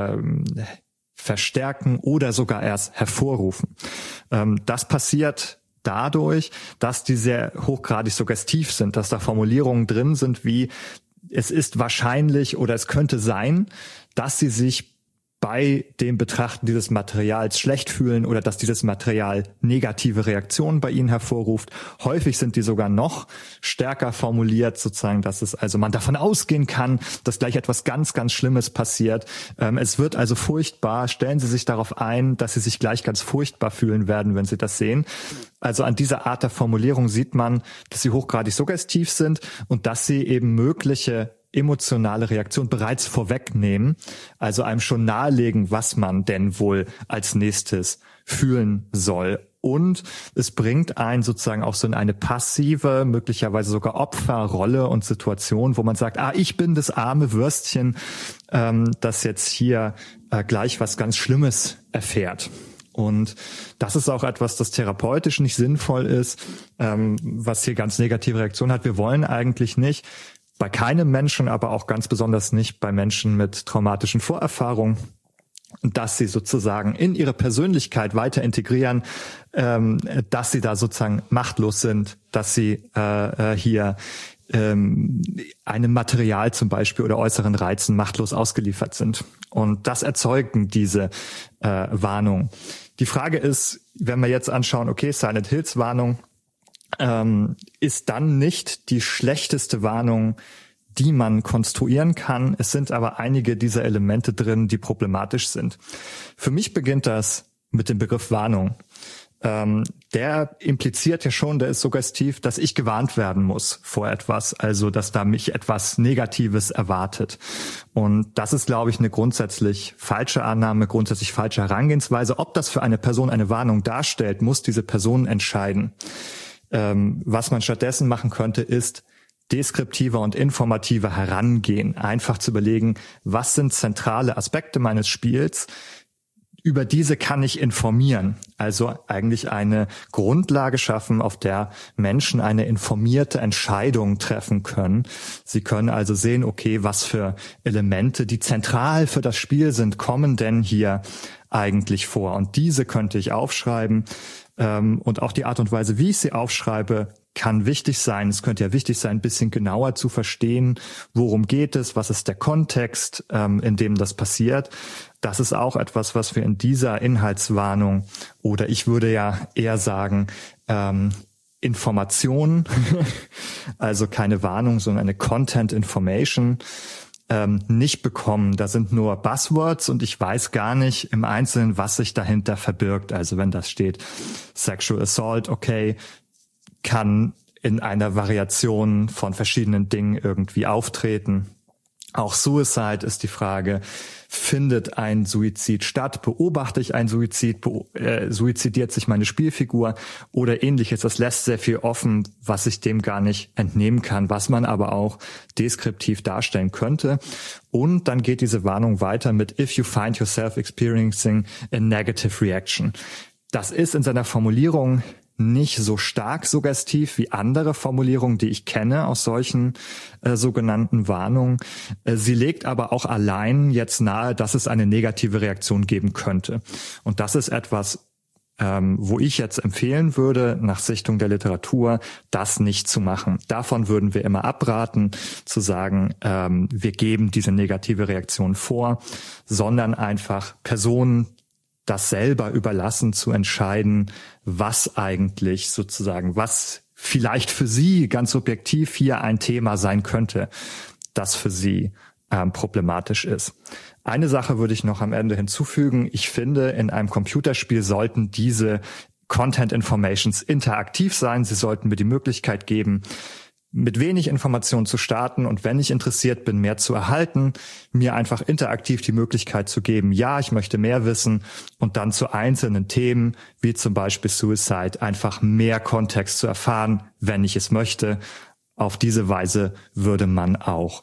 verstärken oder sogar erst hervorrufen. Das passiert dadurch, dass die sehr hochgradig suggestiv sind, dass da Formulierungen drin sind wie es ist wahrscheinlich oder es könnte sein, dass sie sich bei dem Betrachten dieses Materials schlecht fühlen oder dass dieses Material negative Reaktionen bei ihnen hervorruft. Häufig sind die sogar noch stärker formuliert, sozusagen, dass es also man davon ausgehen kann, dass gleich etwas ganz, ganz Schlimmes passiert. Es wird also furchtbar. Stellen Sie sich darauf ein, dass Sie sich gleich ganz furchtbar fühlen werden, wenn Sie das sehen. Also an dieser Art der Formulierung sieht man, dass sie hochgradig suggestiv sind und dass sie eben mögliche emotionale Reaktion bereits vorwegnehmen, also einem schon nahelegen, was man denn wohl als nächstes fühlen soll. Und es bringt einen sozusagen auch so in eine passive, möglicherweise sogar Opferrolle und Situation, wo man sagt, ich bin das arme Würstchen, das jetzt hier gleich was ganz Schlimmes erfährt. Und das ist auch etwas, das therapeutisch nicht sinnvoll ist, was hier ganz negative Reaktionen hat. Wir wollen eigentlich nicht, bei keinem Menschen, aber auch ganz besonders nicht bei Menschen mit traumatischen Vorerfahrungen, dass sie sozusagen in ihre Persönlichkeit weiter integrieren, dass sie da sozusagen machtlos sind, dass sie hier einem Material zum Beispiel oder äußeren Reizen machtlos ausgeliefert sind. Und das erzeugen diese Warnungen. Die Frage ist, wenn wir jetzt anschauen, okay, Silent Hills Warnung, ist dann nicht die schlechteste Warnung die man konstruieren kann. Es sind aber einige dieser Elemente drin, die problematisch sind. Für mich beginnt das mit dem Begriff Warnung. Der impliziert ja schon, der ist suggestiv, dass ich gewarnt werden muss vor etwas, also dass da mich etwas Negatives erwartet. Und das ist, glaube ich, eine grundsätzlich falsche Annahme, grundsätzlich falsche Herangehensweise. Ob das für eine Person eine Warnung darstellt, muss diese Person entscheiden. Was man stattdessen machen könnte, ist deskriptiver und informativer herangehen, einfach zu überlegen, was sind zentrale Aspekte meines Spiels, über diese kann ich informieren, also eigentlich eine Grundlage schaffen, auf der Menschen eine informierte Entscheidung treffen können. Sie können also sehen, okay, was für Elemente, die zentral für das Spiel sind, kommen denn hier eigentlich vor. Und diese könnte ich aufschreiben. Und auch die Art und Weise, wie ich sie aufschreibe, kann wichtig sein. Es könnte ja wichtig sein, ein bisschen genauer zu verstehen, worum geht es, was ist der Kontext, in dem das passiert. Das ist auch etwas, was wir in dieser Inhaltswarnung oder ich würde ja eher sagen, Information, also keine Warnung, sondern eine Content Information, nicht bekommen. Da sind nur Buzzwords und ich weiß gar nicht im Einzelnen, was sich dahinter verbirgt. Also wenn das steht Sexual Assault, okay, kann in einer Variation von verschiedenen Dingen irgendwie auftreten. Auch Suicide ist die Frage, findet ein Suizid statt? Beobachte ich einen Suizid? Suizidiert sich meine Spielfigur? Oder ähnliches. Das lässt sehr viel offen, was ich dem gar nicht entnehmen kann, was man aber auch deskriptiv darstellen könnte. Und dann geht diese Warnung weiter mit If you find yourself experiencing a negative reaction. Das ist in seiner Formulierung nicht so stark suggestiv wie andere Formulierungen, die ich kenne aus solchen sogenannten Warnungen. Sie legt aber auch allein jetzt nahe, dass es eine negative Reaktion geben könnte. Und das ist etwas, wo ich jetzt empfehlen würde, nach Sichtung der Literatur, das nicht zu machen. Davon würden wir immer abraten, zu sagen, wir geben diese negative Reaktion vor, sondern einfach Personen das selber überlassen, zu entscheiden, was eigentlich sozusagen, was vielleicht für sie ganz subjektiv hier ein Thema sein könnte, das für sie problematisch ist. Eine Sache würde ich noch am Ende hinzufügen. Ich finde, in einem Computerspiel sollten diese Content Informations interaktiv sein. Sie sollten mir die Möglichkeit geben, mit wenig Informationen zu starten und wenn ich interessiert bin, mehr zu erhalten, mir einfach interaktiv die Möglichkeit zu geben, ja, ich möchte mehr wissen und dann zu einzelnen Themen, wie zum Beispiel Suicide, einfach mehr Kontext zu erfahren, wenn ich es möchte. Auf diese Weise würde man auch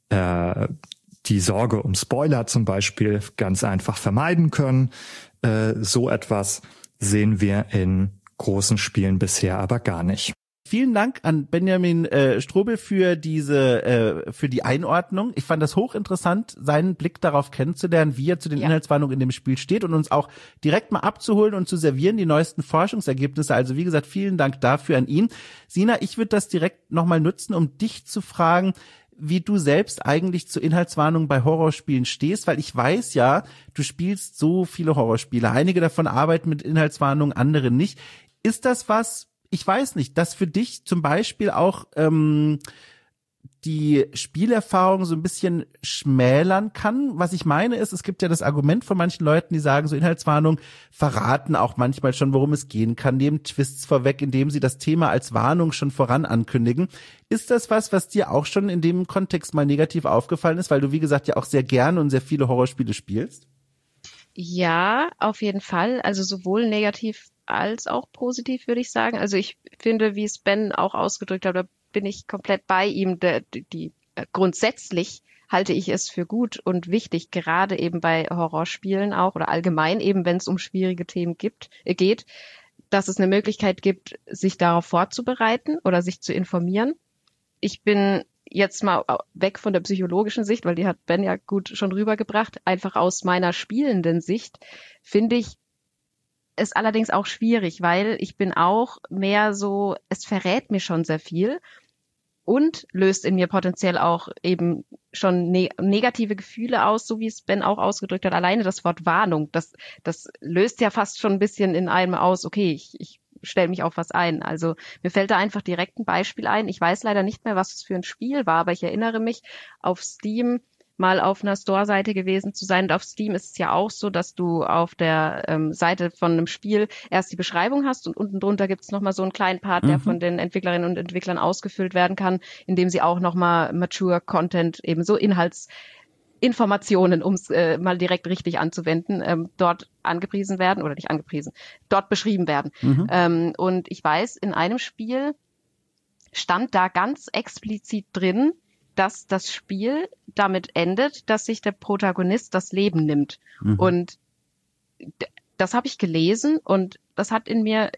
die Sorge um Spoiler zum Beispiel ganz einfach vermeiden können. So etwas sehen wir in großen Spielen bisher aber gar nicht. Vielen Dank an Benjamin Strobel für die Einordnung. Ich fand das hochinteressant, seinen Blick darauf kennenzulernen, wie er zu den Inhaltswarnungen in dem Spiel steht und uns auch direkt mal abzuholen und zu servieren, die neuesten Forschungsergebnisse. Also wie gesagt, vielen Dank dafür an ihn. Sina, ich würde das direkt nochmal nutzen, um dich zu fragen, wie du selbst eigentlich zu Inhaltswarnungen bei Horrorspielen stehst, weil ich weiß ja, du spielst so viele Horrorspiele. Einige davon arbeiten mit Inhaltswarnungen, andere nicht. Ist das was, ich weiß nicht, dass für dich zum Beispiel auch die Spielerfahrung so ein bisschen schmälern kann? Was ich meine ist, es gibt ja das Argument von manchen Leuten, die sagen, so Inhaltswarnungen verraten auch manchmal schon, worum es gehen kann, nehmen Twists vorweg, indem sie das Thema als Warnung schon voran ankündigen. Ist das was dir auch schon in dem Kontext mal negativ aufgefallen ist, weil du, wie gesagt, ja auch sehr gerne und sehr viele Horrorspiele spielst? Ja, auf jeden Fall. Also sowohl negativ als auch positiv, würde ich sagen. Also ich finde, wie es Ben auch ausgedrückt hat, da bin ich komplett bei ihm. Grundsätzlich halte ich es für gut und wichtig, gerade eben bei Horrorspielen auch oder allgemein eben, wenn es um schwierige Themen geht, dass es eine Möglichkeit gibt, sich darauf vorzubereiten oder sich zu informieren. Ich bin jetzt mal weg von der psychologischen Sicht, weil die hat Ben ja gut schon rübergebracht. Einfach aus meiner spielenden Sicht finde ich es allerdings auch schwierig, weil ich bin auch mehr so, es verrät mir schon sehr viel und löst in mir potenziell auch eben schon negative Gefühle aus, so wie es Ben auch ausgedrückt hat. Alleine das Wort Warnung, das löst ja fast schon ein bisschen in einem aus, okay, ich stelle mich auf was ein. Also mir fällt da einfach direkt ein Beispiel ein. Ich weiß leider nicht mehr, was es für ein Spiel war, aber ich erinnere mich, auf Steam mal auf einer Store-Seite gewesen zu sein. Und auf Steam ist es ja auch so, dass du auf der Seite von einem Spiel erst die Beschreibung hast und unten drunter gibt es nochmal so einen kleinen Part, der von den Entwicklerinnen und Entwicklern ausgefüllt werden kann, indem sie auch nochmal Mature Content, ebenso Inhaltsinformationen, um es mal direkt richtig anzuwenden, dort angepriesen werden, oder nicht angepriesen, dort beschrieben werden. Und ich weiß, in einem Spiel stand da ganz explizit drin, dass das Spiel damit endet, dass sich der Protagonist das Leben nimmt. Und das habe ich gelesen und das hat in mir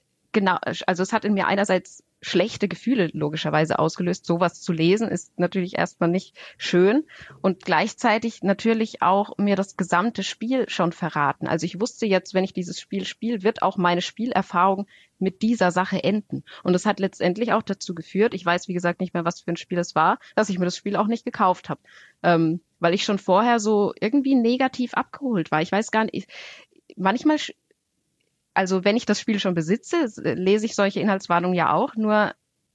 es hat in mir einerseits schlechte Gefühle logischerweise ausgelöst. Sowas zu lesen ist natürlich erstmal nicht schön und gleichzeitig natürlich auch mir das gesamte Spiel schon verraten. Also ich wusste jetzt, wenn ich dieses Spiel spiele, wird auch meine Spielerfahrung mit dieser Sache enden. Und das hat letztendlich auch dazu geführt, ich weiß wie gesagt nicht mehr, was für ein Spiel es war, dass ich mir das Spiel auch nicht gekauft habe, weil ich schon vorher so irgendwie negativ abgeholt war. Ich weiß gar nicht, manchmal, also wenn ich das Spiel schon besitze, lese ich solche Inhaltswarnungen ja auch, nur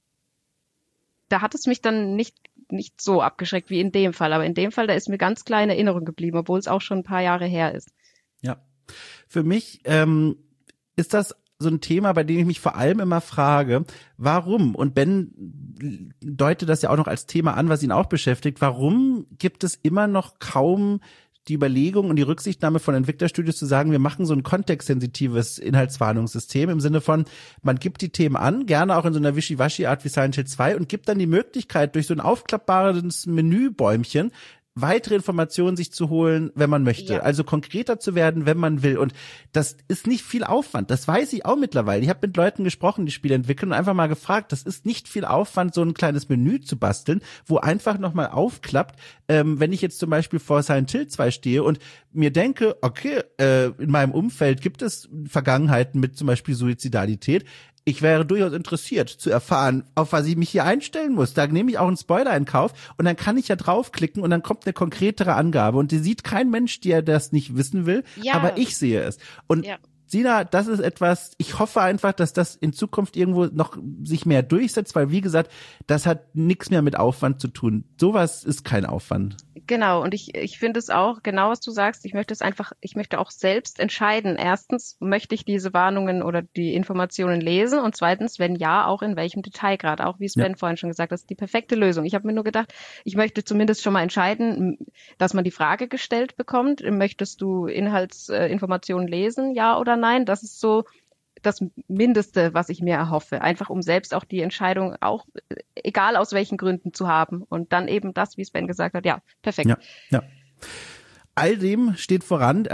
da hat es mich dann nicht so abgeschreckt wie in dem Fall. Aber in dem Fall, da ist mir ganz klar in Erinnerung geblieben, obwohl es auch schon ein paar Jahre her ist. Ja, für mich ist das so ein Thema, bei dem ich mich vor allem immer frage, warum, und Ben deutet das ja auch noch als Thema an, was ihn auch beschäftigt, warum gibt es immer noch kaum die Überlegung und die Rücksichtnahme von Entwicklerstudios zu sagen, wir machen so ein kontextsensitives Inhaltswarnungssystem im Sinne von, man gibt die Themen an, gerne auch in so einer Wischiwaschi-Art wie Silent Hill 2 und gibt dann die Möglichkeit, durch so ein aufklappbares Menübäumchen weitere Informationen sich zu holen, wenn man möchte. Ja. Also konkreter zu werden, wenn man will. Und das ist nicht viel Aufwand. Das weiß ich auch mittlerweile. Ich habe mit Leuten gesprochen, die Spiele entwickeln, und einfach mal gefragt, das ist nicht viel Aufwand, so ein kleines Menü zu basteln, wo einfach nochmal aufklappt, wenn ich jetzt zum Beispiel vor Silent Hill 2 stehe und mir denke, okay, in meinem Umfeld gibt es Vergangenheiten mit zum Beispiel Suizidalität. Ich wäre durchaus interessiert zu erfahren, auf was ich mich hier einstellen muss. Da nehme ich auch einen Spoiler in Kauf und dann kann ich ja draufklicken und dann kommt eine konkretere Angabe und die sieht kein Mensch, der das nicht wissen will, aber ich sehe es. Und Sina, das ist etwas, ich hoffe einfach, dass das in Zukunft irgendwo noch sich mehr durchsetzt, weil wie gesagt, das hat nichts mehr mit Aufwand zu tun. Sowas ist kein Aufwand. Genau, und ich finde es auch, genau was du sagst, ich möchte auch selbst entscheiden. Erstens, möchte ich diese Warnungen oder die Informationen lesen und zweitens, wenn ja, auch in welchem Detailgrad, auch wie Sven vorhin schon gesagt hat, das ist die perfekte Lösung. Ich habe mir nur gedacht, ich möchte zumindest schon mal entscheiden, dass man die Frage gestellt bekommt, möchtest du Inhaltsinformationen lesen, ja oder nein? Das ist so das Mindeste, was ich mir erhoffe. Einfach um selbst auch die Entscheidung, auch egal aus welchen Gründen, zu haben. Und dann eben das, wie Sven gesagt hat, ja, perfekt. Ja. All das steht voran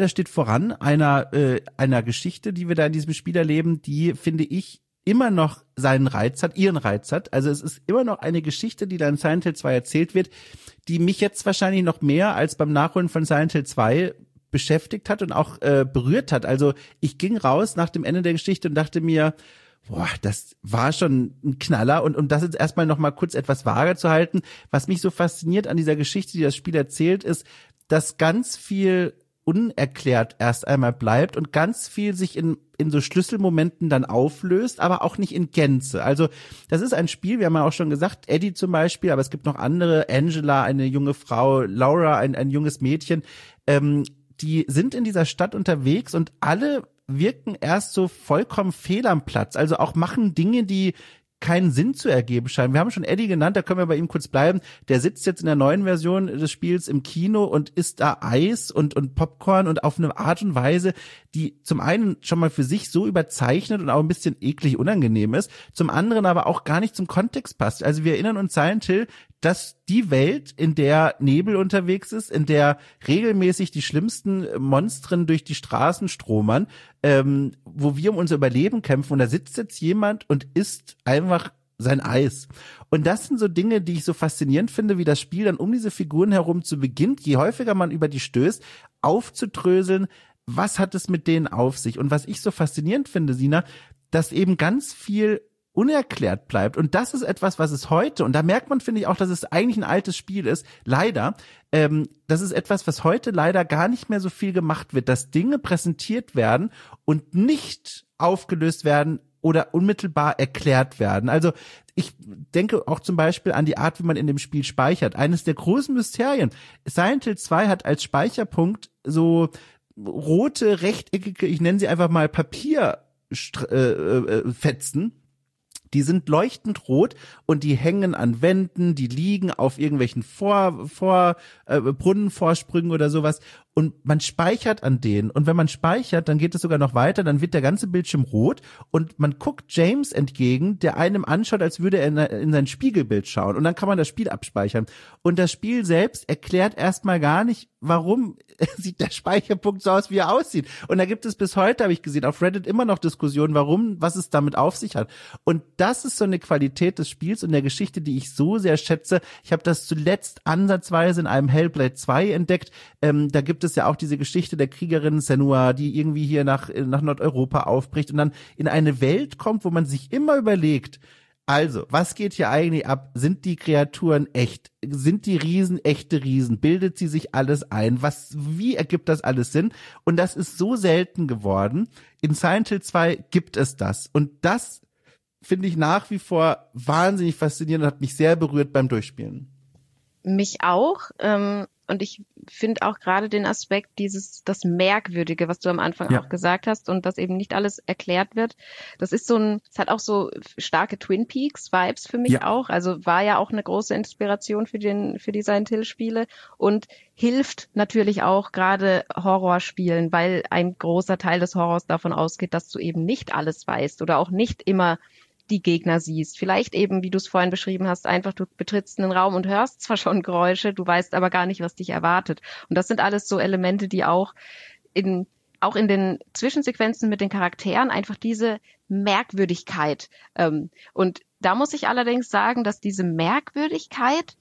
einer Geschichte, die wir da in diesem Spiel erleben, die, finde ich, immer noch ihren Reiz hat. Also es ist immer noch eine Geschichte, die da in Silent Hill 2 erzählt wird, die mich jetzt wahrscheinlich noch mehr als beim Nachholen von Silent Hill 2 beschäftigt hat und auch berührt hat. Also ich ging raus nach dem Ende der Geschichte und dachte mir, boah, das war schon ein Knaller. Und um das jetzt erstmal noch mal kurz etwas vage zu halten, was mich so fasziniert an dieser Geschichte, die das Spiel erzählt, ist, dass ganz viel unerklärt erst einmal bleibt und ganz viel sich in so Schlüsselmomenten dann auflöst, aber auch nicht in Gänze. Also das ist ein Spiel, wir haben ja auch schon gesagt, Eddie zum Beispiel, aber es gibt noch andere, Angela, eine junge Frau, Laura, ein junges Mädchen, die sind in dieser Stadt unterwegs und alle wirken erst so vollkommen fehl am Platz. Also auch machen Dinge, die keinen Sinn zu ergeben scheinen. Wir haben schon Eddie genannt, da können wir bei ihm kurz bleiben. Der sitzt jetzt in der neuen Version des Spiels im Kino und isst da Eis und Popcorn und auf eine Art und Weise, die zum einen schon mal für sich so überzeichnet und auch ein bisschen eklig unangenehm ist, zum anderen aber auch gar nicht zum Kontext passt. Also wir erinnern uns Silent Hill, dass die Welt, in der Nebel unterwegs ist, in der regelmäßig die schlimmsten Monstren durch die Straßen stromern, wo wir um unser Überleben kämpfen, und da sitzt jetzt jemand und isst einfach sein Eis. Und das sind so Dinge, die ich so faszinierend finde, wie das Spiel dann um diese Figuren herum zu beginnt, je häufiger man über die stößt, aufzudröseln, was hat es mit denen auf sich? Und was ich so faszinierend finde, Sina, dass eben ganz viel unerklärt bleibt. Und das ist etwas, was es heute, und da merkt man, finde ich auch, dass es eigentlich ein altes Spiel ist, leider, das ist etwas, was heute leider gar nicht mehr so viel gemacht wird, dass Dinge präsentiert werden und nicht aufgelöst werden oder unmittelbar erklärt werden. Also ich denke auch zum Beispiel an die Art, wie man in dem Spiel speichert. Eines der großen Mysterien. Silent Hill 2 hat als Speicherpunkt so rote, rechteckige, ich nenne sie einfach mal Papierfetzen. Die sind leuchtend rot und die hängen an Wänden, die liegen auf irgendwelchen Brunnenvorsprüngen oder sowas. Und man speichert an denen. Und wenn man speichert, dann geht es sogar noch weiter, dann wird der ganze Bildschirm rot und man guckt James entgegen, der einem anschaut, als würde er in sein Spiegelbild schauen. Und dann kann man das Spiel abspeichern. Und das Spiel selbst erklärt erstmal gar nicht, warum sieht der Speicherpunkt so aus, wie er aussieht. Und da gibt es bis heute, habe ich gesehen, auf Reddit immer noch Diskussionen, was es damit auf sich hat. Und das ist so eine Qualität des Spiels und der Geschichte, die ich so sehr schätze. Ich habe das zuletzt ansatzweise in einem Hellblade 2 entdeckt. Da gibt es ja auch diese Geschichte der Kriegerin Senua, die irgendwie hier nach Nordeuropa aufbricht und dann in eine Welt kommt, wo man sich immer überlegt, also, was geht hier eigentlich ab? Sind die Kreaturen echt? Sind die Riesen echte Riesen? Bildet sie sich alles ein? Wie ergibt das alles Sinn? Und das ist so selten geworden. In Silent Hill 2 gibt es das. Und das finde ich nach wie vor wahnsinnig faszinierend und hat mich sehr berührt beim Durchspielen. Mich auch. Und ich finde auch gerade den Aspekt das Merkwürdige, was du am Anfang auch gesagt hast und dass eben nicht alles erklärt wird. Das ist es hat auch so starke Twin Peaks Vibes für mich auch. Also war ja auch eine große Inspiration für die Silent Hill Spiele und hilft natürlich auch gerade Horrorspielen, weil ein großer Teil des Horrors davon ausgeht, dass du eben nicht alles weißt oder auch nicht immer die Gegner siehst. Vielleicht eben, wie du es vorhin beschrieben hast, einfach du betrittst einen Raum und hörst zwar schon Geräusche, du weißt aber gar nicht, was dich erwartet. Und das sind alles so Elemente, die auch in den Zwischensequenzen mit den Charakteren einfach diese Merkwürdigkeit. Und da muss ich allerdings sagen, dass diese Merkwürdigkeit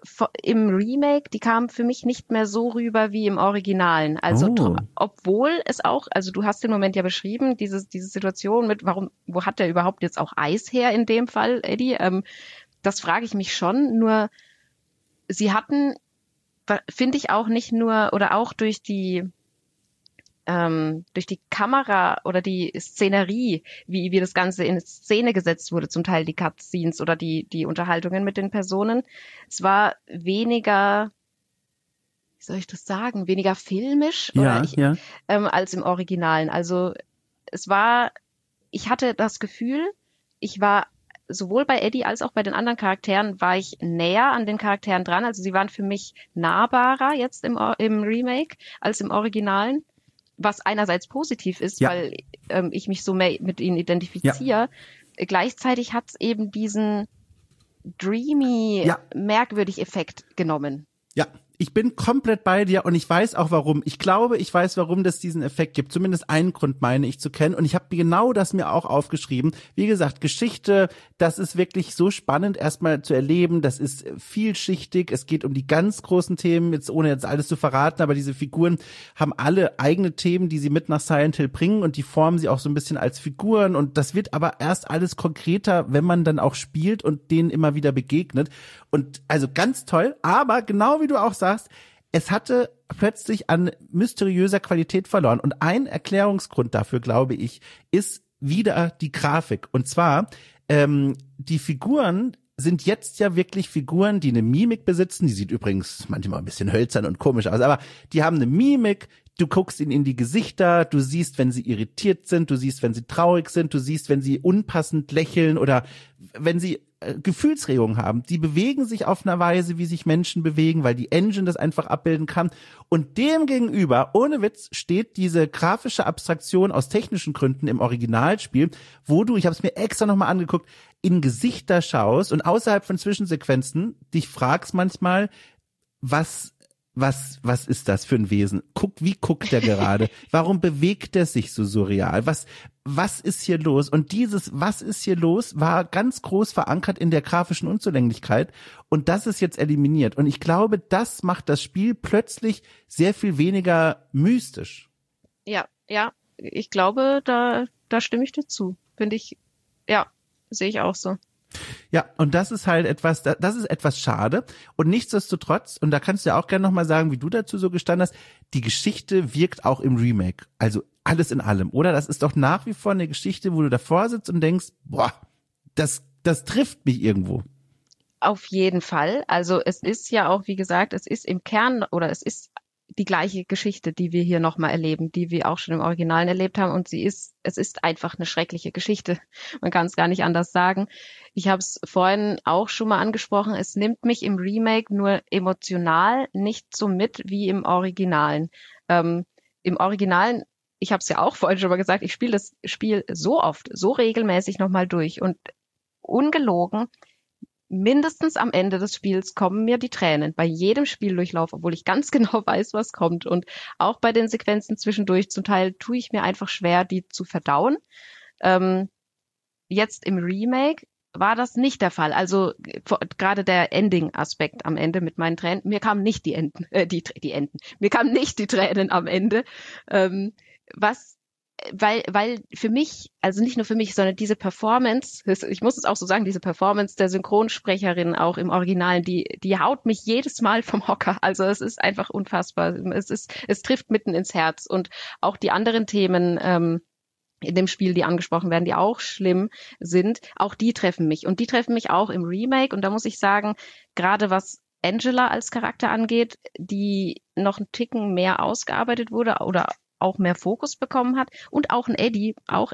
im Remake, die kam für mich nicht mehr so rüber wie im Originalen. Also obwohl es auch, also du hast den Moment ja beschrieben, diese Situation mit, wo hat der überhaupt jetzt auch Eis her in dem Fall, Eddie? Das frage ich mich schon. Nur sie hatten, finde ich auch nicht nur, oder auch durch die Kamera oder die Szenerie, wie das Ganze in Szene gesetzt wurde, zum Teil die Cutscenes oder die Unterhaltungen mit den Personen. Es war weniger, wie soll ich das sagen, weniger filmisch als im Originalen. Also ich hatte das Gefühl, ich war sowohl bei Eddie als auch bei den anderen Charakteren war ich näher an den Charakteren dran. Also sie waren für mich nahbarer jetzt im Remake als im Originalen. Was einerseits positiv ist, weil ich mich so mehr mit ihnen identifiziere. Ja. Gleichzeitig hat es eben diesen dreamy, merkwürdig Effekt genommen. Ja, ich bin komplett bei dir und ich weiß auch warum. Ich glaube, ich weiß, warum das diesen Effekt gibt. Zumindest einen Grund meine ich zu kennen. Und ich habe genau das mir auch aufgeschrieben. Wie gesagt, Geschichte, das ist wirklich so spannend erstmal zu erleben. Das ist vielschichtig. Es geht um die ganz großen Themen, jetzt ohne jetzt alles zu verraten. Aber diese Figuren haben alle eigene Themen, die sie mit nach Silent Hill bringen. Und die formen sie auch so ein bisschen als Figuren. Und das wird aber erst alles konkreter, wenn man dann auch spielt und denen immer wieder begegnet. Und also ganz toll. Aber genau wie du auch sagst, es hatte plötzlich an mysteriöser Qualität verloren. Und ein Erklärungsgrund dafür, glaube ich, ist wieder die Grafik. Und zwar, die Figuren sind jetzt ja wirklich Figuren, die eine Mimik besitzen. Die sieht übrigens manchmal ein bisschen hölzern und komisch aus, aber die haben eine Mimik. Du guckst ihnen in die Gesichter, du siehst, wenn sie irritiert sind, du siehst, wenn sie traurig sind, du siehst, wenn sie unpassend lächeln oder wenn sie Gefühlsregungen haben. Die bewegen sich auf einer Weise, wie sich Menschen bewegen, weil die Engine das einfach abbilden kann. Und dem gegenüber, ohne Witz, steht diese grafische Abstraktion aus technischen Gründen im Originalspiel, wo du, ich habe es mir extra nochmal angeguckt, in Gesichter schaust und außerhalb von Zwischensequenzen dich fragst manchmal, was ist das für ein Wesen? Wie guckt der gerade? Warum bewegt er sich so surreal? Was ist hier los? Und dieses was ist hier los war ganz groß verankert in der grafischen Unzulänglichkeit und das ist jetzt eliminiert. Und ich glaube, das macht das Spiel plötzlich sehr viel weniger mystisch. Ja, ich glaube, da stimme ich dir zu. Finde ich, sehe ich auch so. Ja, und das ist halt das ist etwas schade. Und nichtsdestotrotz, und da kannst du ja auch gerne nochmal sagen, wie du dazu so gestanden hast, die Geschichte wirkt auch im Remake. Also alles in allem, oder? Das ist doch nach wie vor eine Geschichte, wo du davor sitzt und denkst, boah, das trifft mich irgendwo. Auf jeden Fall. Also es ist ja auch, wie gesagt, es ist im Kern oder es ist die gleiche Geschichte, die wir hier nochmal erleben, die wir auch schon im Originalen erlebt haben. Und es ist einfach eine schreckliche Geschichte. Man kann es gar nicht anders sagen. Ich habe es vorhin auch schon mal angesprochen. Es nimmt mich im Remake nur emotional nicht so mit wie im Originalen. Im Originalen, ich habe es ja auch vorhin schon mal gesagt, ich spiele das Spiel so oft, so regelmäßig nochmal durch. Und ungelogen, mindestens am Ende des Spiels kommen mir die Tränen bei jedem Spieldurchlauf, obwohl ich ganz genau weiß, was kommt. Und auch bei den Sequenzen zwischendurch, zum Teil tue ich mir einfach schwer, die zu verdauen. Jetzt im Remake war das nicht der Fall. Also gerade der Ending-Aspekt am Ende mit meinen Tränen, mir kamen nicht die Enden, mir kamen nicht die Tränen am Ende. Weil für mich, also nicht nur für mich, sondern diese Performance, ich muss es auch so sagen, diese Performance der Synchronsprecherin auch im Original, die haut mich jedes Mal vom Hocker. Also es ist einfach unfassbar. Es trifft mitten ins Herz. Und auch die anderen Themen in dem Spiel, die angesprochen werden, die auch schlimm sind, auch die treffen mich. Und die treffen mich auch im Remake. Und da muss ich sagen, gerade was Angela als Charakter angeht, die noch einen Ticken mehr ausgearbeitet wurde oder auch mehr Fokus bekommen hat, und auch Eddie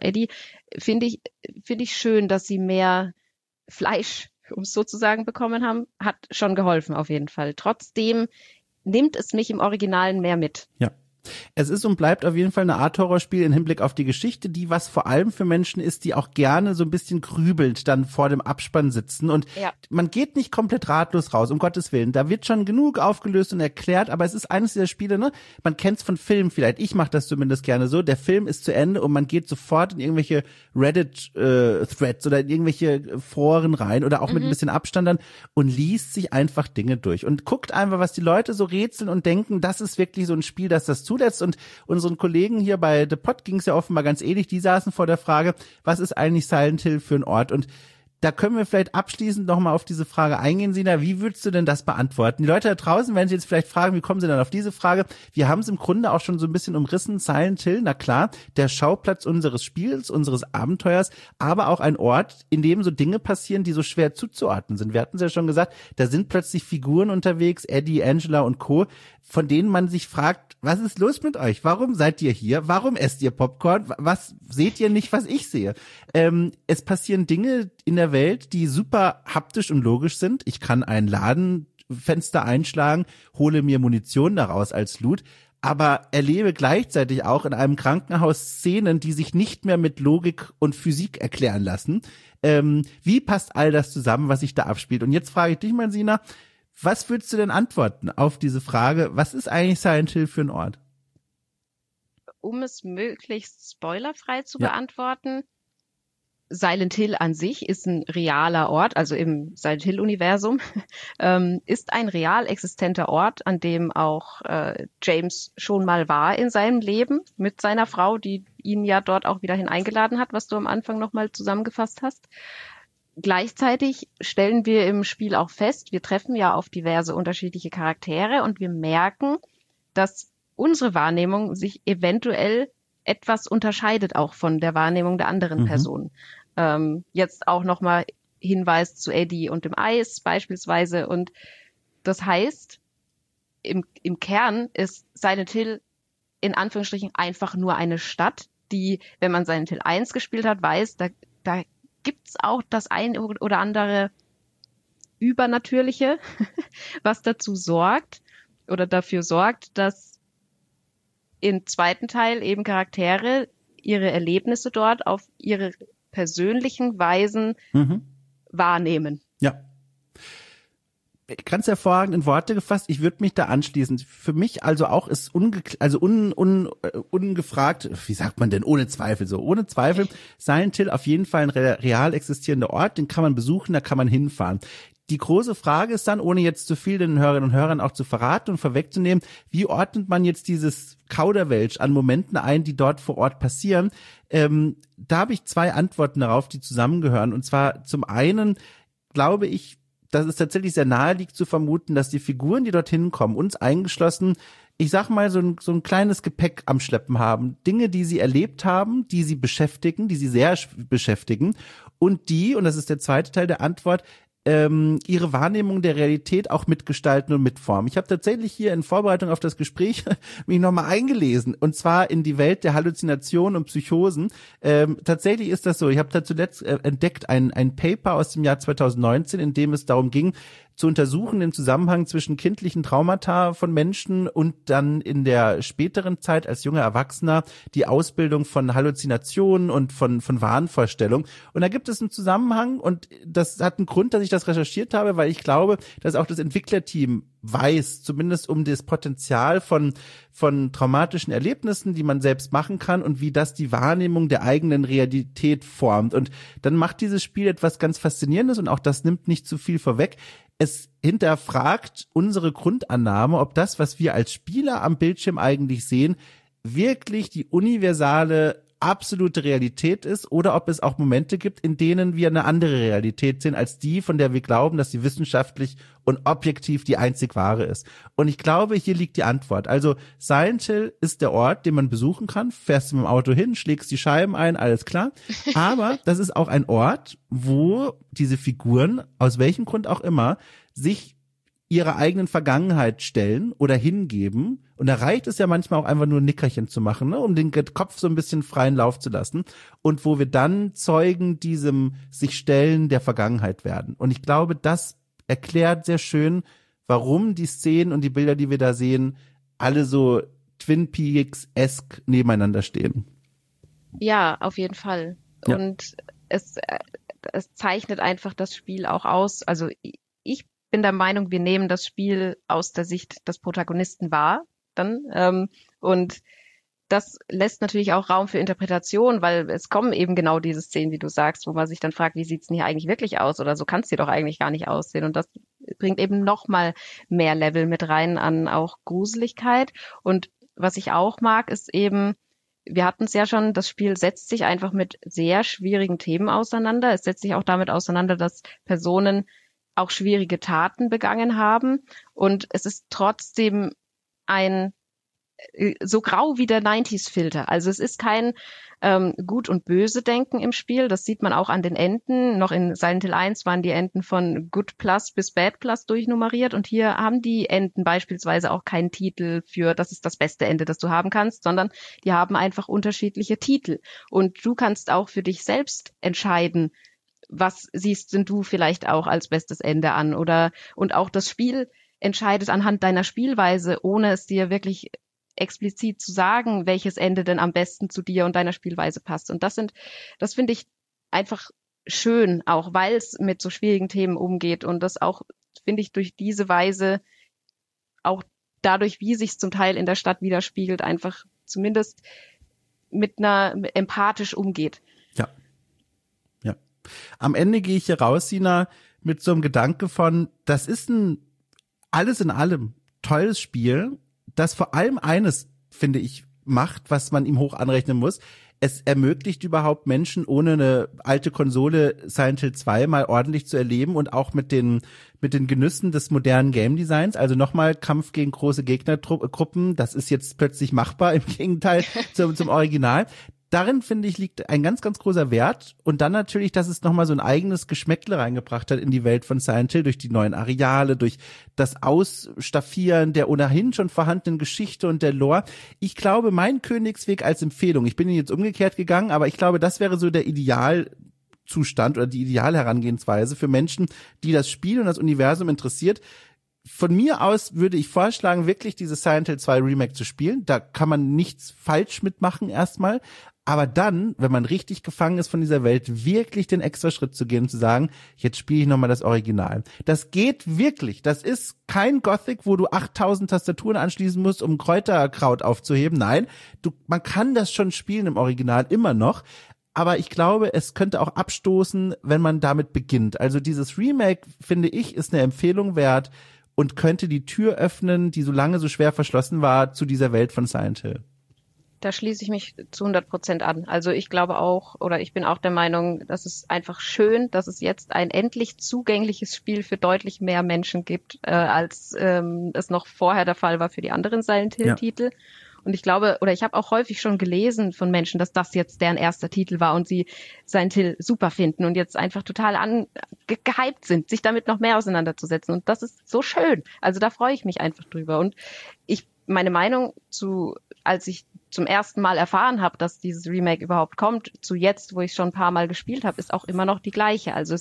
finde ich schön, dass sie mehr Fleisch, um es so zu sagen, bekommen haben, hat schon geholfen auf jeden Fall. Trotzdem nimmt es mich im Originalen mehr mit. Ja. Es ist und bleibt auf jeden Fall eine Art Horrorspiel im Hinblick auf die Geschichte, die was vor allem für Menschen ist, die auch gerne so ein bisschen grübelnd dann vor dem Abspann sitzen. Und man geht nicht komplett ratlos raus, um Gottes Willen. Da wird schon genug aufgelöst und erklärt, aber es ist eines dieser Spiele, ne? Man kennt's von Filmen vielleicht. Ich mache das zumindest gerne so. Der Film ist zu Ende und man geht sofort in irgendwelche Reddit-Threads oder in irgendwelche Foren rein oder auch mit ein bisschen Abstand dann und liest sich einfach Dinge durch und guckt einfach, was die Leute so rätseln und denken, das ist wirklich so ein Spiel, das zuletzt. Und unseren Kollegen hier bei The Pod ging es ja offenbar ganz ähnlich. Die saßen vor der Frage, was ist eigentlich Silent Hill für ein Ort? Und da können wir vielleicht abschließend nochmal auf diese Frage eingehen, Sina. Wie würdest du denn das beantworten? Die Leute da draußen werden sich jetzt vielleicht fragen, wie kommen sie denn auf diese Frage? Wir haben es im Grunde auch schon so ein bisschen umrissen. Silent Hill, na klar, der Schauplatz unseres Spiels, unseres Abenteuers, aber auch ein Ort, in dem so Dinge passieren, die so schwer zuzuordnen sind. Wir hatten es ja schon gesagt, da sind plötzlich Figuren unterwegs, Eddie, Angela und Co., von denen man sich fragt, was ist los mit euch? Warum seid ihr hier? Warum esst ihr Popcorn? Was seht ihr nicht, was ich sehe? Es passieren Dinge in der Welt, die super haptisch und logisch sind. Ich kann ein Ladenfenster einschlagen, hole mir Munition daraus als Loot, aber erlebe gleichzeitig auch in einem Krankenhaus Szenen, die sich nicht mehr mit Logik und Physik erklären lassen. Wie passt all das zusammen, was sich da abspielt? Und jetzt frage ich dich mal, Sina, was würdest du denn antworten auf diese Frage? Was ist eigentlich Silent Hill für ein Ort? Um es möglichst spoilerfrei zu beantworten, Silent Hill an sich ist ein realer Ort, also im Silent Hill-Universum, ist ein real existenter Ort, an dem auch James schon mal war in seinem Leben mit seiner Frau, die ihn ja dort auch wieder hineingeladen hat, was du am Anfang nochmal zusammengefasst hast. Gleichzeitig stellen wir im Spiel auch fest, wir treffen ja auf diverse unterschiedliche Charaktere und wir merken, dass unsere Wahrnehmung sich eventuell etwas unterscheidet auch von der Wahrnehmung der anderen Personen. Jetzt auch nochmal Hinweis zu Eddie und dem Eis beispielsweise. Und das heißt, im Kern ist Silent Hill in Anführungsstrichen einfach nur eine Stadt, die, wenn man Silent Hill 1 gespielt hat, weiß, da gibt's auch das ein oder andere Übernatürliche, was dazu sorgt oder dafür sorgt, dass im zweiten Teil eben Charaktere ihre Erlebnisse dort auf ihre persönlichen Weisen wahrnehmen. Ja. Ganz hervorragend in Worte gefasst. Ich würde mich da anschließen. Für mich also auch ist ungefragt, wie sagt man denn, ohne Zweifel Silent Hill auf jeden Fall ein real existierender Ort, den kann man besuchen, da kann man hinfahren. Die große Frage ist dann, ohne jetzt zu viel den Hörerinnen und Hörern auch zu verraten und vorwegzunehmen, wie ordnet man jetzt dieses Kauderwelsch an Momenten ein, die dort vor Ort passieren? Da habe ich zwei Antworten darauf, die zusammengehören. Und zwar zum einen glaube ich, dass es tatsächlich sehr nahe liegt zu vermuten, dass die Figuren, die dorthin kommen, uns eingeschlossen, ich sag mal, so ein kleines Gepäck am Schleppen haben. Dinge, die sie erlebt haben, die sie beschäftigen, die sie sehr beschäftigen und das ist der zweite Teil der Antwort, ihre Wahrnehmung der Realität auch mitgestalten und mitformen. Ich habe tatsächlich hier in Vorbereitung auf das Gespräch mich nochmal eingelesen, und zwar in die Welt der Halluzinationen und Psychosen. Tatsächlich ist das so. Ich habe da zuletzt entdeckt ein Paper aus dem Jahr 2019, in dem es darum ging, zu untersuchen den Zusammenhang zwischen kindlichen Traumata von Menschen und dann in der späteren Zeit als junger Erwachsener die Ausbildung von Halluzinationen und von Wahnvorstellungen. Und da gibt es einen Zusammenhang, und das hat einen Grund, dass ich das recherchiert habe, weil ich glaube, dass auch das Entwicklerteam weiß, zumindest um das Potenzial von traumatischen Erlebnissen, die man selbst machen kann, und wie das die Wahrnehmung der eigenen Realität formt. Und dann macht dieses Spiel etwas ganz Faszinierendes, und auch das nimmt nicht zu viel vorweg. Es hinterfragt unsere Grundannahme, ob das, was wir als Spieler am Bildschirm eigentlich sehen, wirklich die universale, absolute Realität ist, oder ob es auch Momente gibt, in denen wir eine andere Realität sehen, als die, von der wir glauben, dass sie wissenschaftlich und objektiv die einzig wahre ist. Und ich glaube, hier liegt die Antwort. Also Silent Hill ist der Ort, den man besuchen kann. Fährst du mit dem Auto hin, schlägst die Scheiben ein, alles klar. Aber das ist auch ein Ort, wo diese Figuren, aus welchem Grund auch immer, sich ihrer eigenen Vergangenheit stellen oder hingeben. Und da reicht es ja manchmal auch einfach nur ein Nickerchen zu machen, ne, um den Kopf so ein bisschen freien Lauf zu lassen. Und wo wir dann Zeugen diesem sich Stellen der Vergangenheit werden. Und ich glaube, das erklärt sehr schön, warum die Szenen und die Bilder, die wir da sehen, alle so Twin Peaks-esque nebeneinander stehen. Ja, auf jeden Fall. Ja. Und es zeichnet einfach das Spiel auch aus. Also ich bin der Meinung, wir nehmen das Spiel aus der Sicht des Protagonisten wahr dann. Und das lässt natürlich auch Raum für Interpretation, weil es kommen eben genau diese Szenen, wie du sagst, wo man sich dann fragt, wie sieht's denn hier eigentlich wirklich aus? Oder so kann es hier doch eigentlich gar nicht aussehen. Und das bringt eben noch mal mehr Level mit rein an auch Gruseligkeit. Und was ich auch mag, ist eben, wir hatten es ja schon, das Spiel setzt sich einfach mit sehr schwierigen Themen auseinander. Es setzt sich auch damit auseinander, dass Personen auch schwierige Taten begangen haben. Und es ist trotzdem so grau wie der 90s-Filter. Also es ist kein Gut- und Böse-Denken im Spiel. Das sieht man auch an den Enden. Noch in Silent Hill 1 waren die Enden von Good Plus bis Bad Plus durchnummeriert. Und hier haben die Enden beispielsweise auch keinen Titel für, das ist das beste Ende, das du haben kannst, sondern die haben einfach unterschiedliche Titel. Und du kannst auch für dich selbst entscheiden, was siehst denn du vielleicht auch als bestes Ende an? Und auch das Spiel entscheidet anhand deiner Spielweise, ohne es dir wirklich explizit zu sagen, welches Ende denn am besten zu dir und deiner Spielweise passt. Und das finde ich einfach schön, auch weil es mit so schwierigen Themen umgeht und das auch, finde ich, durch diese Weise, auch dadurch, wie sich es zum Teil in der Stadt widerspiegelt, einfach zumindest mit einer empathisch umgeht. Ja. Ja. Am Ende gehe ich hier raus, Sina, mit so einem Gedanke von, das ist ein alles in allem tolles Spiel, das vor allem eines, finde ich, macht, was man ihm hoch anrechnen muss. Es ermöglicht überhaupt Menschen ohne eine alte Konsole Silent Hill 2 mal ordentlich zu erleben und auch mit den Genüssen des modernen Game Designs. Also nochmal Kampf gegen große Gegnergruppen. Das ist jetzt plötzlich machbar, im Gegenteil zum Original. Darin, finde ich, liegt ein ganz, ganz großer Wert. Und dann natürlich, dass es nochmal so ein eigenes Geschmäckle reingebracht hat in die Welt von Silent Hill, durch die neuen Areale, durch das Ausstaffieren der ohnehin schon vorhandenen Geschichte und der Lore. Ich glaube, mein Königsweg als Empfehlung, ich bin jetzt umgekehrt gegangen, aber ich glaube, das wäre so der Idealzustand oder die Idealherangehensweise für Menschen, die das Spiel und das Universum interessiert. Von mir aus würde ich vorschlagen, wirklich dieses Silent Hill 2 Remake zu spielen. Da kann man nichts falsch mitmachen erstmal. Aber dann, wenn man richtig gefangen ist von dieser Welt, wirklich den extra Schritt zu gehen und zu sagen, jetzt spiele ich nochmal das Original. Das geht wirklich. Das ist kein Gothic, wo du 8000 Tastaturen anschließen musst, um Kräuterkraut aufzuheben. Nein, man kann das schon spielen im Original immer noch. Aber ich glaube, es könnte auch abstoßen, wenn man damit beginnt. Also dieses Remake, finde ich, ist eine Empfehlung wert und könnte die Tür öffnen, die so lange so schwer verschlossen war, zu dieser Welt von Silent Hill. Da schließe ich mich zu 100% an. Also ich glaube auch, oder ich bin auch der Meinung, dass es einfach schön, dass es jetzt ein endlich zugängliches Spiel für deutlich mehr Menschen gibt, als es noch vorher der Fall war für die anderen Silent Hill-Titel. Ja. Und ich glaube, oder ich habe auch häufig schon gelesen von Menschen, dass das jetzt deren erster Titel war und sie Silent Hill super finden und jetzt einfach total gehypt sind, sich damit noch mehr auseinanderzusetzen. Und das ist so schön. Also da freue ich mich einfach drüber. Und meine Meinung als ich zum ersten Mal erfahren habe, dass dieses Remake überhaupt kommt, zu jetzt, wo ich schon ein paar Mal gespielt habe, ist auch immer noch die gleiche. Also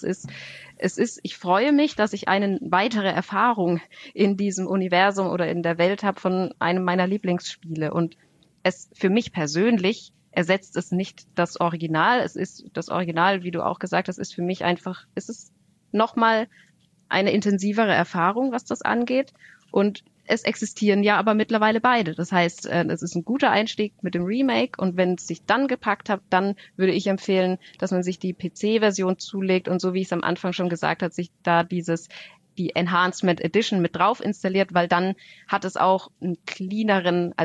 ich freue mich, dass ich eine weitere Erfahrung in diesem Universum oder in der Welt habe von einem meiner Lieblingsspiele. Und es für mich persönlich ersetzt es nicht das Original. Es ist das Original, wie du auch gesagt hast, ist für mich einfach, es ist nochmal eine intensivere Erfahrung, was das angeht. Und es existieren ja aber mittlerweile beide. Das heißt, es ist ein guter Einstieg mit dem Remake und wenn es sich dann gepackt hat, dann würde ich empfehlen, dass man sich die PC-Version zulegt und so wie ich es am Anfang schon gesagt habe, sich da die Enhancement Edition mit drauf installiert, weil dann hat es auch ein cleaneres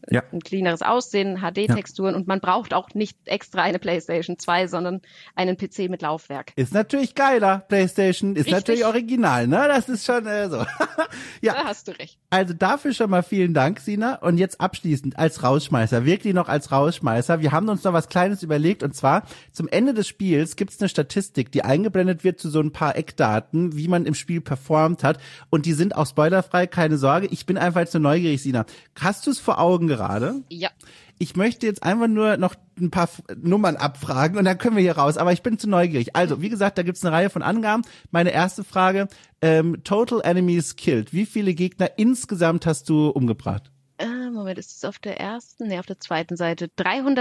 Aussehen, HD-Texturen und man braucht auch nicht extra eine PlayStation 2, sondern einen PC mit Laufwerk. Ist natürlich geiler, PlayStation, ist natürlich original, ne? Das ist schon so. Ja. Da hast du recht. Also dafür schon mal vielen Dank, Sina. Und jetzt abschließend als Rausschmeißer, wirklich noch als Rausschmeißer. Wir haben uns noch was Kleines überlegt und zwar zum Ende des Spiels gibt's eine Statistik, die eingeblendet wird zu so ein paar Eckdaten, wie man im Spiel performt hat und die sind auch spoilerfrei, keine Sorge. Ich bin einfach jetzt so neugierig, Sina. Hast du es vor Augen gerade? Ja. Ich möchte jetzt einfach nur noch ein paar Nummern abfragen und dann können wir hier raus, aber ich bin zu neugierig. Also, wie gesagt, da gibt's eine Reihe von Angaben. Meine erste Frage, Total Enemies Killed. Wie viele Gegner insgesamt hast du umgebracht? Moment, ist es auf der ersten? Nee, auf der zweiten Seite.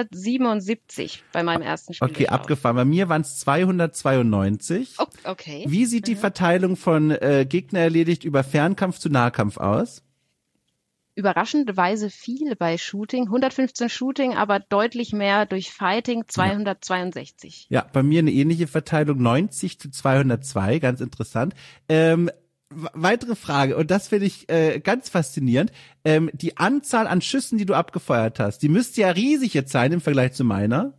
377 bei meinem ersten Spiel. Okay, abgefahren. Bei mir waren es 292. Oh, okay. Wie sieht die Verteilung von Gegner erledigt über Fernkampf zu Nahkampf aus? Überraschenderweise viel bei Shooting. 115 Shooting, aber deutlich mehr durch Fighting. 262. Ja, bei mir eine ähnliche Verteilung. 90 zu 202. Ganz interessant. Weitere Frage, und das finde ich ganz faszinierend. Die Anzahl an Schüssen, die du abgefeuert hast, die müsste ja riesig jetzt sein im Vergleich zu meiner.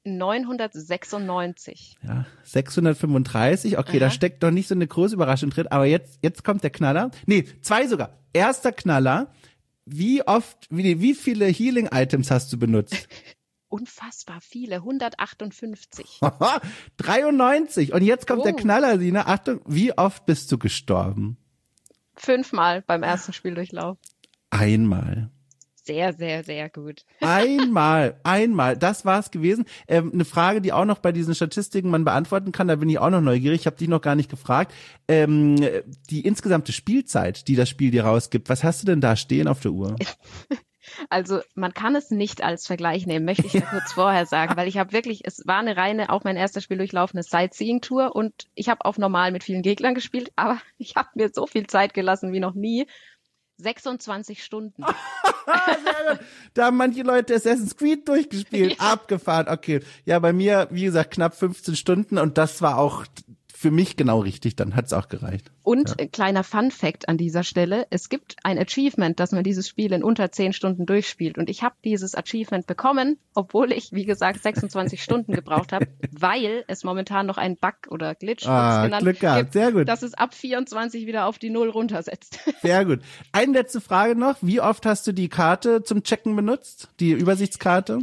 996. Ja, 635. Okay, da steckt doch nicht so eine große Überraschung drin. Aber jetzt kommt der Knaller. Nee, 2 sogar. Erster Knaller. Wie viele Healing-Items hast du benutzt? Unfassbar viele, 158. 93. Und jetzt kommt der Knaller, Sina. Achtung, wie oft bist du gestorben? 5-mal beim ersten Spieldurchlauf. Einmal. Sehr, sehr, sehr gut. Einmal. Das war's gewesen. Eine Frage, die auch noch bei diesen Statistiken man beantworten kann, da bin ich auch noch neugierig. Ich habe dich noch gar nicht gefragt. Die insgesamte Spielzeit, die das Spiel dir rausgibt, was hast du denn da stehen auf der Uhr? Also man kann es nicht als Vergleich nehmen, möchte ich kurz vorher sagen, weil ich habe wirklich, es war eine reine, auch mein erster Spieldurchlauf, eine Sightseeing-Tour und ich habe auf normal mit vielen Gegnern gespielt, aber ich habe mir so viel Zeit gelassen wie noch nie. 26 Stunden. Da haben manche Leute Assassin's Creed durchgespielt, ja. Abgefahren, okay. Ja, bei mir, wie gesagt, knapp 15 Stunden und das war auch für mich genau richtig, dann hat's auch gereicht. Und kleiner Fun-Fact an dieser Stelle, es gibt ein Achievement, dass man dieses Spiel in unter 10 Stunden durchspielt. Und ich habe dieses Achievement bekommen, obwohl ich, wie gesagt, 26 Stunden gebraucht habe, weil es momentan noch einen Bug oder Glitch genannt Glück gehabt. Gibt, sehr gut. Dass es ab 24 wieder auf die 0 runtersetzt. Sehr gut. Eine letzte Frage noch. Wie oft hast du die Karte zum Checken benutzt? Die Übersichtskarte?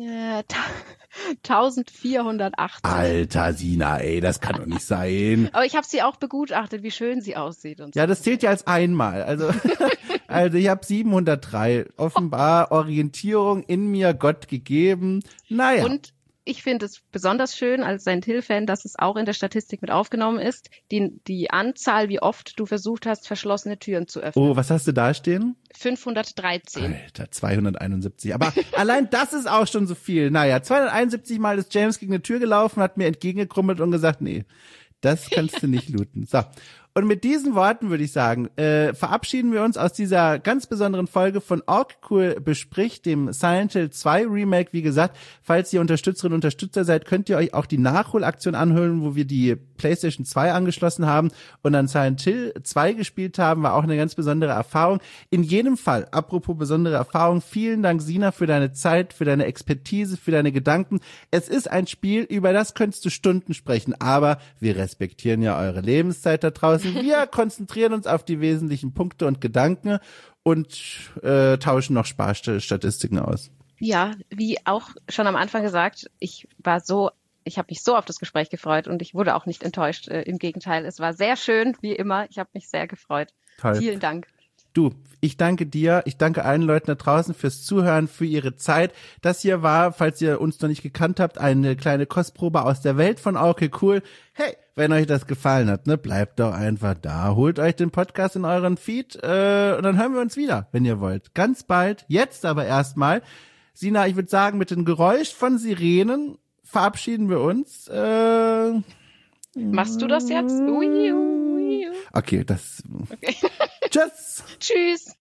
1480. Alter, Sina, ey, das kann doch nicht sein. Aber ich habe sie auch begutachtet, wie schön sie aussieht. Und so. Ja, das zählt ja als einmal. Also ich habe 703. Offenbar Orientierung in mir Gott gegeben. Naja. Und ich finde es besonders schön als Silent Hill-Fan, dass es auch in der Statistik mit aufgenommen ist, die Anzahl, wie oft du versucht hast, verschlossene Türen zu öffnen. Oh, was hast du da stehen? 513. Alter, 271. Aber allein das ist auch schon so viel. Naja, 271 Mal ist James gegen eine Tür gelaufen, hat mir entgegengekrummelt und gesagt, nee, das kannst du nicht looten. So. Und mit diesen Worten würde ich sagen, verabschieden wir uns aus dieser ganz besonderen Folge von Org Cool bespricht, dem Silent Hill 2 Remake. Wie gesagt, falls ihr Unterstützerinnen und Unterstützer seid, könnt ihr euch auch die Nachholaktion anhören, wo wir die PlayStation 2 angeschlossen haben und dann Silent Hill 2 gespielt haben. War auch eine ganz besondere Erfahrung. In jedem Fall, apropos besondere Erfahrung, vielen Dank, Sina, für deine Zeit, für deine Expertise, für deine Gedanken. Es ist ein Spiel, über das könntest du Stunden sprechen, aber wir respektieren ja eure Lebenszeit da draußen. Wir konzentrieren uns auf die wesentlichen Punkte und Gedanken und tauschen noch Sparstatistiken aus. Ja, wie auch schon am Anfang gesagt, ich habe mich so auf das Gespräch gefreut und ich wurde auch nicht enttäuscht. Im Gegenteil, es war sehr schön, wie immer. Ich habe mich sehr gefreut. Toll. Vielen Dank. Du, ich danke dir, ich danke allen Leuten da draußen fürs Zuhören, für ihre Zeit. Das hier war, falls ihr uns noch nicht gekannt habt, eine kleine Kostprobe aus der Welt von Okay Cool. Hey, wenn euch das gefallen hat, ne, bleibt doch einfach da. Holt euch den Podcast in euren Feed und dann hören wir uns wieder, wenn ihr wollt. Ganz bald, jetzt aber erstmal. Sina, ich würde sagen, mit dem Geräusch von Sirenen verabschieden wir uns. Machst du das jetzt? Ui, ui, ui. Okay, das... Okay. Tschüss. Tschüss.